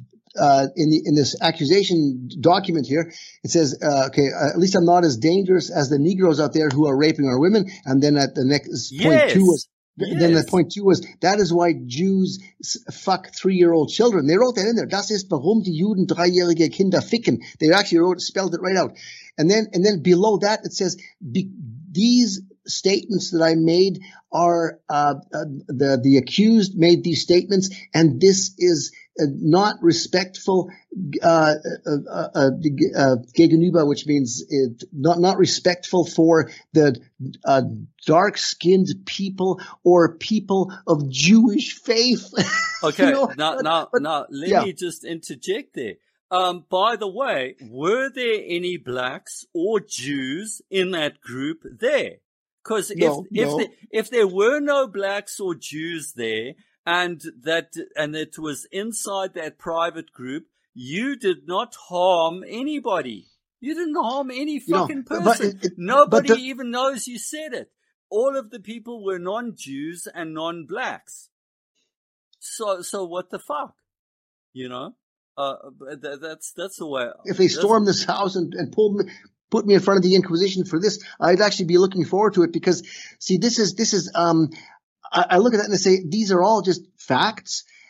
Uh, in the, in this accusation document here, it says, uh, okay, uh, at least I'm not as dangerous as the Negroes out there who are raping our women. And then at the next yes. point two was, yes. then the point two was, that is why Jews fuck three-year-old children. They wrote that in there. Das ist warum die Juden dreijährige Kinder ficken. They actually wrote, spelled it right out. And then, and then below that it says, be, these statements that I made are, uh, uh, the, the accused made these statements, and this is, Uh, not respectful uh, uh, uh, uh, gegenüber, which means it, not not respectful for the uh, dark-skinned people or people of Jewish faith. Okay, you know? now, now, but, now, let yeah. me just interject there. Um, by the way, were there any blacks or Jews in that group there? Because if no, if no. there, if there were no blacks or Jews there, and that and it was inside that private group, you did not harm anybody. You didn't harm any fucking you know, person. But it, Nobody but the, even knows you said it. All of the people were non-Jews and non-blacks. So, so what the fuck? You know, uh, that, that's that's the way. If they storm this house and, and pull me, put me in front of the Inquisition for this, I'd actually be looking forward to it because, see, this is this is um. I look at that and I say, these are all just facts.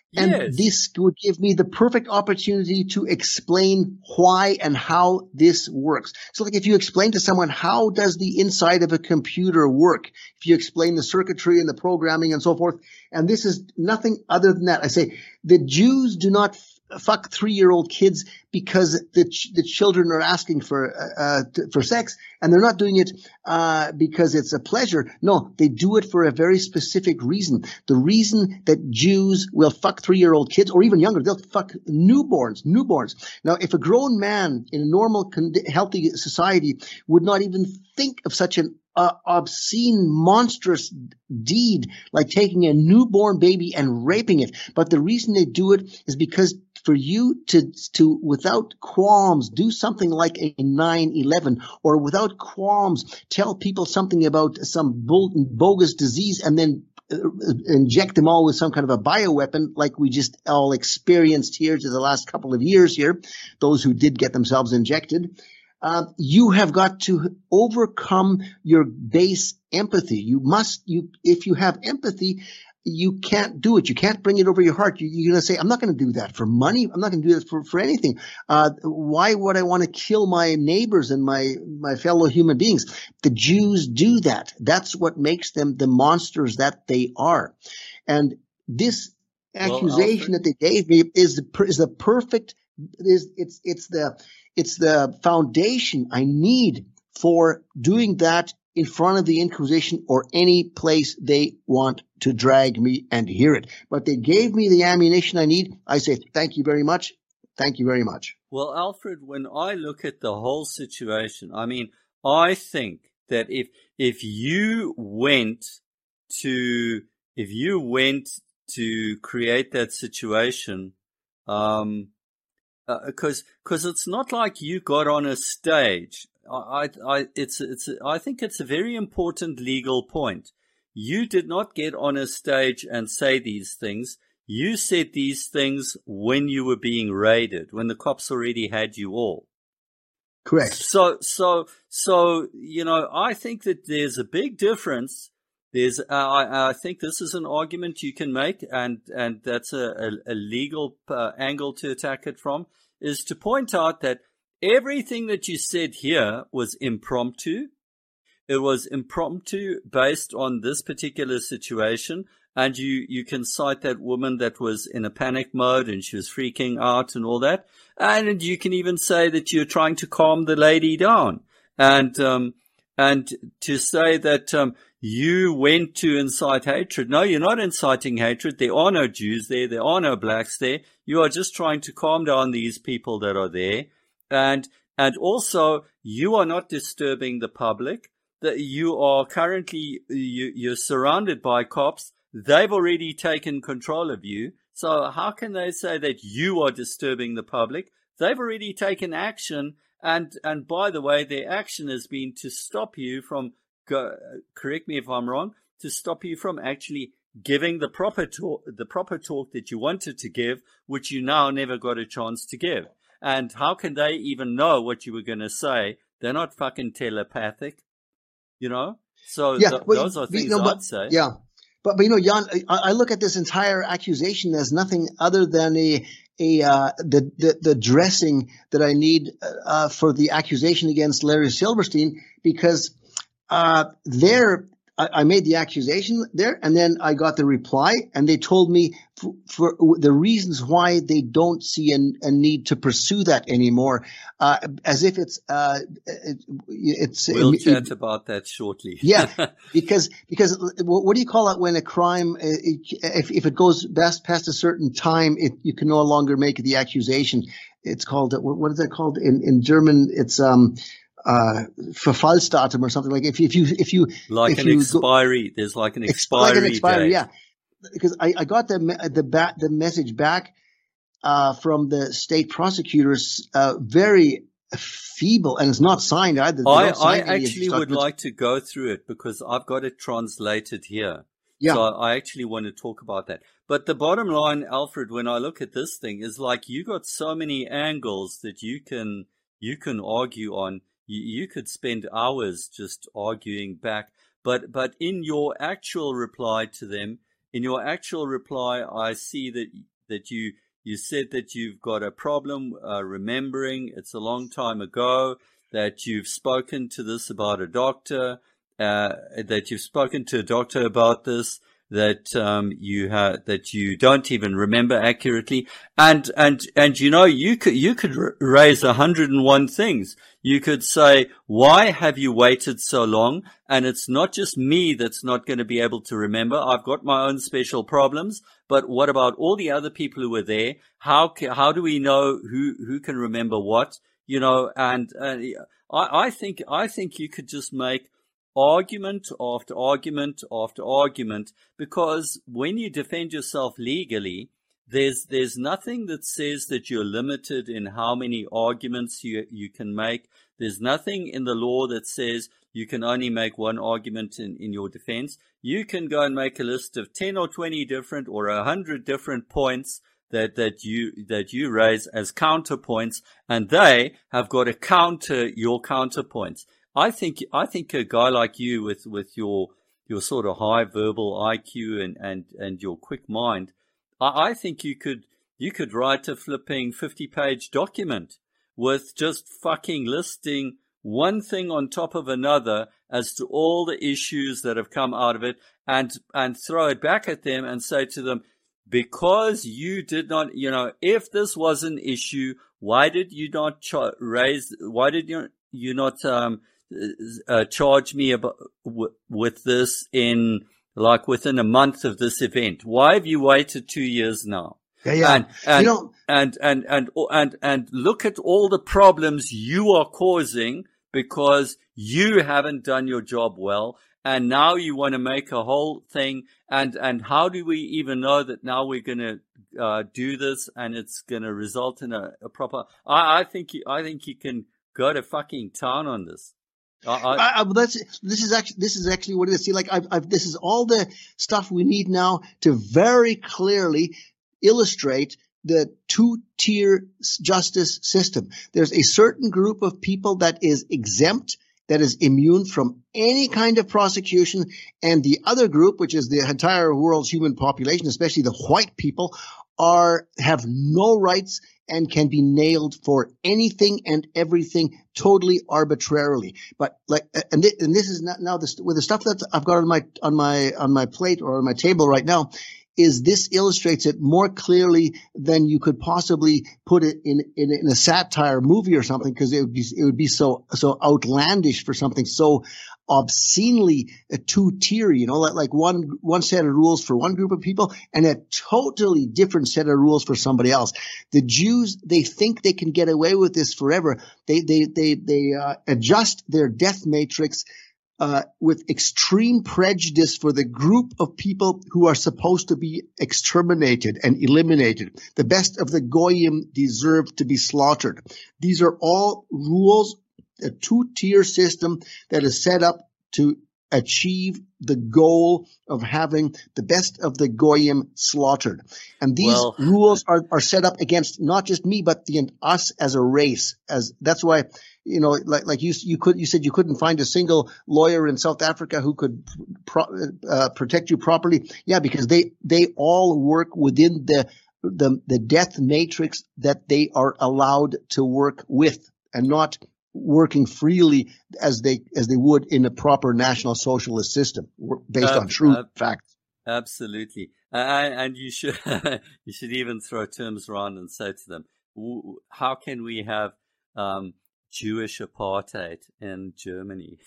And Yes. this would give me the perfect opportunity to explain why and how this works. So like if you explain to someone, how does the inside of a computer work? If you explain the circuitry and the programming and so forth, and this is nothing other than that. I say the Jews do not f- fuck three-year-old kids because the ch- the children are asking for uh, t- for sex, and they're not doing it uh, because it's a pleasure. No, they do it for a very specific reason. The reason that Jews will fuck three-year-old kids, or even younger, they'll fuck newborns, newborns. Now, if a grown man in a normal, con- healthy society would not even think of such an uh, obscene, monstrous deed like taking a newborn baby and raping it, but the reason they do it is because for you to, to without qualms, do something like a nine eleven, or without qualms, tell people something about some bull, bogus disease and then uh, inject them all with some kind of a bioweapon like we just all experienced here to the last couple of years here, those who did get themselves injected. Uh, you have got to overcome your base empathy. You must, you, if you have empathy, you can't do it. You can't bring it over your heart. You, you're going to say, I'm not going to do that for money. I'm not going to do that for, for anything. Uh, why would I want to kill my neighbors and my, my fellow human beings? The Jews do that. That's what makes them the monsters that they are. And this accusation Well, that they gave me is the, is the perfect, is, it's, it's the, it's the foundation I need for doing that in front of the Inquisition or any place they want to drag me and hear it. But they gave me the ammunition I need. I say, thank you very much. Thank you very much. Well, Alfred, when I look at the whole situation, I mean, I think that if if you went to if you went to create that situation, um, because uh, because it's not like you got on a stage. I, I, it's, it's, I think it's a very important legal point. You did not get on a stage and say these things. You said these things when you were being raided, when the cops already had you all. Correct. So, so, so, you know, I think that there's a big difference. There's, uh, I, I think this is an argument you can make, and, and that's a, a, a legal uh, angle to attack it from, is to point out that everything that you said here was impromptu. It was impromptu based on this particular situation. And you, you can cite that woman that was in a panic mode and she was freaking out and all that. And you can even say that you're trying to calm the lady down. And, um, and to say that, um, you went to incite hatred. No, you're not inciting hatred. There are no Jews there. There are no blacks there. You are just trying to calm down these people that are there. And and also, you are not disturbing the public. That you are currently you, you're surrounded by cops. They've already taken control of you. So how can they say that you are disturbing the public? They've already taken action. And and by the way, their action has been to stop you from. Go, correct me if I'm wrong. To stop you from actually giving the proper talk, the proper talk that you wanted to give, which you now never got a chance to give. And how can they even know what you were going to say? They're not fucking telepathic, you know? So yeah, th- well, those are you things know, but, I'd say. Yeah. But, but you know, Jan, I, I look at this entire accusation as nothing other than a, a, uh, the, the, the dressing that I need, uh, for the accusation against Larry Silverstein, because, uh, they're, I made the accusation there, and then I got the reply, and they told me for, for the reasons why they don't see a, a need to pursue that anymore, uh, as if it's uh, it, it's. We'll it, chat it, about that shortly. Yeah, because because what do you call it when a crime, it, if if it goes past past a certain time, it, you can no longer make the accusation. It's called what, what is that called in in German? It's um. Uh, Verfallsdatum or something like if you, if you, if you, like if an you expiry, go, there's like an expiry, like an expiry, date. yeah. Because I, I got the, the back, the message back, uh, from the state prosecutors, uh, very feeble, and it's not signed either. They I, don't sign I any actually would documents. like to go through it because I've got it translated here. Yeah. So I actually want to talk about that. But the bottom line, Alfred, when I look at this thing is like you got so many angles that you can, you can argue on. You, you could spend hours just arguing back, but, but in your actual reply to them, in your actual reply, I see that that you you said that you've got a problem uh, remembering. It's a long time ago. That you've spoken to this about a doctor. Uh, that you've spoken to a doctor about this. That um, you have that you don't even remember accurately, and and and you know you could you could r- raise a hundred and one things. You could say, why have you waited so long? And it's not just me that's not going to be able to remember. I've got my own special problems, but what about all the other people who were there? How ca- how do we know who who can remember what? You know, and uh, I I think I think you could just make argument after argument after argument, because when you defend yourself legally, there's there's nothing that says that you're limited in how many arguments you you can make. There's nothing in the law that says you can only make one argument in, in your defense. You can go and make a list of ten or twenty different or a hundred different points that, that you that you raise as counterpoints, and they have got to counter your counterpoints. I think I think a guy like you with, with your your sort of high verbal I Q and, and, and your quick mind, I, I think you could you could write a flipping fifty page document with just fucking listing one thing on top of another as to all the issues that have come out of it, and and throw it back at them and say to them, because you did not, you know, if this was an issue, why did you not ch- raise? Why did you you not um Uh, charge me about, w- with this in like within a month of this event? Why have you waited two years now? Yeah, yeah. And and, you know, and and and and and look at all the problems you are causing because you haven't done your job well, and now you want to make a whole thing. And and how do we even know that now we're going to uh, do this and it's going to result in a, a proper? I, I think you, I think you can go to fucking town on this. I, I, I, that's this is actually this is actually what it is. See, like I've, I've, this is all the stuff we need now to very clearly illustrate the two-tier justice system. There's a certain group of people that is exempt, that is immune from any kind of prosecution, and the other group, which is the entire world's human population, especially the white people, are have no rights and can be nailed for anything and everything totally arbitrarily. But like, and this, and this is not now this with the stuff that I've got on my on my on my plate or on my table right now, is this illustrates it more clearly than you could possibly put it in in, in a satire movie or something, because it would be it would be so so outlandish for something so obscenely a two-tier, you know, like, like one one set of rules for one group of people and a totally different set of rules for somebody else. The Jews, they think they can get away with this forever. They they they they uh, adjust their death matrix uh with extreme prejudice for the group of people who are supposed to be exterminated and eliminated. The best of the Goyim deserve to be slaughtered. These are all rules, a two-tier system that is set up to achieve the goal of having the best of the Goyim slaughtered. And these well, rules are, are set up against not just me, but the us as a race. As that's why, you know, like like you you could you said you couldn't find a single lawyer in South Africa who could pro, uh, protect you properly. Yeah, because they they all work within the the the death matrix that they are allowed to work with, and not working freely as they as they would in a proper national socialist system based uh, on true uh, facts. Absolutely, uh, and you should you should even throw terms around and say to them, "How can we have um, Jewish apartheid in Germany?"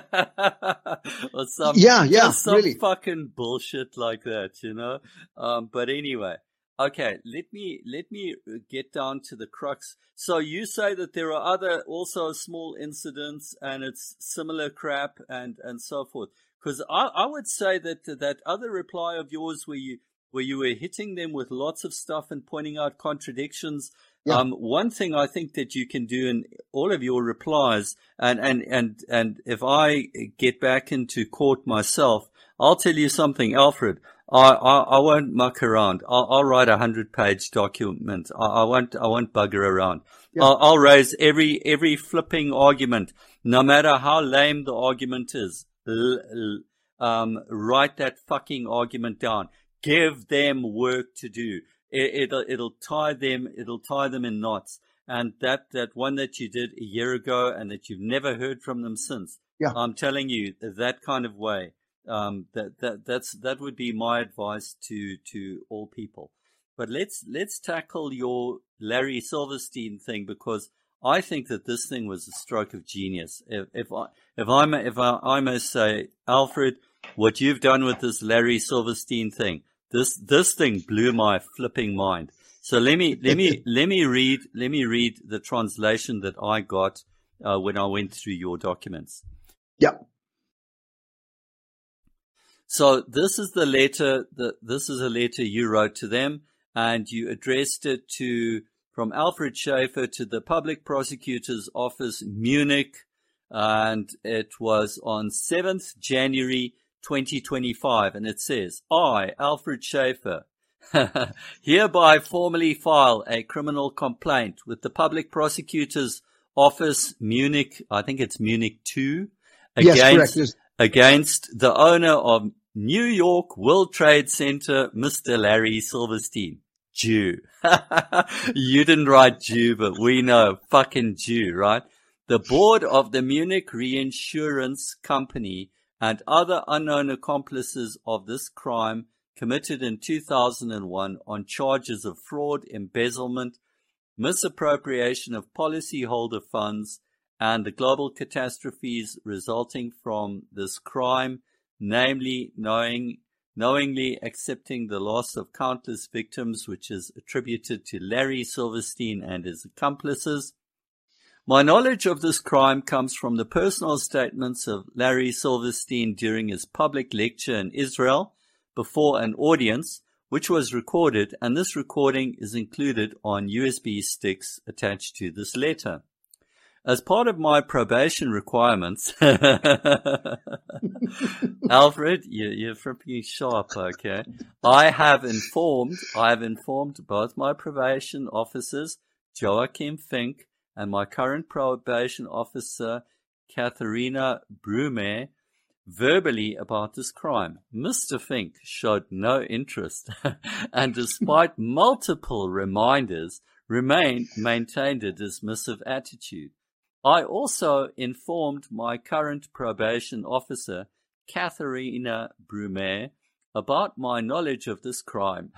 or some yeah, yeah, some really. fucking bullshit like that, you know. Um, but anyway. Okay, let me let me get down to the crux. So you say that there are other also small incidents and it's similar crap and, and so forth. Because I, I would say that that other reply of yours where you where you were hitting them with lots of stuff and pointing out contradictions. Yeah. Um, one thing I think that you can do in all of your replies, and, and, and, and if I get back into court myself, I'll tell you something, Alfred. I, I, I won't muck around. I'll, I'll write a hundred page document. I, I won't, I won't bugger around. Yeah. I'll, I'll raise every, every flipping argument, no matter how lame the argument is. L, l, um, write that fucking argument down. Give them work to do. it, it'll it'll tie them it'll tie them in knots. And that, that one that you did a year ago and that you've never heard from them since, yeah. I'm telling you, that kind of way, um, that, that, that's, that would be my advice to, to all people. But let's, let's tackle your Larry Silverstein thing, because I think that this thing was a stroke of genius. If, if I, if I'm, if I, I must say, Alfred, what you've done with this Larry Silverstein thing, this, this thing blew my flipping mind. So let me let me let me read let me read the translation that I got uh, when I went through your documents. Yeah. So this is the letter that this is a letter you wrote to them, and you addressed it to from Alfred Schaefer to the Public Prosecutor's Office, Munich, and it was on seventh January twenty twenty-five, and it says, "I, Alfred Schaefer, hereby formally file a criminal complaint with the Public Prosecutor's Office, Munich, I think it's Munich two, against, yes, correct. Yes. against the owner of New York World Trade Center, Mister Larry Silverstein, Jew." You didn't write Jew, but we know, fucking Jew, right? "The board of the Munich Reinsurance Company and other unknown accomplices of this crime committed in two thousand one on charges of fraud, embezzlement, misappropriation of policyholder funds, and the global catastrophes resulting from this crime, namely knowing, knowingly accepting the loss of countless victims, which is attributed to Larry Silverstein and his accomplices. My knowledge of this crime comes from the personal statements of Larry Silverstein during his public lecture in Israel before an audience, which was recorded, and this recording is included on U S B sticks attached to this letter. As part of my probation requirements," Alfred, you, you're freaking sharp, okay? I have informed, I have informed both my probation officers, Joachim Fink, and my current probation officer, Katharina Brume, verbally about this crime. Mister Fink showed no interest and despite multiple reminders, remained, maintained a dismissive attitude. I also informed my current probation officer, Katharina Brume, about my knowledge of this crime,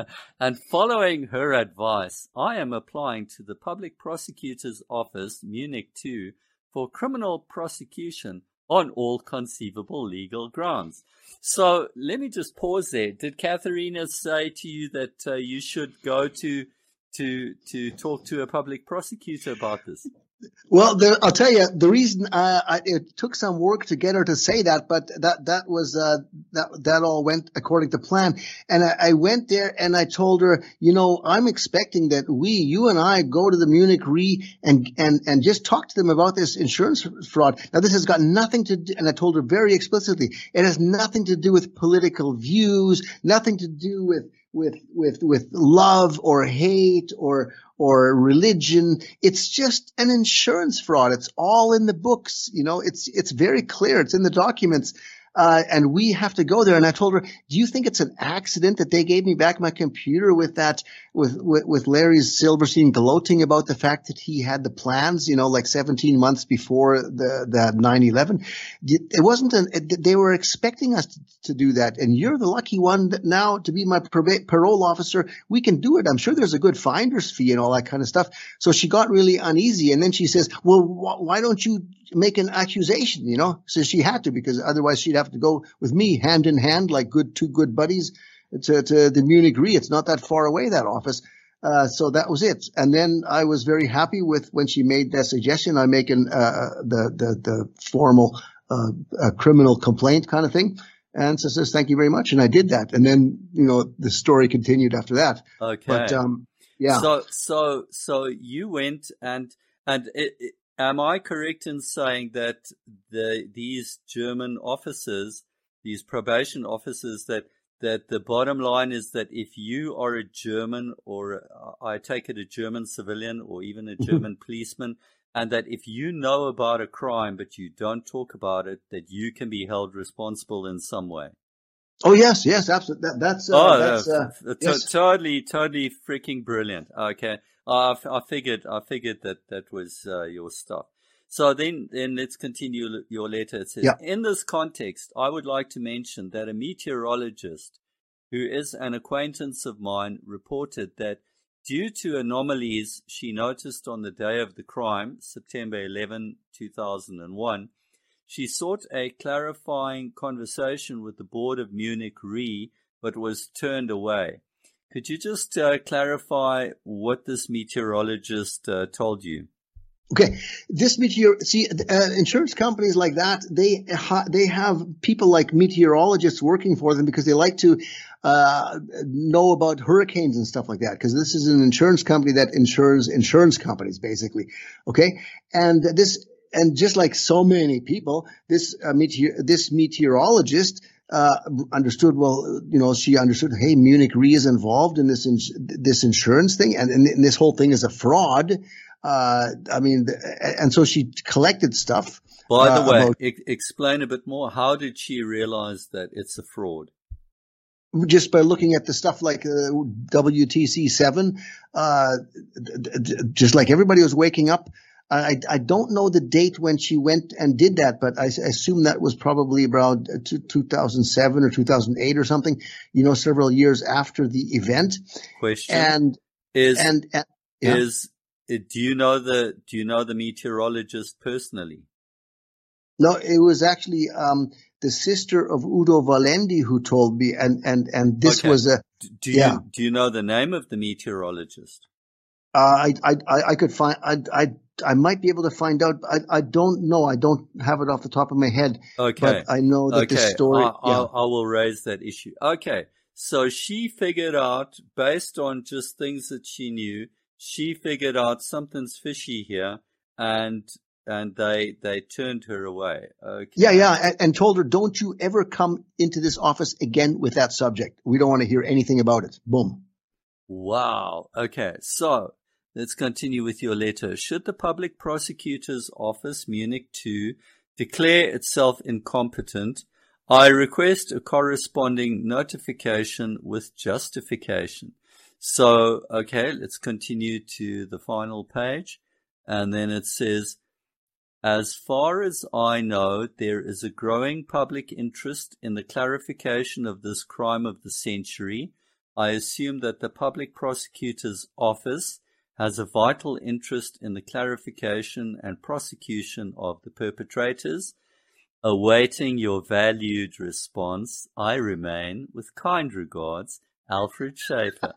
and following her advice, I am applying to the Public Prosecutor's Office, Munich two, for criminal prosecution on all conceivable legal grounds. So let me just pause there. Did Katharina say to you that uh, you should go to to to talk to a public prosecutor about this? Well, the, I'll tell you the reason. Uh, I, it took some work to get her to say that, but that that was uh, that that all went according to plan. And I, I went there and I told her, you know, I'm expecting that we, you and I, go to the Munich Re and and and just talk to them about this insurance fraud. Now, this has got nothing to do, and I told her very explicitly, it has nothing to do with political views, nothing to do with with with with love or hate or or religion. It's just an insurance fraud. It's all in the books. You know, it's it's very clear. It's in the documents. Uh, and we have to go there. And I told her, do you think it's an accident that they gave me back my computer with that, with, with, with Larry Silverstein gloating about the fact that he had the plans, you know, like seventeen months before the, the nine eleven? It wasn't an, it, they were expecting us to, to do that. And you're the lucky one that now to be my parole officer. We can do it. I'm sure there's a good finder's fee and all that kind of stuff. So she got really uneasy. And then she says, well, wh- why don't you make an accusation, you know? So she had to, because otherwise she'd have to go with me hand in hand like good two good buddies to, to the Munich Re. It's not that far away, that office. Uh, so that was it. And then I was very happy with when she made that suggestion. I make an, uh, the, the, the formal, uh, uh, criminal complaint kind of thing. And so says, thank you very much. And I did that. And then, you know, the story continued after that. Okay. But, um, yeah. So, so, so you went and, and it, it, am I correct in saying that the these German officers, these probation officers, that that the bottom line is that if you are a German, or uh, I take it a German civilian or even a German policeman, and that if you know about a crime but you don't talk about it, that you can be held responsible in some way? Oh yes, yes, absolutely. That, that's uh, oh, that's uh, uh, t- yes. totally, totally freaking brilliant. Okay, uh, I figured, I figured that that was uh, your stuff. So then, then let's continue your letter. It says, yeah. In this context, I would like to mention that a meteorologist who is an acquaintance of mine reported that due to anomalies she noticed on the day of the crime, September eleventh, two thousand one, she sought a clarifying conversation with the board of Munich Re, but was turned away. Could you just uh, clarify what this meteorologist uh, told you? Okay, this meteor. See, uh, insurance companies like that, they ha- they have people like meteorologists working for them because they like to uh know about hurricanes and stuff like that. Because this is an insurance company that insures insurance companies, basically. Okay, and this. And just like so many people, this uh, meteor, this meteorologist uh, understood. Well, you know, she understood. Hey, Munich Re is involved in this ins- this insurance thing, and, and this whole thing is a fraud. Uh, I mean, and so she collected stuff. By the uh, way, about, e- explain a bit more. How did she realize that it's a fraud? Just by looking at the stuff like uh, W T C seven, uh, d- d- just like everybody was waking up. I, I don't know the date when she went and did that, but I, I assume that was probably around two thousand seven or two thousand eight or something, you know, several years after the event. Question and is, and, and yeah. is, do you know the, do you know the meteorologist personally? No, it was actually, um, the sister of Udo Valendi who told me, and, and, and this okay. was a, do yeah. you, do you know the name of the meteorologist? Uh, I, I, I could find, I, I, I might be able to find out. I, I don't know. I don't have it off the top of my head. Okay. But I know that okay. this story. I, yeah. I, I will raise that issue. Okay. So she figured out, based on just things that she knew, she figured out something's fishy here, and and they they turned her away. Okay. Yeah, yeah, and, and told her, don't you ever come into this office again with that subject. We don't want to hear anything about it. Boom. Wow. Okay. So let's continue with your letter. Should the Public Prosecutor's Office, Munich two, declare itself incompetent, I request a corresponding notification with justification. So, okay, let's continue to the final page. And then it says, as far as I know, there is a growing public interest in the clarification of this crime of the century. I assume that the Public Prosecutor's Office has a vital interest in the clarification and prosecution of the perpetrators. Awaiting your valued response, I remain, with kind regards, Alfred Schaefer.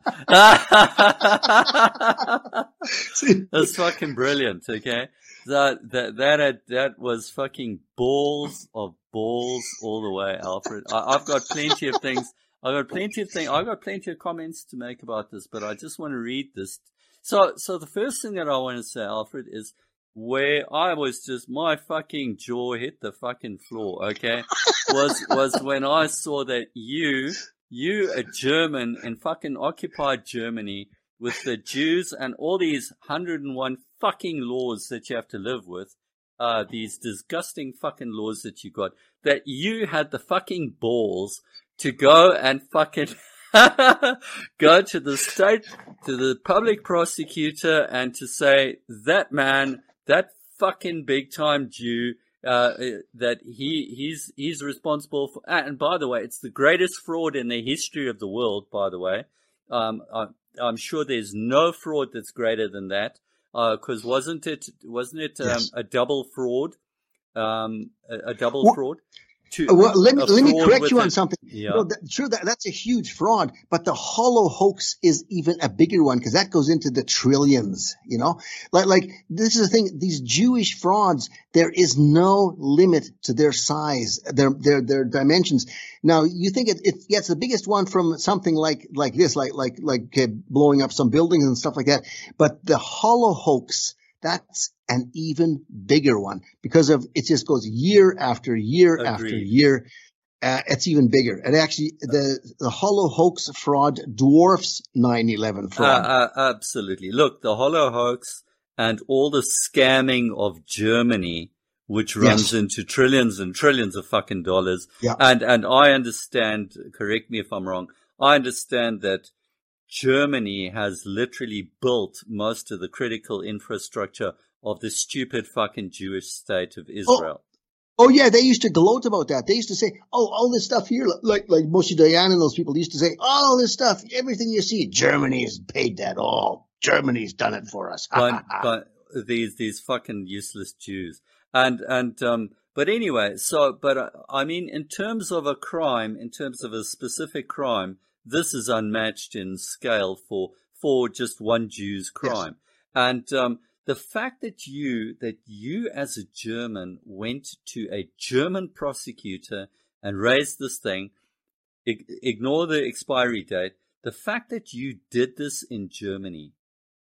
That's fucking brilliant, okay? That, that, that, had, that was fucking balls of balls all the way, Alfred. I, I've got plenty of things, I've got plenty of things, I've got plenty of comments to make about this, but I just want to read this. So, so the first thing that I want to say, Alfred, is where I was just, my fucking jaw hit the fucking floor, okay, was, was when I saw that you, you, a German in fucking occupied Germany with the Jews and all these one hundred and one fucking laws that you have to live with, uh, these disgusting fucking laws that you got, that you had the fucking balls to go and fucking go to the state, to the public prosecutor and to say that man, that fucking big time Jew, uh, that he, he's, he's responsible for, and by the way, it's the greatest fraud in the history of the world, by the way. Um, I, I'm sure there's no fraud that's greater than that. Uh, cause wasn't it, wasn't it, um, yes. a double fraud? Um, a, a double well, fraud? To, well, let me let me correct you on it. something. Yeah. No, that, sure, that, that's a huge fraud, but the hollow hoax is even a bigger one because that goes into the trillions. You know, like like this is the thing. These Jewish frauds, there is no limit to their size, their their their dimensions. Now, you think it, it gets the biggest one from something like like this, like like like uh, blowing up some buildings and stuff like that. But the hollow hoax, that's an even bigger one because of it just goes year after year Agreed. after year. Uh, it's even bigger. And actually, the the hollow hoax fraud dwarfs nine eleven fraud. Uh, uh, absolutely. Look, the hollow hoax and all the scamming of Germany which runs Yes. into trillions and trillions of fucking dollars. Yeah. And, and I understand, correct me if I'm wrong, I understand that Germany has literally built most of the critical infrastructure of the stupid fucking Jewish state of Israel. Oh yeah, they used to gloat about that. They used to say, "Oh, all this stuff here," like like Moshe Dayan and those people used to say, "All this stuff, everything you see, Germany's paid that all. Germany's done it for us." but, but these these fucking useless Jews. And and um, but anyway, so but uh, I mean, in terms of a crime, in terms of a specific crime, this is unmatched in scale for for just one Jew's crime. Yes. And um, the fact that you that you as a German went to a German prosecutor and raised this thing, ig- ignore the expiry date. The fact that you did this in Germany.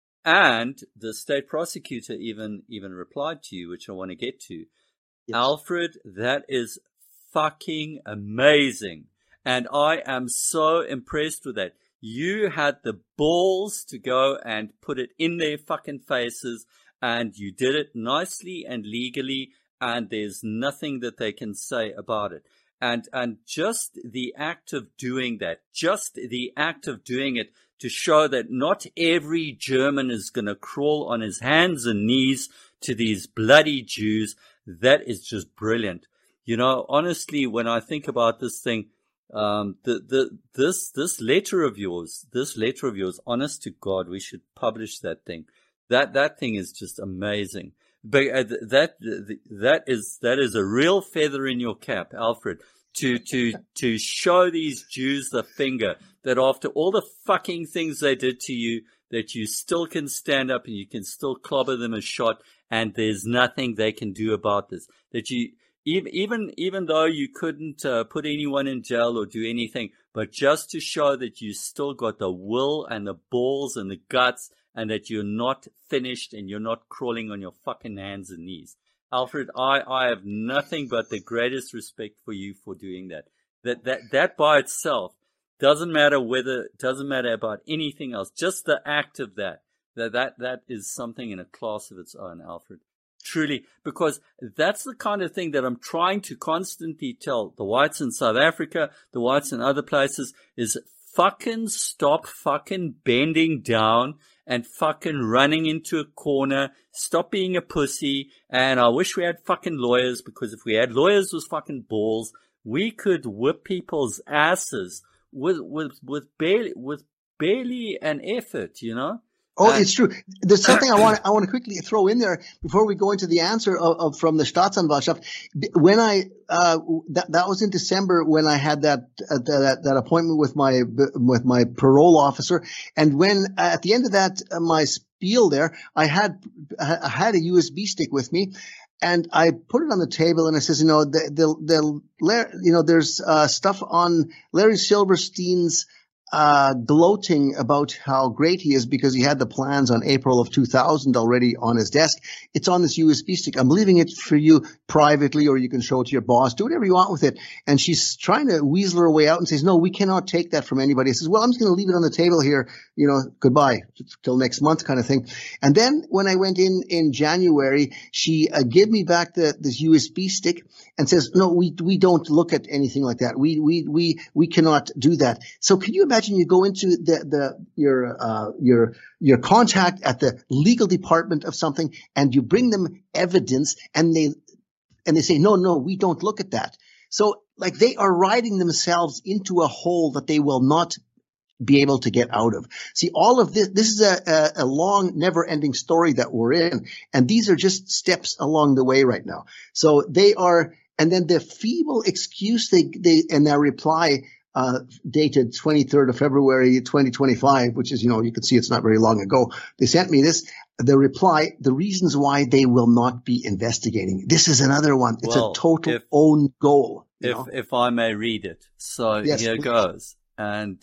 And the state prosecutor even even replied to you, which I want to get to. Yes. Alfred, that is fucking amazing. And I am so impressed with that. You had the balls to go and put it in their fucking faces, and you did it nicely and legally, and there's nothing that they can say about it. And and just the act of doing that, just the act of doing it, to show that not every German is going to crawl on his hands and knees to these bloody Jews. That is just brilliant. You know, honestly, when I think about this thing, um, the, the, this, this letter of yours, this letter of yours, honest to God, we should publish that thing. That, that thing is just amazing. But uh, that, that is, that is a real feather in your cap, Alfred. To, to, to show these Jews the finger that after all the fucking things they did to you, that you still can stand up and you can still clobber them a shot, and there's nothing they can do about this. That you, even, even, even though you couldn't uh, put anyone in jail or do anything, but just to show that you still got the will and the balls and the guts, and that you're not finished and you're not crawling on your fucking hands and knees. Alfred, I, I have nothing but the greatest respect for you for doing that. That, that, that by itself doesn't matter whether, doesn't matter about anything else. Just the act of that, that, that, that is something in a class of its own, Alfred. Truly, because that's the kind of thing that I'm trying to constantly tell the whites in South Africa, the whites in other places, is fucking stop fucking bending down and fucking running into a corner. Stop being a pussy. And I wish we had fucking lawyers, because if we had lawyers with fucking balls, we could whip people's asses with, with, with barely, with barely an effort, you know? Oh, And- it's true. There's something I want I want to quickly throw in there before we go into the answer of, of from the Staatsanwaltschaft. When I uh, that that was in December when I had that uh, that that appointment with my with my parole officer, and when uh, at the end of that uh, my spiel there, I had I had a U S B stick with me. And I put it on the table, and I says, you know, the, the, the, you know, there's uh, stuff on Larry Silverstein's uh, gloating about how great he is because he had the plans on April of two thousand already on his desk. It's on this U S B stick. I'm leaving it for you privately, or you can show it to your boss. Do whatever you want with it. And she's trying to weasel her way out and says, no, we cannot take that from anybody. I says, well, I'm just going to leave it on the table here, you know, goodbye till next month kind of thing. And then when I went in in January, she uh, gave me back the this U S B stick and says, no, we we don't look at anything like that. We we we we cannot do that. So can you imagine you go into the the your uh your your contact at the legal department of something, and you bring them evidence, and they and they say, no, no, we don't look at that. So like they are riding themselves into a hole that they will not be able to get out of. See, all of this, this is a, a, a long, never-ending story that we're in, and these are just steps along the way right now. So they are, and then the feeble excuse they, they, and their reply, uh, dated twenty-third of February, twenty twenty-five, which is, you know, you can see it's not very long ago. They sent me this, the reply, the reasons why they will not be investigating. This is another one. It's Well, a total if- own goal. you If know? if I may read it. So Yes, here please. goes. And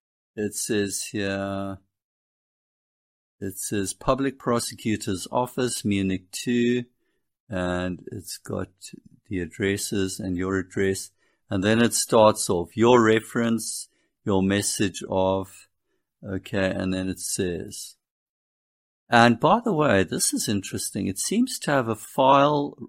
it says here, it says Public Prosecutor's Office, Munich two, and it's got the addresses and your address. And then it starts off, your reference, your message of, okay, and then it says, and by the way, this is interesting. It seems to have a file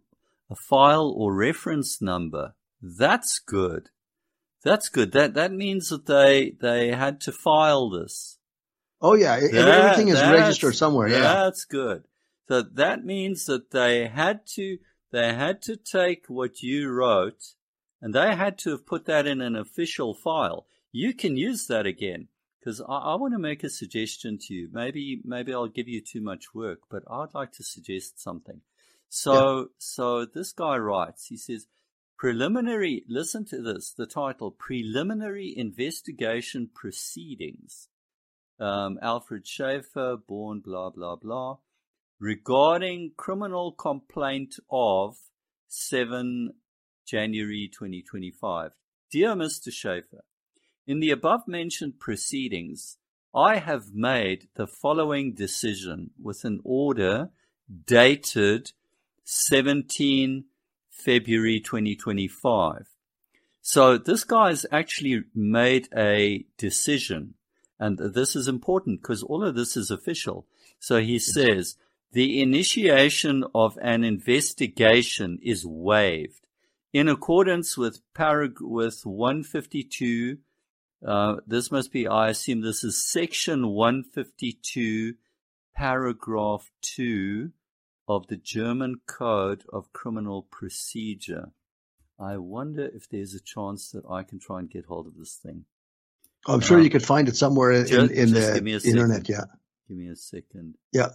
a file or reference number. That's good. That's good. That that means that they they had to file this. Oh yeah, that, everything is registered somewhere. Yeah, that's good. So that means that they had to they had to take what you wrote, and they had to have put that in an official file. You can use that again, because I, I want to make a suggestion to you. Maybe maybe I'll give you too much work, but I'd like to suggest something. So yeah. so this guy writes. He says, preliminary. Listen to this. The title: Preliminary Investigation Proceedings. Um, Alfred Schaefer, born blah, blah, blah, regarding criminal complaint of seven January twenty twenty-five. Dear Mister Schaefer, in the above-mentioned proceedings, I have made the following decision with an order dated seventeenth February twenty twenty-five. So this guy's actually made a decision. And this is important because all of this is official. So he says, the initiation of an investigation is waived in accordance with parag- with one fifty-two. Uh, this must be, I assume this is section one fifty-two, paragraph two of the German Code of Criminal Procedure. I wonder if there's a chance that I can try and get hold of this thing. I'm sure uh, you could find it somewhere in, just, in just the internet. Yeah. Give me a second. Yeah.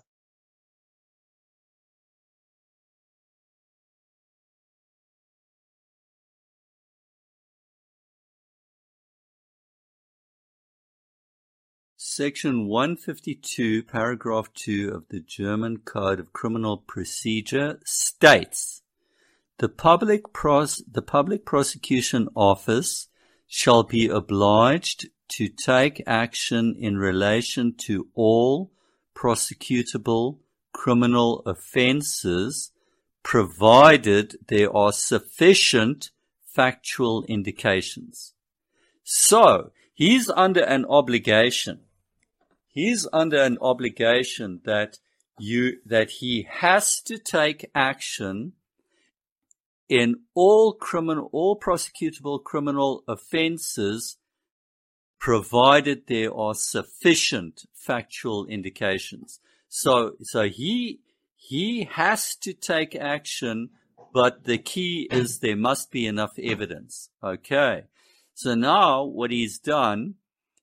Section one fifty-two, paragraph two of the German Code of Criminal Procedure states, the public pros- the public prosecution office shall be obliged to take action in relation to all prosecutable criminal offences, provided there are sufficient factual indications. So, he's under an obligation. He's under an obligation that you, that he has to take action in all criminal, all prosecutable criminal offences, provided there are sufficient factual indications. So, so he, he has to take action, but the key is there must be enough evidence. Okay. So now what he's done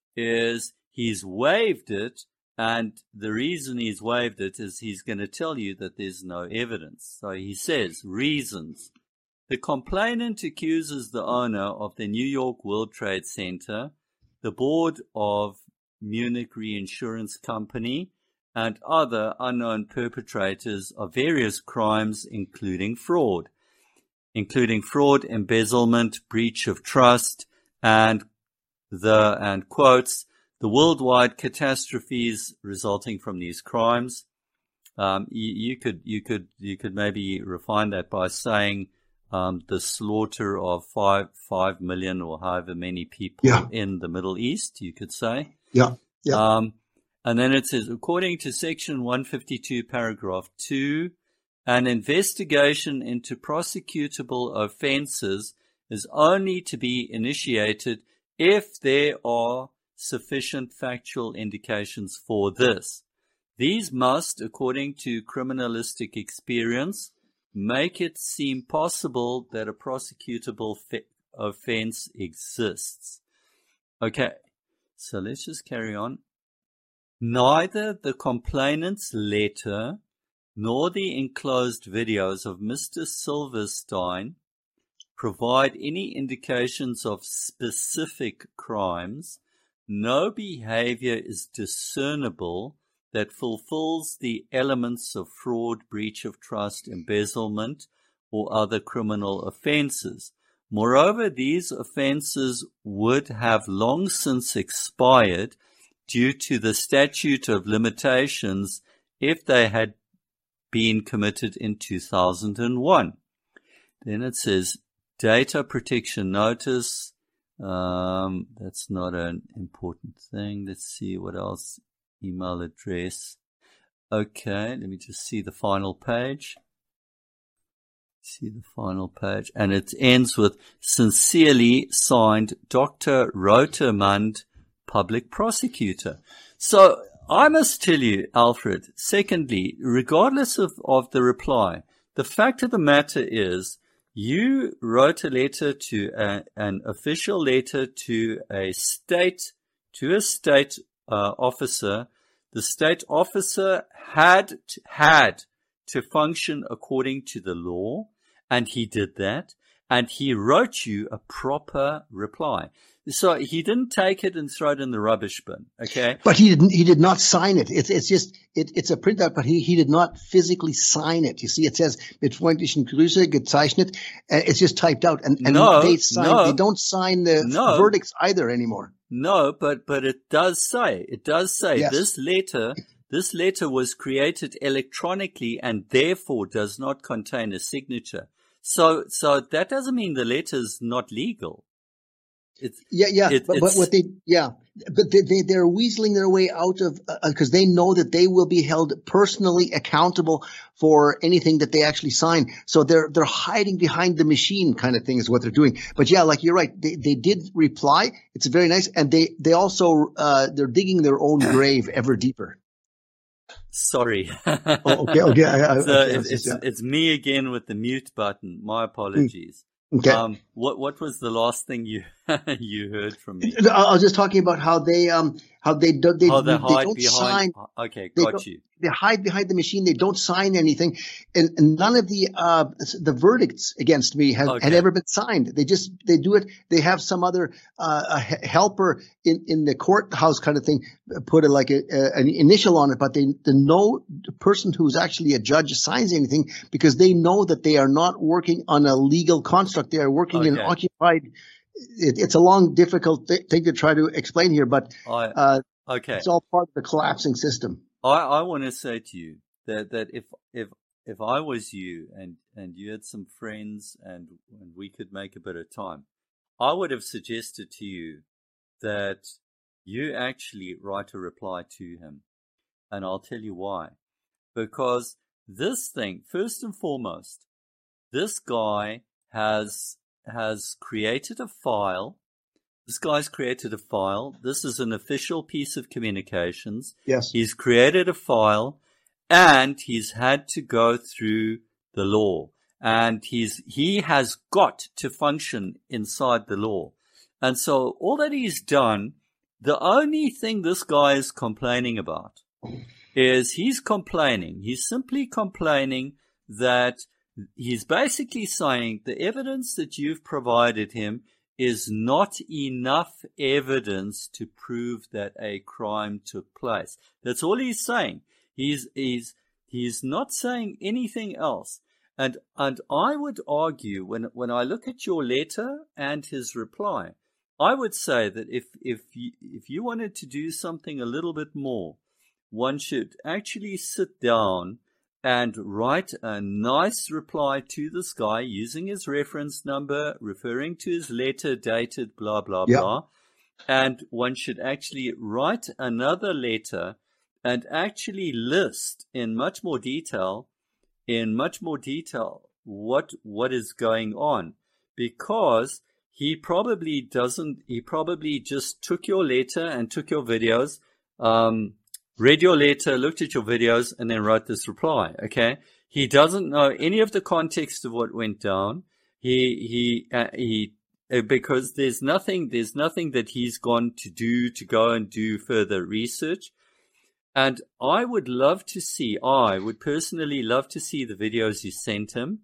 is he's waived it, and the reason he's waived it is he's going to tell you that there's no evidence. So he says, reasons. The complainant accuses the owner of the New York World Trade Center, the board of Munich Reinsurance Company, and other unknown perpetrators of various crimes, including fraud, including fraud, embezzlement, breach of trust, and the, and quotes, the worldwide catastrophes resulting from these crimes. Um, you, you could, you could, you could maybe refine that by saying, Um, the slaughter of five five million or however many people yeah. in the Middle East, you could say. Yeah, yeah. Um, and then it says, according to section one fifty-two, paragraph two, an investigation into prosecutable offences is only to be initiated if there are sufficient factual indications for this. These must, according to criminalistic experience, make it seem possible that a prosecutable fe- offense exists. Okay, so let's just carry on. Neither the complainant's letter nor the enclosed videos of Mister Silverstein provide any indications of specific crimes. No behavior is discernible that fulfills the elements of fraud, breach of trust, embezzlement, or other criminal offences. Moreover, these offences would have long since expired due to the statute of limitations if they had been committed in two thousand one. Then it says data protection notice. Um, that's not an important thing. Let's see what else. Email address. Okay, let me just see the final page. see the final page, and it ends with sincerely signed Doctor Rotermund, public prosecutor. So I must tell you, Alfred, secondly, regardless of, of the reply, the fact of the matter is you wrote a letter to a, an official letter to a state, to a state uh, officer. The state officer had to, had to function according to the law, and he did that, and he wrote you a proper reply. So he didn't take it and throw it in the rubbish bin, okay? But he didn't. He did not sign it. It's it's just it, it's a printout, but he, he did not physically sign it. You see, it says mit freundlichen Grüße gezeichnet. Uh, it's just typed out, and, and no, they sign. No, they don't sign the no, verdicts either anymore. No, but but it does say it does say yes. this letter. This letter was created electronically and therefore does not contain a signature. So so that doesn't mean the letter is not legal. It's, yeah, yeah, it, but, but what they, yeah, but they, they, they're weaseling their way out of, because uh, they know that they will be held personally accountable for anything that they actually sign. So they're, they're hiding behind the machine kind of thing is what they're doing. But yeah, like you're right. They, they did reply. It's very nice. And they, they also, uh, they're digging their own grave ever deeper. Sorry. oh, okay, okay. I, I, so okay, it's, it's, yeah. it's me again with the mute button. My apologies. Okay. Um, what what was the last thing you you heard from me? I was just talking about how they um how they do, they, oh, they, they hide don't behind, sign. Okay, They got don't- you. They hide behind the machine. They don't sign anything, and, and none of the uh the verdicts against me have Okay. had ever been signed. They just they do it. They have some other uh a he- helper in in the courthouse kind of thing put a, like a, a, an initial on it, but they the no person who's actually a judge signs anything because they know that they are not working on a legal construct. They are working in an Okay. occupied. It, it's a long, difficult th- thing to try to explain here, but I, uh, okay. it's all part of the collapsing system. I, I want to say to you that, that if if if I was you and, and you had some friends and, and we could make a bit of time, I would have suggested to you that you actually write a reply to him. And I'll tell you why. Because this thing, first and foremost, this guy has has created a file. This guy's created a file. This is an official piece of communications. Yes. He's created a file and he's had to go through the law. And he's he has got to function inside the law. And so all that he's done, the only thing this guy is complaining about is he's complaining. He's simply complaining that he's basically saying the evidence that you've provided him is not enough evidence to prove that a crime took place. That's all he's saying. He's he's he's not saying anything else. And and I would argue when when I look at your letter and his reply, I would say that if if you, if you wanted to do something a little bit more, one should actually sit down and write a nice reply to this guy using his reference number, referring to his letter dated blah, blah, Yeah. blah. And one should actually write another letter and actually list in much more detail, in much more detail, what what is going on. Because he probably doesn't, he probably just took your letter and took your videos, um, read your letter, looked at your videos, and then wrote this reply, okay? He doesn't know any of the context of what went down. He, he, uh, he, uh, because there's nothing, there's nothing that he's gone to do to go and do further research. And I would love to see, I would personally love to see the videos you sent him.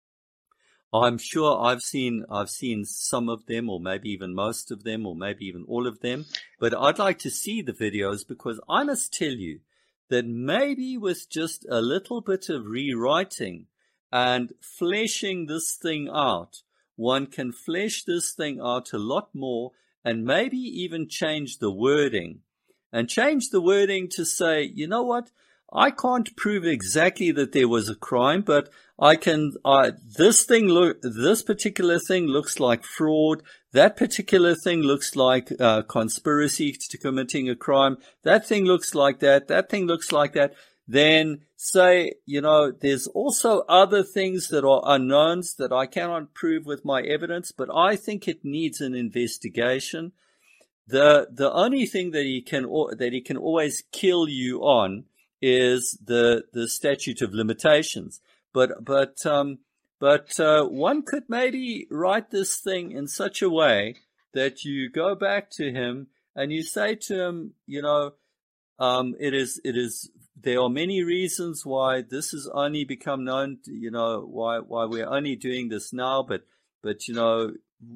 I'm sure I've seen I've seen some of them, or maybe even most of them, or maybe even all of them. But I'd like to see the videos because I must tell you that maybe with just a little bit of rewriting and fleshing this thing out, one can flesh this thing out a lot more and maybe even change the wording. And change the wording to say, you know what? I can't prove exactly that there was a crime, but I can, uh, this thing look, this particular thing looks like fraud. That particular thing looks like, uh, conspiracy to committing a crime. That thing looks like that. That thing looks like that. then say, you know, there's also other things that are unknowns that I cannot prove with my evidence, but I think it needs an investigation. The the only thing that he can that he can always kill you on is the the statute of limitations. But but um but uh, one could maybe write this thing in such a way that you go back to him and you say to him, you know, um, it is it is. There are many reasons why this has only become known. To, you know, why why we're only doing this now. But but you know,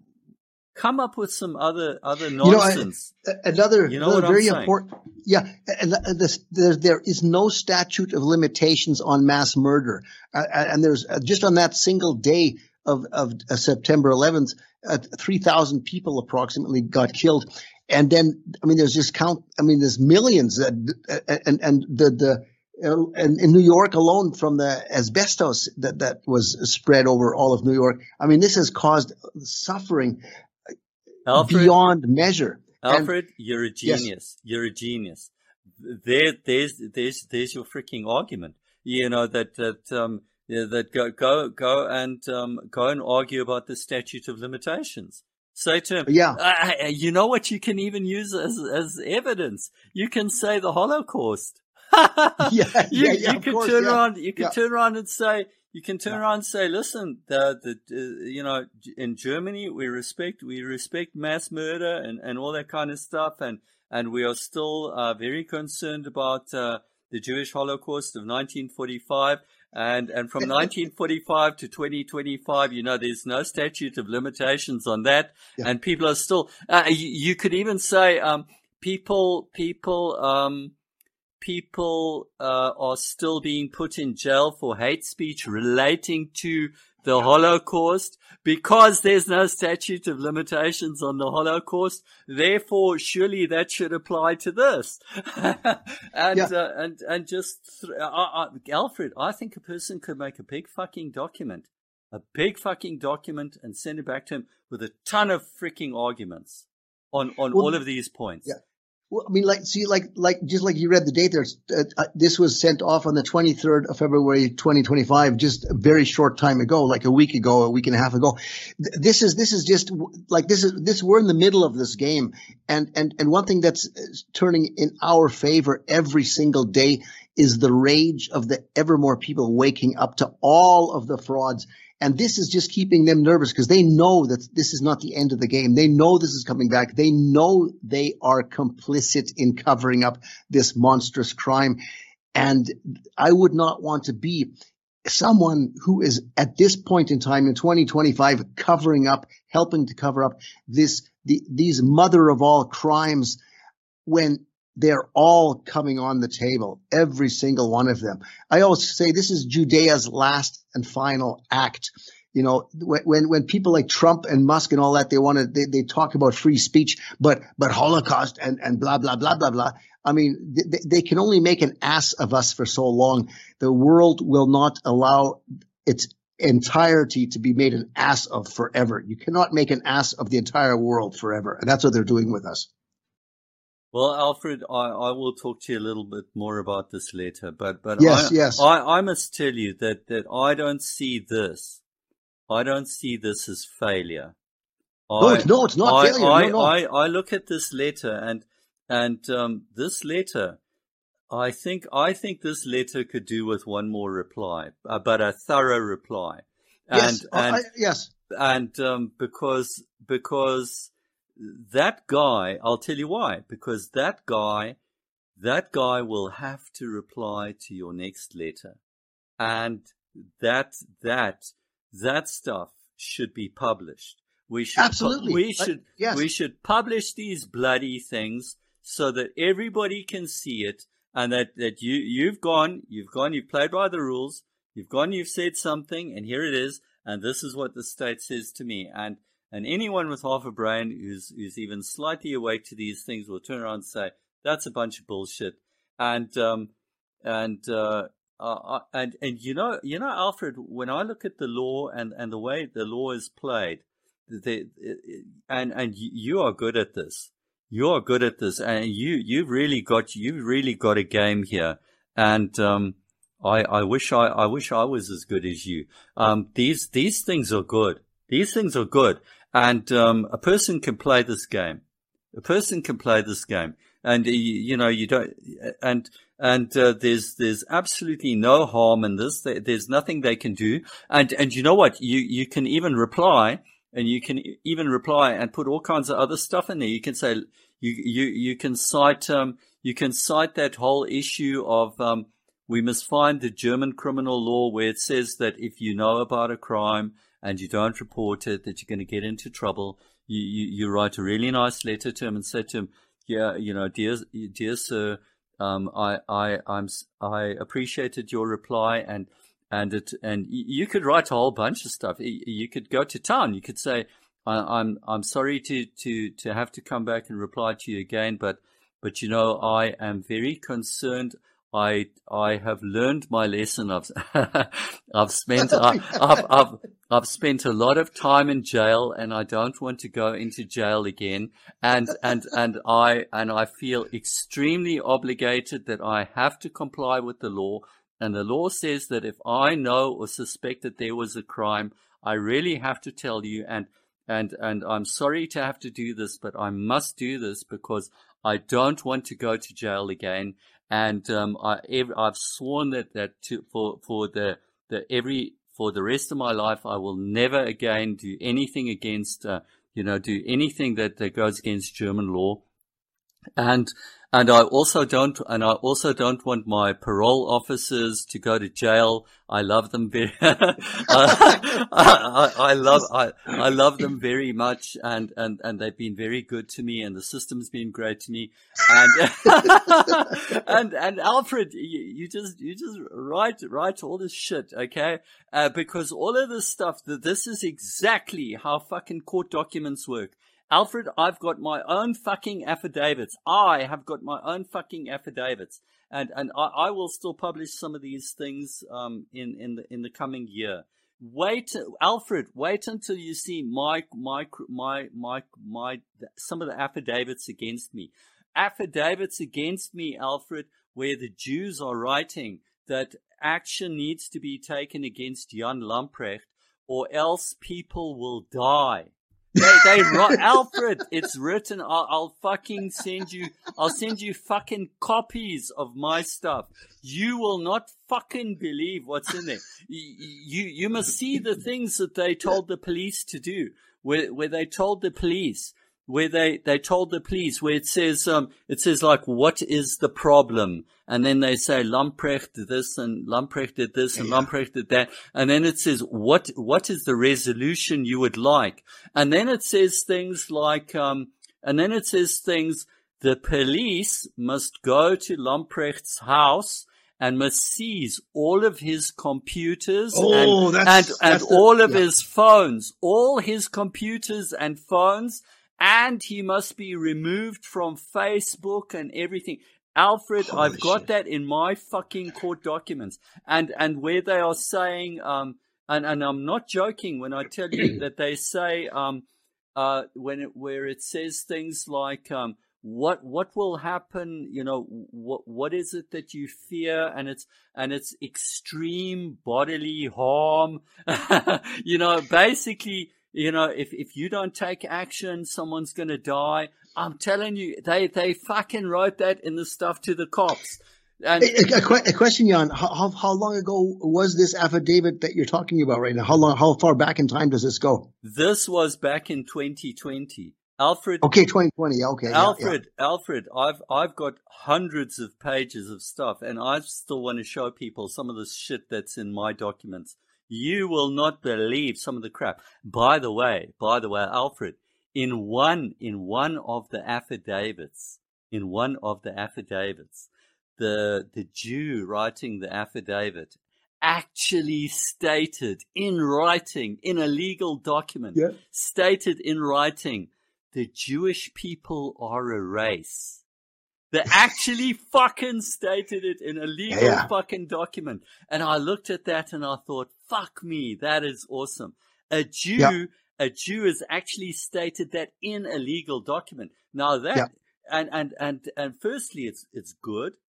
come up with some other other nonsense. You know, I, another, you know another what very I'm saying? important. Yeah, and this, there, there is no statute of limitations on mass murder, uh, and there's uh, just on that single day of of uh, September eleventh, uh, three thousand people approximately got killed. And then, I mean, there's just count. I mean, there's millions, that, and and the the uh, and in New York alone, from the asbestos that that was spread over all of New York. I mean, this has caused suffering Alfred, beyond measure. Alfred, and, you're a genius. Yes. You're a genius. There, there's there's there's your freaking argument. You know that that um yeah, that go go go and um go and argue about the statute of limitations. Say to him, yeah. Uh, you know what you can even use as as evidence? You can say the Holocaust. yeah, you, yeah, yeah, you of can course, turn yeah. around. You can yeah. turn around and say, you can turn yeah. around and say, listen, the the uh, you know, in Germany we respect we respect mass murder and, and all that kind of stuff, and and we are still uh, very concerned about uh, the Jewish Holocaust of nineteen forty-five. And and from nineteen forty-five to twenty twenty-five, you know, there's no statute of limitations on that, yeah. and people are still. Uh, you, you could even say, um, people, people, um, people uh, are still being put in jail for hate speech relating to the Holocaust because there's no statute of limitations on the Holocaust. Therefore, surely that should apply to this. and, yeah. uh, and, and just, th- uh, uh, Alfred, I think a person could make a big fucking document, a big fucking document and send it back to him with a ton of freaking arguments on, on well, all of these points. Yeah. Well, I mean, like, see, like, like, just like you read the date there, uh, uh, this was sent off on the twenty-third of February, twenty twenty-five, just a very short time ago, like a week ago, a week and a half ago. This is, this is just like, this is, this, we're in the middle of this game. And, and, and one thing that's turning in our favor every single day is the rage of the ever more people waking up to all of the frauds. And this is just keeping them nervous because they know that this is not the end of the game. They know this is coming back. They know they are complicit in covering up this monstrous crime. And I would not want to be someone who is at this point in time in twenty twenty-five covering up, helping to cover up this, the, these mother of all crimes when they're all coming on the table, every single one of them. I always say this is Judea's last and final act. You know, when when people like Trump and Musk and all that, they want to they, they talk about free speech, but but Holocaust and and blah blah blah blah blah. I mean, they, they can only make an ass of us for so long. The world will not allow its entirety to be made an ass of forever. You cannot make an ass of the entire world forever, and that's what they're doing with us. Well, Alfred, I, I will talk to you a little bit more about this later, but but yes, I, yes. I, I must tell you that, that I don't see this. I don't see this as failure. No, I, it's, no, it's not I, failure. I, no, no. I, I look at this letter and and um, this letter, I think I think this letter could do with one more reply, uh, but a thorough reply. And, yes, and I, yes, and um, because because. That guy, I'll tell you why, because that guy, that guy will have to reply to your next letter. And that, that, that stuff should be published. We should, absolutely. we should, uh, yes. we should publish these bloody things so that everybody can see it and that, that you, you've gone, you've gone, you've played by the rules, you've gone, you've said something, and here it is, and this is what the state says to me. And, And anyone with half a brain who's, who's even slightly awake to these things will turn around and say, that's a bunch of bullshit. And, um, and, uh, uh, and, and you know, you know, Alfred, when I look at the law and, and the way the law is played, the, and, and you are good at this. You are good at this. And you, you've really got, you've really got a game here. and um, I, I wish I, I wish I was as good as you. Um, these these things are good. These things are good, and um, a person can play this game. A person can play this game, and you, you know you don't. And and uh, there's there's absolutely no harm in this. There's nothing they can do. And and you know what? You you can even reply, and you can even reply and put all kinds of other stuff in there. You can say you you you can cite um you can cite that whole issue of um. We must find the German criminal law where it says that if you know about a crime and you don't report it, that you're going to get into trouble. You, you, you write a really nice letter to him and say to him, yeah, you know, dear, dear sir, um, I, I, I'm, I appreciated your reply, and, and it, and you could write a whole bunch of stuff. You could go to town. You could say, I, I'm, I'm sorry to, to, to have to come back and reply to you again, but, but you know, I am very concerned. I I have learned my lesson. I've I've spent I, I've I've I've spent a lot of time in jail, and I don't want to go into jail again. And and and I and I feel extremely obligated that I have to comply with the law. And the law says that if I know or suspect that there was a crime, I really have to tell you. And and and I'm sorry to have to do this, but I must do this because I don't want to go to jail again. And um, I, I've sworn that that to, for for the the every for the rest of my life, I will never again do anything against uh, you know do anything that, that goes against German law. And and I also don't and I also don't want my parole officers to go to jail. I love them very. I, I, I love I, I love them very much, and, and, and they've been very good to me, and the system's been great to me. And and and Alfred, you, you just you just write write all this shit, okay? Uh, because all of this stuff, that this is exactly how fucking court documents work. Alfred, I've got my own fucking affidavits. I have got my own fucking affidavits, and and I, I will still publish some of these things um in in the in the coming year. Wait, Alfred, wait until you see my my my my my some of the affidavits against me. Affidavits against me, Alfred, where the Jews are writing that action needs to be taken against Jan Lamprecht, or else people will die. They, they, Alfred, it's written. I'll, I'll fucking send you, I'll send you fucking copies of my stuff. You will not fucking believe what's in there. You, you, you must see the things that they told the police to do, where, where they told the police, where they, they told the police, where it says, um, it says like, what is the problem? And then they say, Lamprecht did this and Lamprecht did this and yeah. Lamprecht did that. And then it says, what, what is the resolution you would like? And then it says things like, um, and then it says things, the police must go to Lamprecht's house and must seize all of his computers oh, and, that's, and, that's and the, all of yeah. his phones, all his computers and phones. And he must be removed from Facebook and everything. Alfred, Holy I've got shit. that in my fucking court documents. And, and where they are saying, um, and, and I'm not joking when I tell you that they say, um, uh, when it, where it says things like, um, what, what will happen? You know, what, what is it that you fear? And it's, and it's extreme bodily harm. You know, basically, you know, if, if you don't take action, someone's going to die. I'm telling you, they, they fucking wrote that in the stuff to the cops. And a, a, a question, Jan, how, how long ago was this affidavit that you're talking about right now? How long, how far back in time does this go? This was back in twenty twenty. Alfred. Okay, twenty twenty. Okay. Alfred, yeah, yeah. Alfred, I've, I've got hundreds of pages of stuff, and I still want to show people some of the shit that's in my documents. You will not believe some of the crap. By the way, by the way, Alfred, in one, in one of the affidavits, in one of the affidavits, the, the Jew writing the affidavit actually stated in writing, in a legal document, yeah. stated in writing, the Jewish people are a race. They actually fucking stated it in a legal yeah. fucking document. And I looked at that and I thought, fuck me, that is awesome. A Jew, yeah. a Jew has actually stated that in a legal document. Now that, yeah. and, and, and, and firstly, it's, it's good.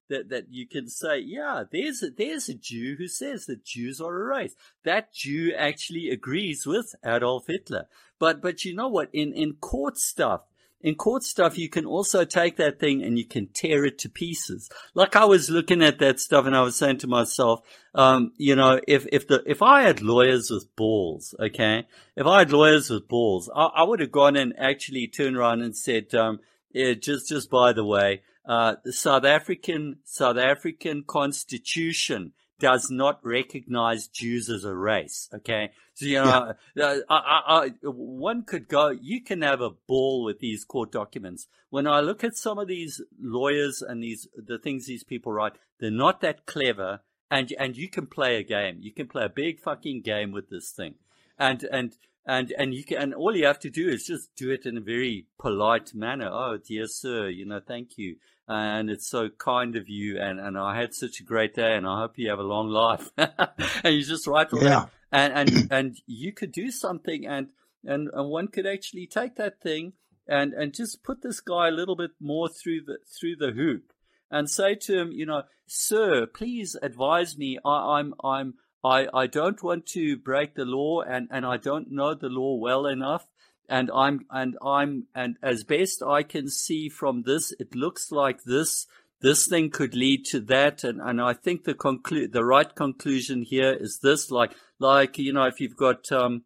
that, that you can say, yeah, there's a, there's a Jew who says that Jews are a race. That Jew actually agrees with Adolf Hitler. But, but you know what? In, in court stuff, in court stuff, you can also take that thing and you can tear it to pieces. Like I was looking at that stuff and I was saying to myself, um, you know, if, if the, if I had lawyers with balls, okay, if I had lawyers with balls, I, I would have gone and actually turned around and said, um, yeah, just, just by the way, uh, the South African, South African Constitution does not recognize Jews as a race. Okay. So, you know, yeah. uh, I, I, one could go, you can have a ball with these court documents. When I look at some of these lawyers and these, the things these people write, they're not that clever. And, and you can play a game. You can play a big fucking game with this thing. And, and, and, and you can, and all you have to do is just do it in a very polite manner. Oh, dear sir, you know, thank you. And it's so kind of you, and, and I had such a great day, and I hope you have a long life. And you just write all yeah. that, and and and you could do something, and, and and one could actually take that thing and and just put this guy a little bit more through the through the hoop, and say to him, you know, sir, please advise me. I, I'm I'm I I don't want to break the law, and and I don't know the law well enough. And I'm, and I'm, and as best I can see from this, it looks like this, this thing could lead to that. And, and I think the conclu- the right conclusion here is this, like, like, you know, if you've got, um,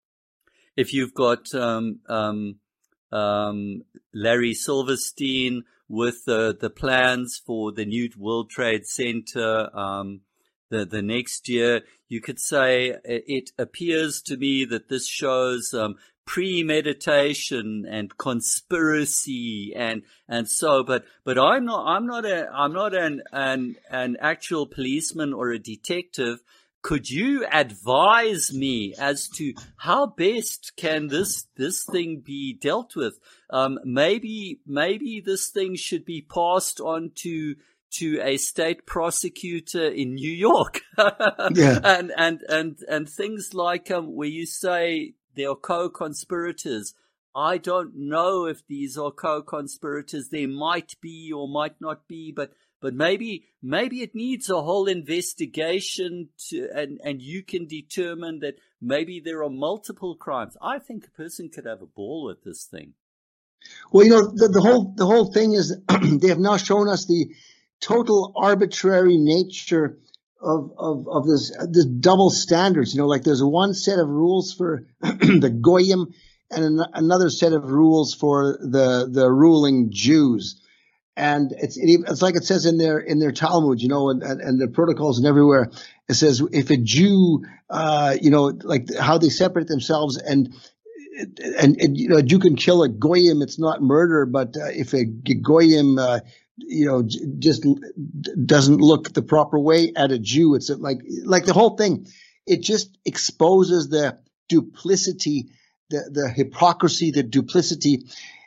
if you've got, um, um, um, Larry Silverstein with the, the plans for the new World Trade Center, um, the, the next year, you could say it appears to me that this shows, um, premeditation and conspiracy and and so but but I'm not I'm not a I'm not an an an actual policeman or a detective. Could you advise me as to how best can this this thing be dealt with? Um, maybe maybe this thing should be passed on to to a state prosecutor in New York. yeah. and and and and things like um where you say they are co-conspirators. I don't know if these are co-conspirators. There might be or might not be, but but maybe maybe it needs a whole investigation to, and and you can determine that maybe there are multiple crimes. I think a person could have a ball with this thing. Well, you know, the, the whole the whole thing is they have now shown us the total arbitrary nature of, of, of this, this double standards, you know, like there's one set of rules for the Goyim and an, another set of rules for the, the ruling Jews. And it's, it, it's like it says in their, in their Talmud, you know, and, and, and the protocols and everywhere. It says if a Jew, uh, you know, like how they separate themselves and, and, and you know, a Jew can kill a Goyim, it's not murder, but uh, if a Goyim, uh, you know, just doesn't look the proper way at a Jew. It's like, like the whole thing, it just exposes the duplicity, the, the hypocrisy, the duplicity.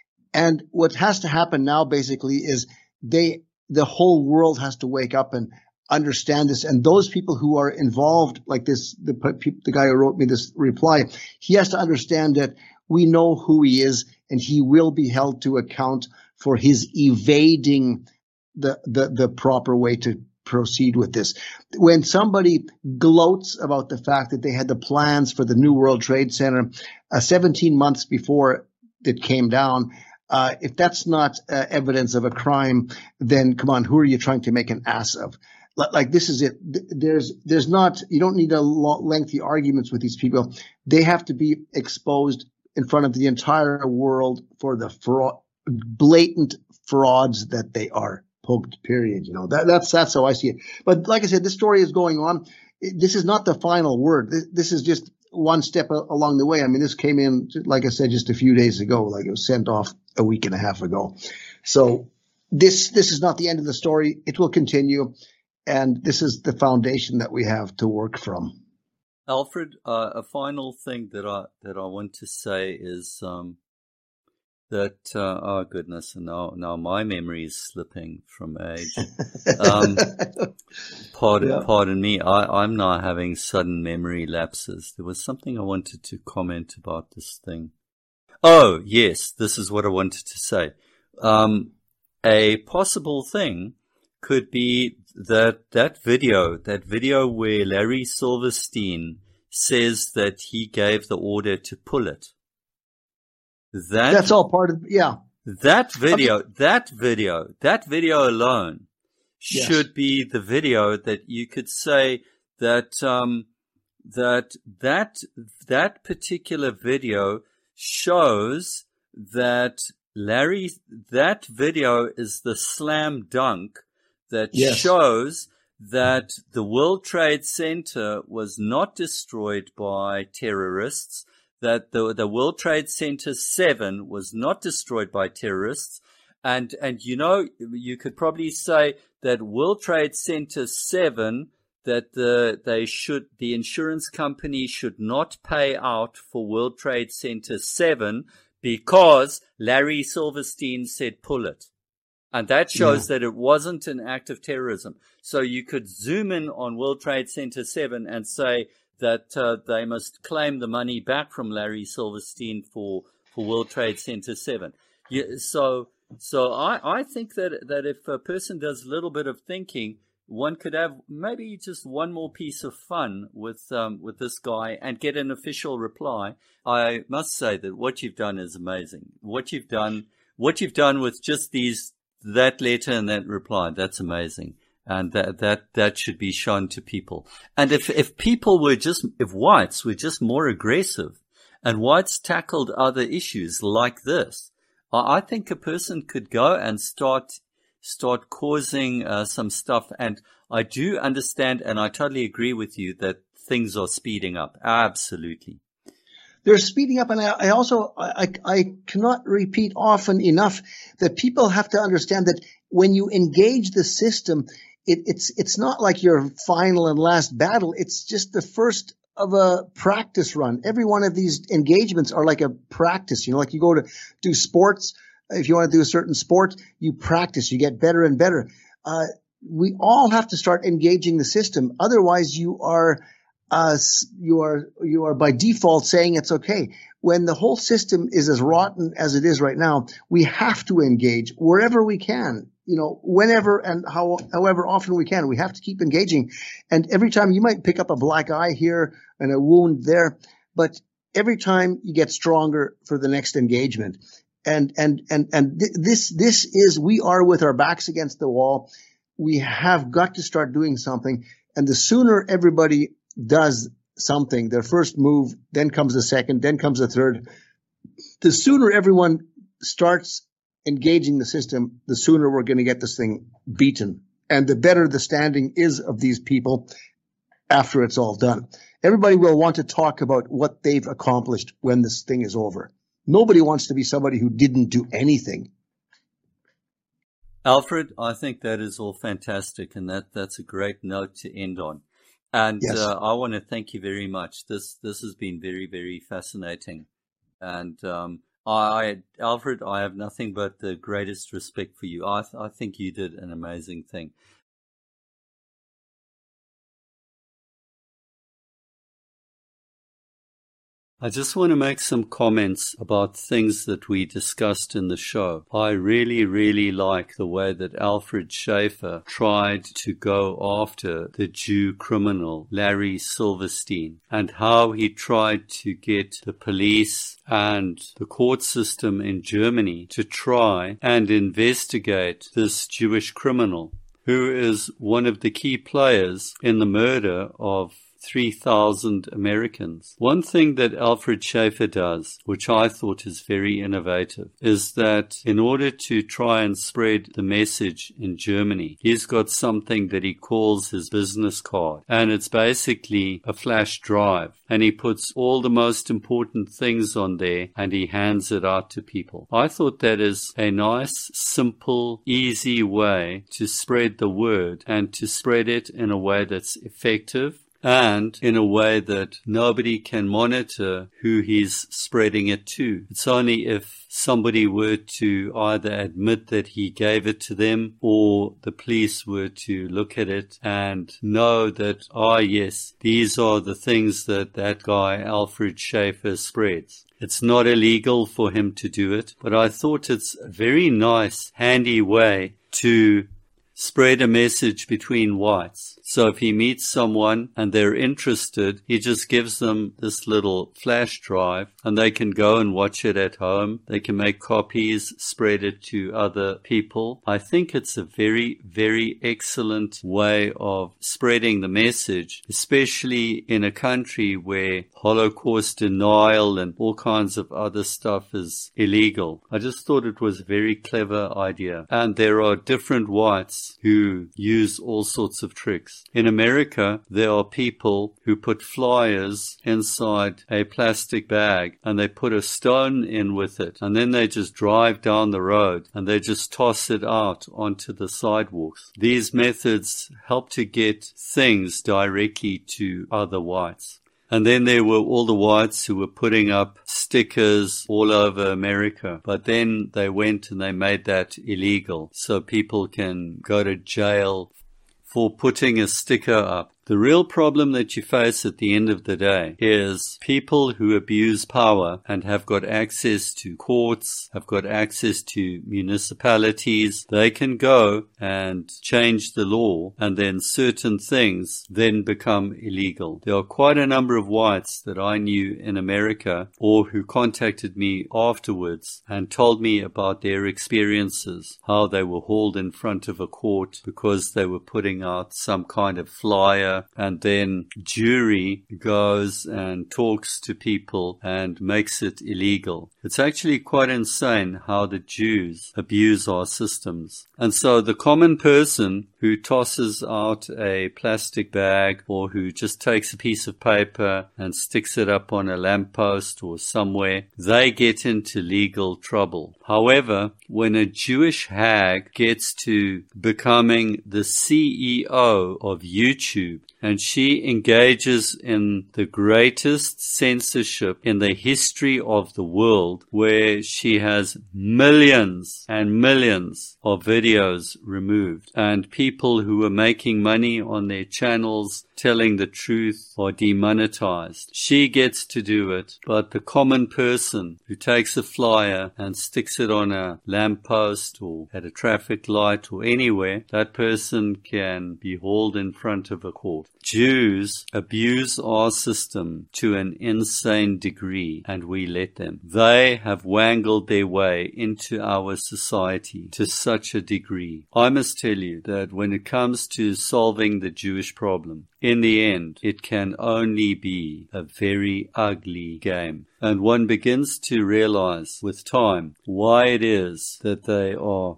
And what has to happen now basically is they, the whole world has to wake up and understand this. And those people who are involved, like this, the, the guy who wrote me this reply, he has to understand that we know who he is and he will be held to account for his evading the, the, the proper way to proceed with this. When somebody gloats about the fact that they had the plans for the New World Trade Center uh, seventeen months before it came down, uh, if that's not uh, evidence of a crime, then come on, who are you trying to make an ass of? Like, this is it. There's, there's not, you don't need a long, lengthy arguments with these people. They have to be exposed in front of the entire world for the fraud, blatant frauds that they are. Poked, period. You know, that, that's, that's how I see it. But like I said, this story is going on. This is not the final word. This, this is just one step a, along the way. I mean, this came in, like I said, just a few days ago, like it was sent off a week and a half ago. So this, this is not the end of the story. It will continue. And this is the foundation that we have to work from. Alfred, uh, a final thing that I, that I want to say is, um, that, uh, oh goodness, now, now my memory is slipping from age. Um, pardon, yeah. pardon me, I, I'm now having sudden memory lapses. There was something I wanted to comment about this thing. Oh, yes, this is what I wanted to say. Um, a possible thing could be that that video, that video where Larry Silverstein says that he gave the order to pull it. That, That's all part of, yeah. That video, okay. that video, that video alone yes. should be the video that you could say that, um, that, that, that particular video shows that Larry, that video is the slam dunk that yes. shows that the World Trade Center was not destroyed by terrorists, that the, the World Trade Center seven was not destroyed by terrorists. And, and, you know, you could probably say that World Trade Center seven, that the, they should, the insurance company should not pay out for World Trade Center seven because Larry Silverstein said pull it. And that shows yeah. that it wasn't an act of terrorism. So you could zoom in on World Trade Center seven and say that uh, they must claim the money back from Larry Silverstein for, for World Trade Center seven. Yeah, so so I, I think that, that if a person does a little bit of thinking, one could have maybe just one more piece of fun with um, with this guy and get an official reply. I must say that what you've done is amazing. What you've done, what you've done with just these, that letter and that reply, that's amazing. And that, that, that should be shown to people. And if, if people were just, if whites were just more aggressive and whites tackled other issues like this, I, I think a person could go and start, start causing uh, some stuff. And I do understand, and I totally agree with you that things are speeding up. Absolutely. They're speeding up, and I, I also I, I cannot repeat often enough that people have to understand that when you engage the system, it, it's it's not like your final and last battle. It's just the first of a practice run. Every one of these engagements are like a practice. You know, like you go to do sports. If you want to do a certain sport, you practice. You get better and better. Uh, we all have to start engaging the system. Otherwise, you are. Uh, you are, you are by default saying it's okay. When the whole system is as rotten as it is right now, we have to engage wherever we can, you know, whenever and how, however often we can. We have to keep engaging. And every time you might pick up a black eye here and a wound there, but every time you get stronger for the next engagement. And, and, and, and th- this, this is, we are with our backs against the wall. We have got to start doing something. And the sooner everybody does something, their first move, then comes the second, then comes the third. The sooner everyone starts engaging the system, the sooner we're going to get this thing beaten. And the better the standing is of these people after it's all done. Everybody will want to talk about what they've accomplished when this thing is over. Nobody wants to be somebody who didn't do anything. Alfred, I think that is all fantastic, and that, that's a great note to end on. And yes. uh, I want to thank you very much. This this has been very, very fascinating. And um, I, Alfred, I have nothing but the greatest respect for you. I, I think you did an amazing thing. I just want to make some comments about things that we discussed in the show. I really, really like the way that Alfred Schaefer tried to go after the Jew criminal, Larry Silverstein, and how he tried to get the police and the court system in Germany to try and investigate this Jewish criminal, who is one of the key players in the murder of three thousand Americans. One thing that Alfred Schaefer does, which I thought is very innovative, is that in order to try and spread the message in Germany, he's got something that he calls his business card. And it's basically a flash drive. And he puts all the most important things on there and he hands it out to people. I thought that is a nice, simple, easy way to spread the word and to spread it in a way that's effective and in a way that nobody can monitor who he's spreading it to. It's only if somebody were to either admit that he gave it to them or the police were to look at it and know that, ah, yes, these are the things that that guy Alfred Schaefer spreads. It's not illegal for him to do it, but I thought it's a very nice, handy way to spread a message between whites. So if he meets someone and they're interested, he just gives them this little flash drive and they can go and watch it at home. They can make copies, spread it to other people. I think it's a very, very excellent way of spreading the message, especially in a country where Holocaust denial and all kinds of other stuff is illegal. I just thought it was a very clever idea. And there are different whites who use all sorts of tricks. In America, there are people who put flyers inside a plastic bag and they put a stone in with it, and then they just drive down the road and they just toss it out onto the sidewalks. These methods help to get things directly to other whites. And then there were all the whites who were putting up stickers all over America. But then they went and they made that illegal, so people can go to jail for putting a sticker up. The real problem that you face at the end of the day is people who abuse power and have got access to courts, have got access to municipalities. They can go and change the law, and then certain things then become illegal. There are quite a number of whites that I knew in America or who contacted me afterwards and told me about their experiences, how they were hauled in front of a court because they were putting out some kind of flyer, and then jury goes and talks to people and makes it illegal. It's actually quite insane how the Jews abuse our systems. And so the common person who tosses out a plastic bag or who just takes a piece of paper and sticks it up on a lamppost or somewhere, they get into legal trouble. However, when a Jewish hag gets to becoming the C E O of YouTube, and she engages in the greatest censorship in the history of the world, where she has millions and millions of videos removed, and people who are making money on their channels telling the truth are demonetized. She gets to do it, but the common person who takes a flyer and sticks it on a lamppost or at a traffic light or anywhere, that person can be hauled in front of a court. Jews abuse our system to an insane degree, and we let them. They have wangled their way into our society to such a degree. I must tell you that when it comes to solving the Jewish problem, in the end, it can only be a very ugly game. And one begins to realize with time why it is that they are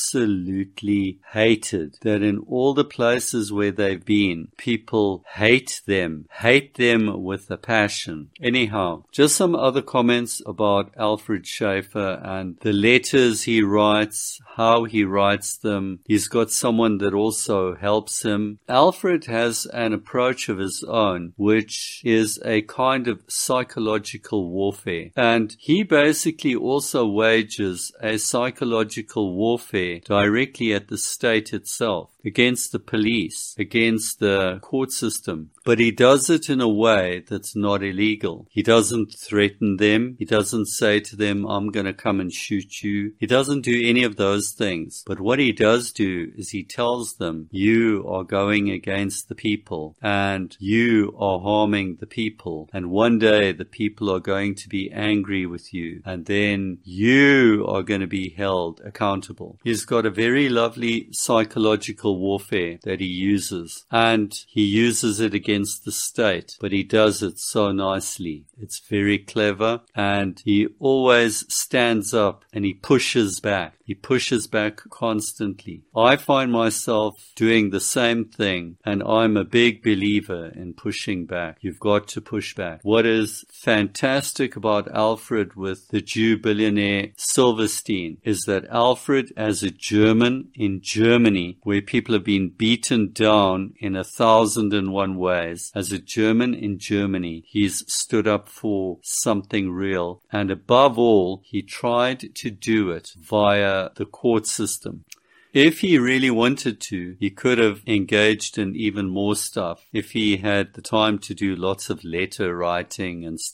absolutely hated. That in all the places where they've been, people hate them, hate them with a passion. Anyhow, just some other comments about Alfred Schaeffer and the letters he writes, how he writes them. He's got someone that also helps him. Alfred has an approach of his own, which is a kind of psychological warfare. And he basically also wages a psychological warfare directly at the state itself, against the police, against the court system. But he does it in a way that's not illegal. He doesn't threaten them. He doesn't say to them, I'm going to come and shoot you. He doesn't do any of those things. But what he does do is he tells them, you are going against the people and you are harming the people. And one day the people are going to be angry with you, and then you are going to be held accountable. He's got a very lovely psychological warfare that he uses, and he uses it against the state, but he does it so nicely. It's very clever, and he always stands up and he pushes back. He pushes back constantly. I find myself doing the same thing, and I'm a big believer in pushing back. You've got to push back. What is fantastic about Alfred with the Jew billionaire Silverstein is that Alfred, as a German in Germany, where people have been beaten down in a thousand and one ways, as a German in Germany, he's stood up for something real. And above all, he tried to do it via the court system. If he really wanted to, he could have engaged in even more stuff. If he had the time to do lots of letter writing and stuff,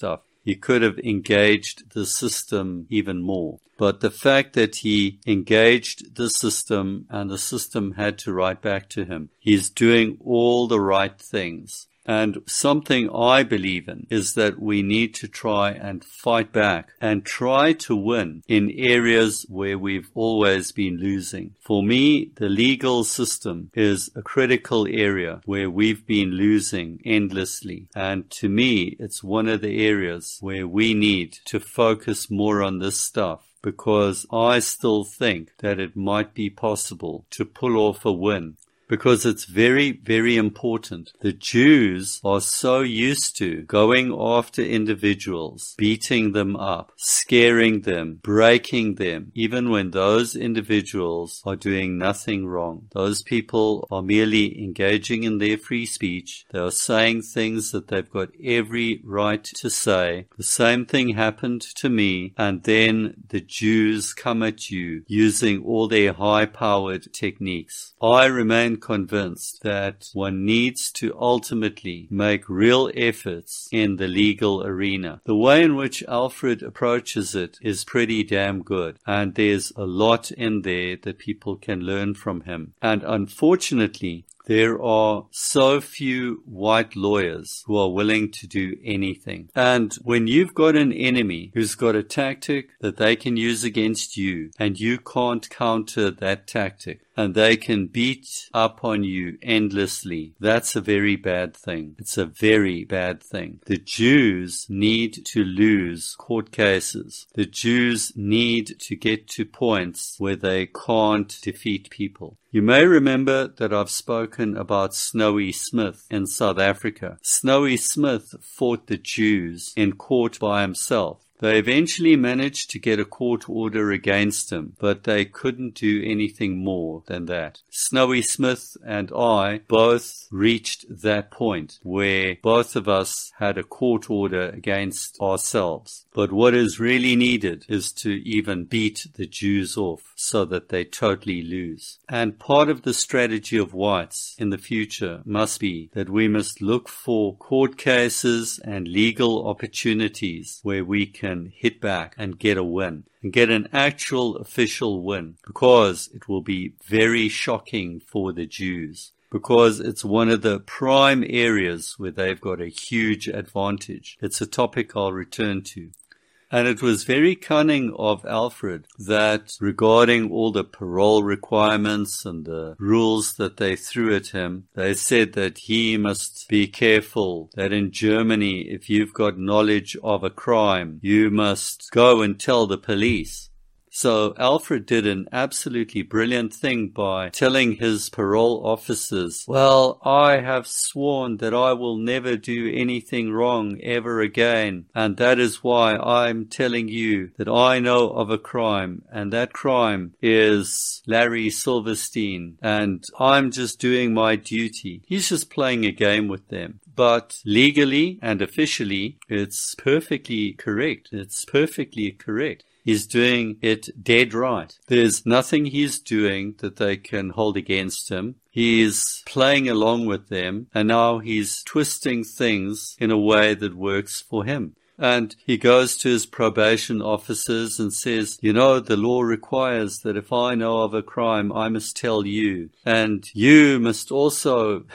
he could have engaged the system even more. But the fact that he engaged the system and the system had to write back to him, he's doing all the right things. And something I believe in is that we need to try and fight back and try to win in areas where we've always been losing. For me, the legal system is a critical area where we've been losing endlessly. And to me, it's one of the areas where we need to focus more on this stuff, because I still think that it might be possible to pull off a win. Because it's very, very important. The Jews are so used to going after individuals, beating them up, scaring them, breaking them, even when those individuals are doing nothing wrong. Those people are merely engaging in their free speech. They are saying things that they've got every right to say. The same thing happened to me, and then the Jews come at you using all their high-powered techniques. I remain convinced that one needs to ultimately make real efforts in the legal arena. The way in which Alfred approaches it is pretty damn good, and there's a lot in there that people can learn from him. And unfortunately, there are so few white lawyers who are willing to do anything. And when you've got an enemy who's got a tactic that they can use against you, and you can't counter that tactic, and they can beat up on you endlessly, that's a very bad thing. It's a very bad thing. The Jews need to lose court cases. The Jews need to get to points where they can't defeat people. You may remember that I've spoken about Snowy Smith in South Africa. Snowy Smith fought the Jews in court by himself. They eventually managed to get a court order against him, but they couldn't do anything more than that. Snowy Smith and I both reached that point where both of us had a court order against ourselves. But what is really needed is to even beat the Jews off so that they totally lose. And part of the strategy of whites in the future must be that we must look for court cases and legal opportunities where we can hit back and get a win, and get an actual official win, because it will be very shocking for the Jews, because it's one of the prime areas where they've got a huge advantage. It's a topic I'll return to. And it was very cunning of Alfred that regarding all the parole requirements and the rules that they threw at him, they said that he must be careful that in Germany, if you've got knowledge of a crime, you must go and tell the police. So Alfred did an absolutely brilliant thing by telling his parole officers, well, I have sworn that I will never do anything wrong ever again, and that is why I'm telling you that I know of a crime, and that crime is Larry Silverstein, and I'm just doing my duty. He's just playing a game with them. But legally and officially, it's perfectly correct. It's perfectly correct. He's doing it dead right. There's nothing he's doing that they can hold against him. He's playing along with them, and now he's twisting things in a way that works for him. And he goes to his probation officers and says, you know, the law requires that if I know of a crime, I must tell you. And you must also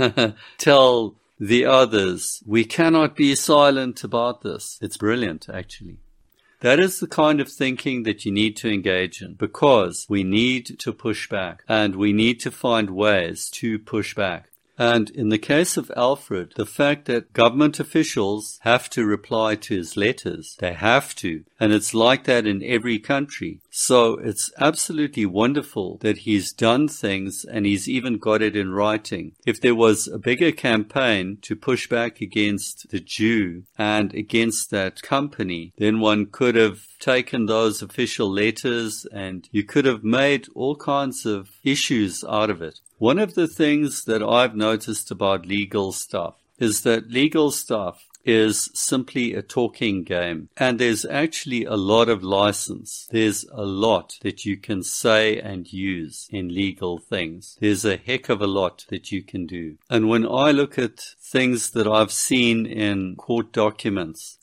tell the others. We cannot be silent about this. It's brilliant, actually. That is the kind of thinking that you need to engage in, because we need to push back, and we need to find ways to push back. And in the case of Alfred, the fact that government officials have to reply to his letters, they have to, and it's like that in every country. So it's absolutely wonderful that he's done things and he's even got it in writing. If there was a bigger campaign to push back against the Jew and against that company, then one could have taken those official letters and you could have made all kinds of issues out of it. One of the things that I've noticed about legal stuff is that legal stuff is simply a talking game, and there's actually a lot of license. There's a lot that you can say and use in legal things. There's a heck of a lot that you can do. And when I look at things that I've seen in court documents,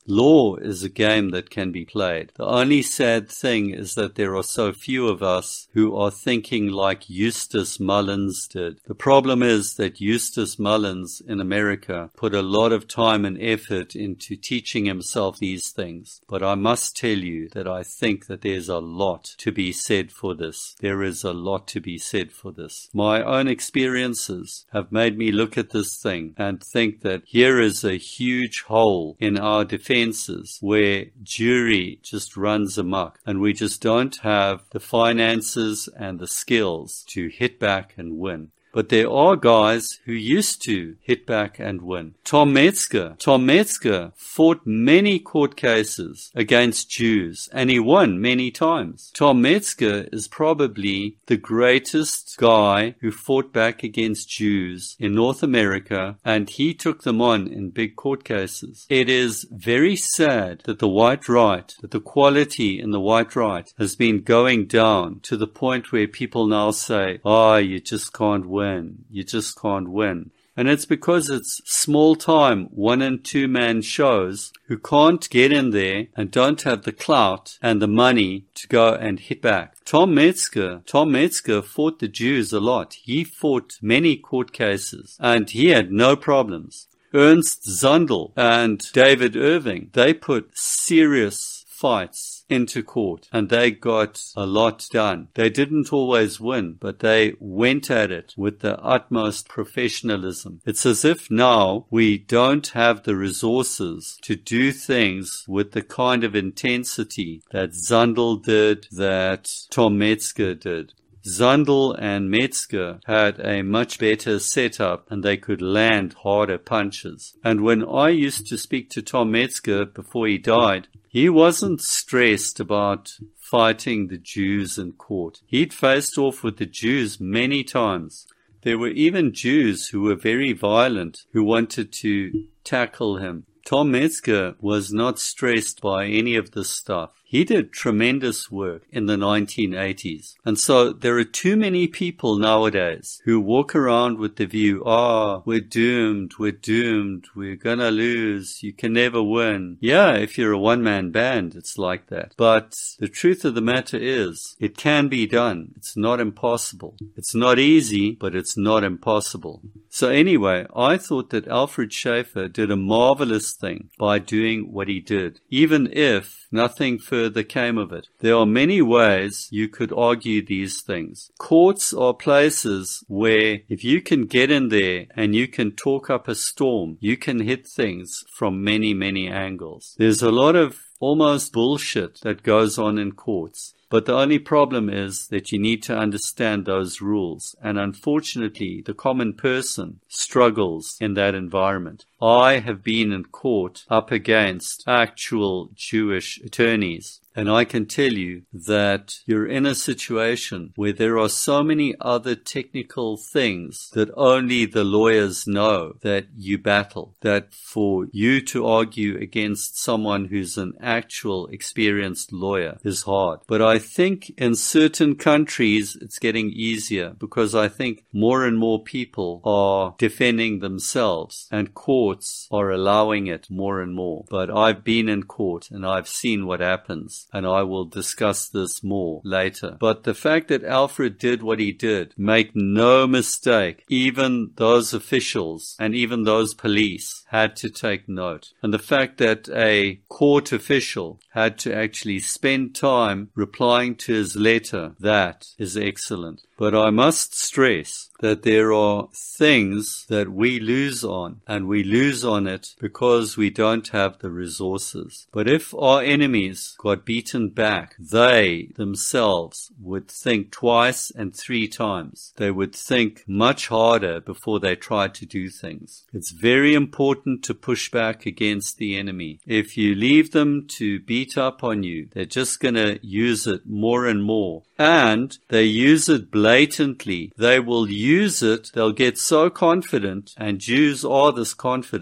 Law is a game that can be played. The only sad thing is that there are so few of us who are thinking like Eustace Mullins did. The problem is that Eustace Mullins in America put a lot of time and effort into teaching himself these things. But I must tell you that I think that there's a lot to be said for this. There is a lot to be said for this. My own experiences have made me look at this thing and think that here is a huge hole in our defense where jury just runs amok and we just don't have the finances and the skills to hit back and win. But there are guys who used to hit back and win. Tom Metzger. Tom Metzger fought many court cases against Jews, and he won many times. Tom Metzger is probably the greatest guy who fought back against Jews in North America, and he took them on in big court cases. It is very sad that the white right, that the quality in the white right has been going down to the point where people now say, oh, you just can't win. You just can't win. And it's because it's small-time one- and two-man shows who can't get in there and don't have the clout and the money to go and hit back. Tom Metzger, Tom Metzger fought the Jews a lot. He fought many court cases, and he had no problems. Ernst Zundel and David Irving, they put serious fights into court and they got a lot done. They didn't always win, but they went at it with the utmost professionalism. It's as if now we don't have the resources to do things with the kind of intensity that Zundel did, that Tom Metzger did. Zundel and Metzger had a much better setup and they could land harder punches. And when I used to speak to Tom Metzger before he died, he wasn't stressed about fighting the Jews in court. He'd faced off with the Jews many times. There were even Jews who were very violent who wanted to tackle him. Tom Metzger was not stressed by any of this stuff. He did tremendous work in the nineteen eighties. And so there are too many people nowadays who walk around with the view, ah, oh, we're doomed, we're doomed, we're gonna lose, you can never win. Yeah, if you're a one-man band, it's like that. But the truth of the matter is, it can be done. It's not impossible. It's not easy, but it's not impossible. So anyway, I thought that Alfred Schaefer did a marvelous thing by doing what he did, even if nothing further came of it. There are many ways you could argue these things. Courts are places where if you can get in there and you can talk up a storm, you can hit things from many, many angles. There's a lot of almost bullshit that goes on in courts. But the only problem is that you need to understand those rules. And unfortunately, the common person struggles in that environment. I have been in court up against actual Jewish attorneys. And I can tell you that you're in a situation where there are so many other technical things that only the lawyers know that you battle, that for you to argue against someone who's an actual experienced lawyer is hard. But I think in certain countries it's getting easier because I think more and more people are defending themselves and courts are allowing it more and more. But I've been in court and I've seen what happens. And I will discuss this more later. But the fact that Alfred did what he did, make no mistake, even those officials and even those police had to take note. And the fact that a court official had to actually spend time replying to his letter, that is excellent. But I must stress that there are things that we lose on, and we lose on it because we don't have the resources. But if our enemies got beaten back, they themselves would think twice and three times. They would think much harder before they try to do things. It's very important to push back against the enemy. If you leave them to beat up on you, they're just going to use it more and more. And they use it blatantly. They will use it. They'll get so confident, and Jews are this confident,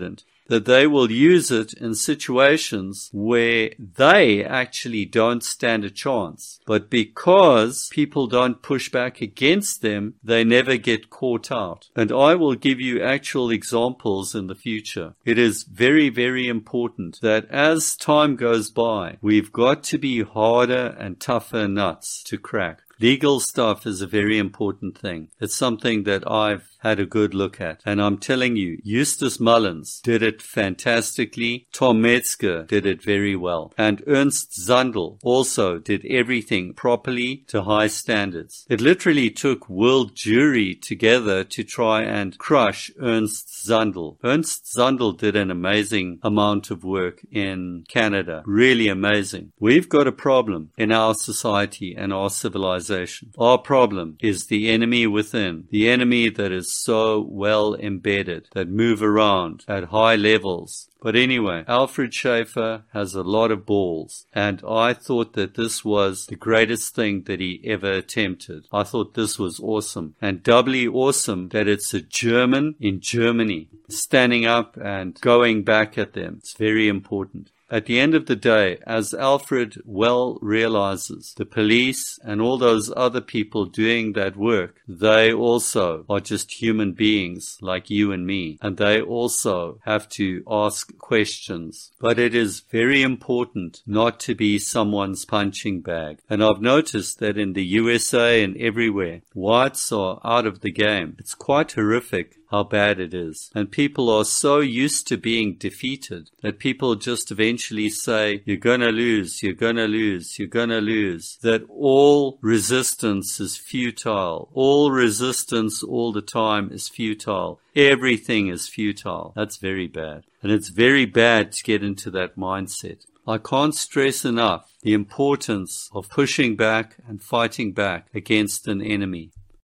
that they will use it in situations where they actually don't stand a chance. But because people don't push back against them, they never get caught out. And I will give you actual examples in the future. It is very, very important that as time goes by, we've got to be harder and tougher nuts to crack. Legal stuff is a very important thing. It's something that I've had a good look at. And I'm telling you, Eustace Mullins did it fantastically. Tom Metzger did it very well. And Ernst Zundel also did everything properly to high standards. It literally took world jury together to try and crush Ernst Zundel. Ernst Zundel did an amazing amount of work in Canada. Really amazing. We've got a problem in our society and our civilization. Our problem is the enemy within, the enemy that is so well embedded, that move around at high levels. But anyway, Alfred Schaefer has a lot of balls, and I thought that this was the greatest thing that he ever attempted. I thought this was awesome, and doubly awesome that it's a German in Germany standing up and going back at them. It's very important. At the end of the day, as Alfred well realizes, the police and all those other people doing that work, they also are just human beings like you and me, and they also have to ask questions. But it is very important not to be someone's punching bag. And I've noticed that in the U S A and everywhere, whites are out of the game. It's quite horrific how bad it is. And people are so used to being defeated that people just eventually say, you're gonna lose, you're gonna lose, you're gonna lose. That all resistance is futile. All resistance all the time is futile. Everything is futile. That's very bad. And it's very bad to get into that mindset. I can't stress enough the importance of pushing back and fighting back against an enemy.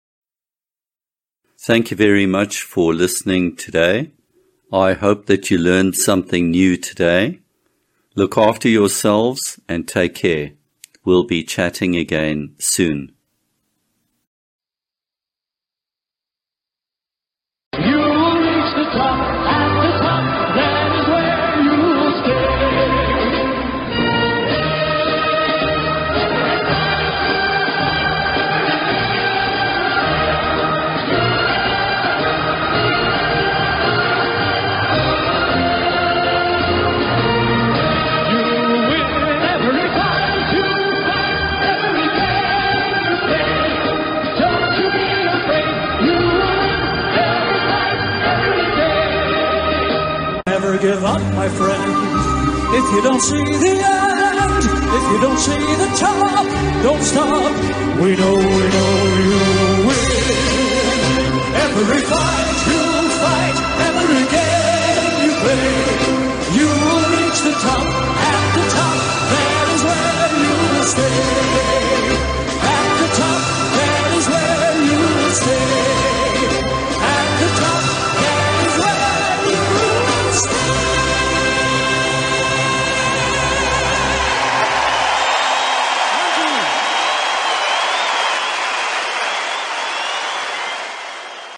Thank you very much for listening today. I hope that you learned something new today. Look after yourselves and take care. We'll be chatting again soon. You will reach the top, at the top, that is where you will stay. You win every fight, you fight every day. Don't you be afraid, you will win every fight, every day. Never give up, my friend. If you don't see the end, if you don't see the top, don't stop. We know, we know you win. Every fight you fight, every game.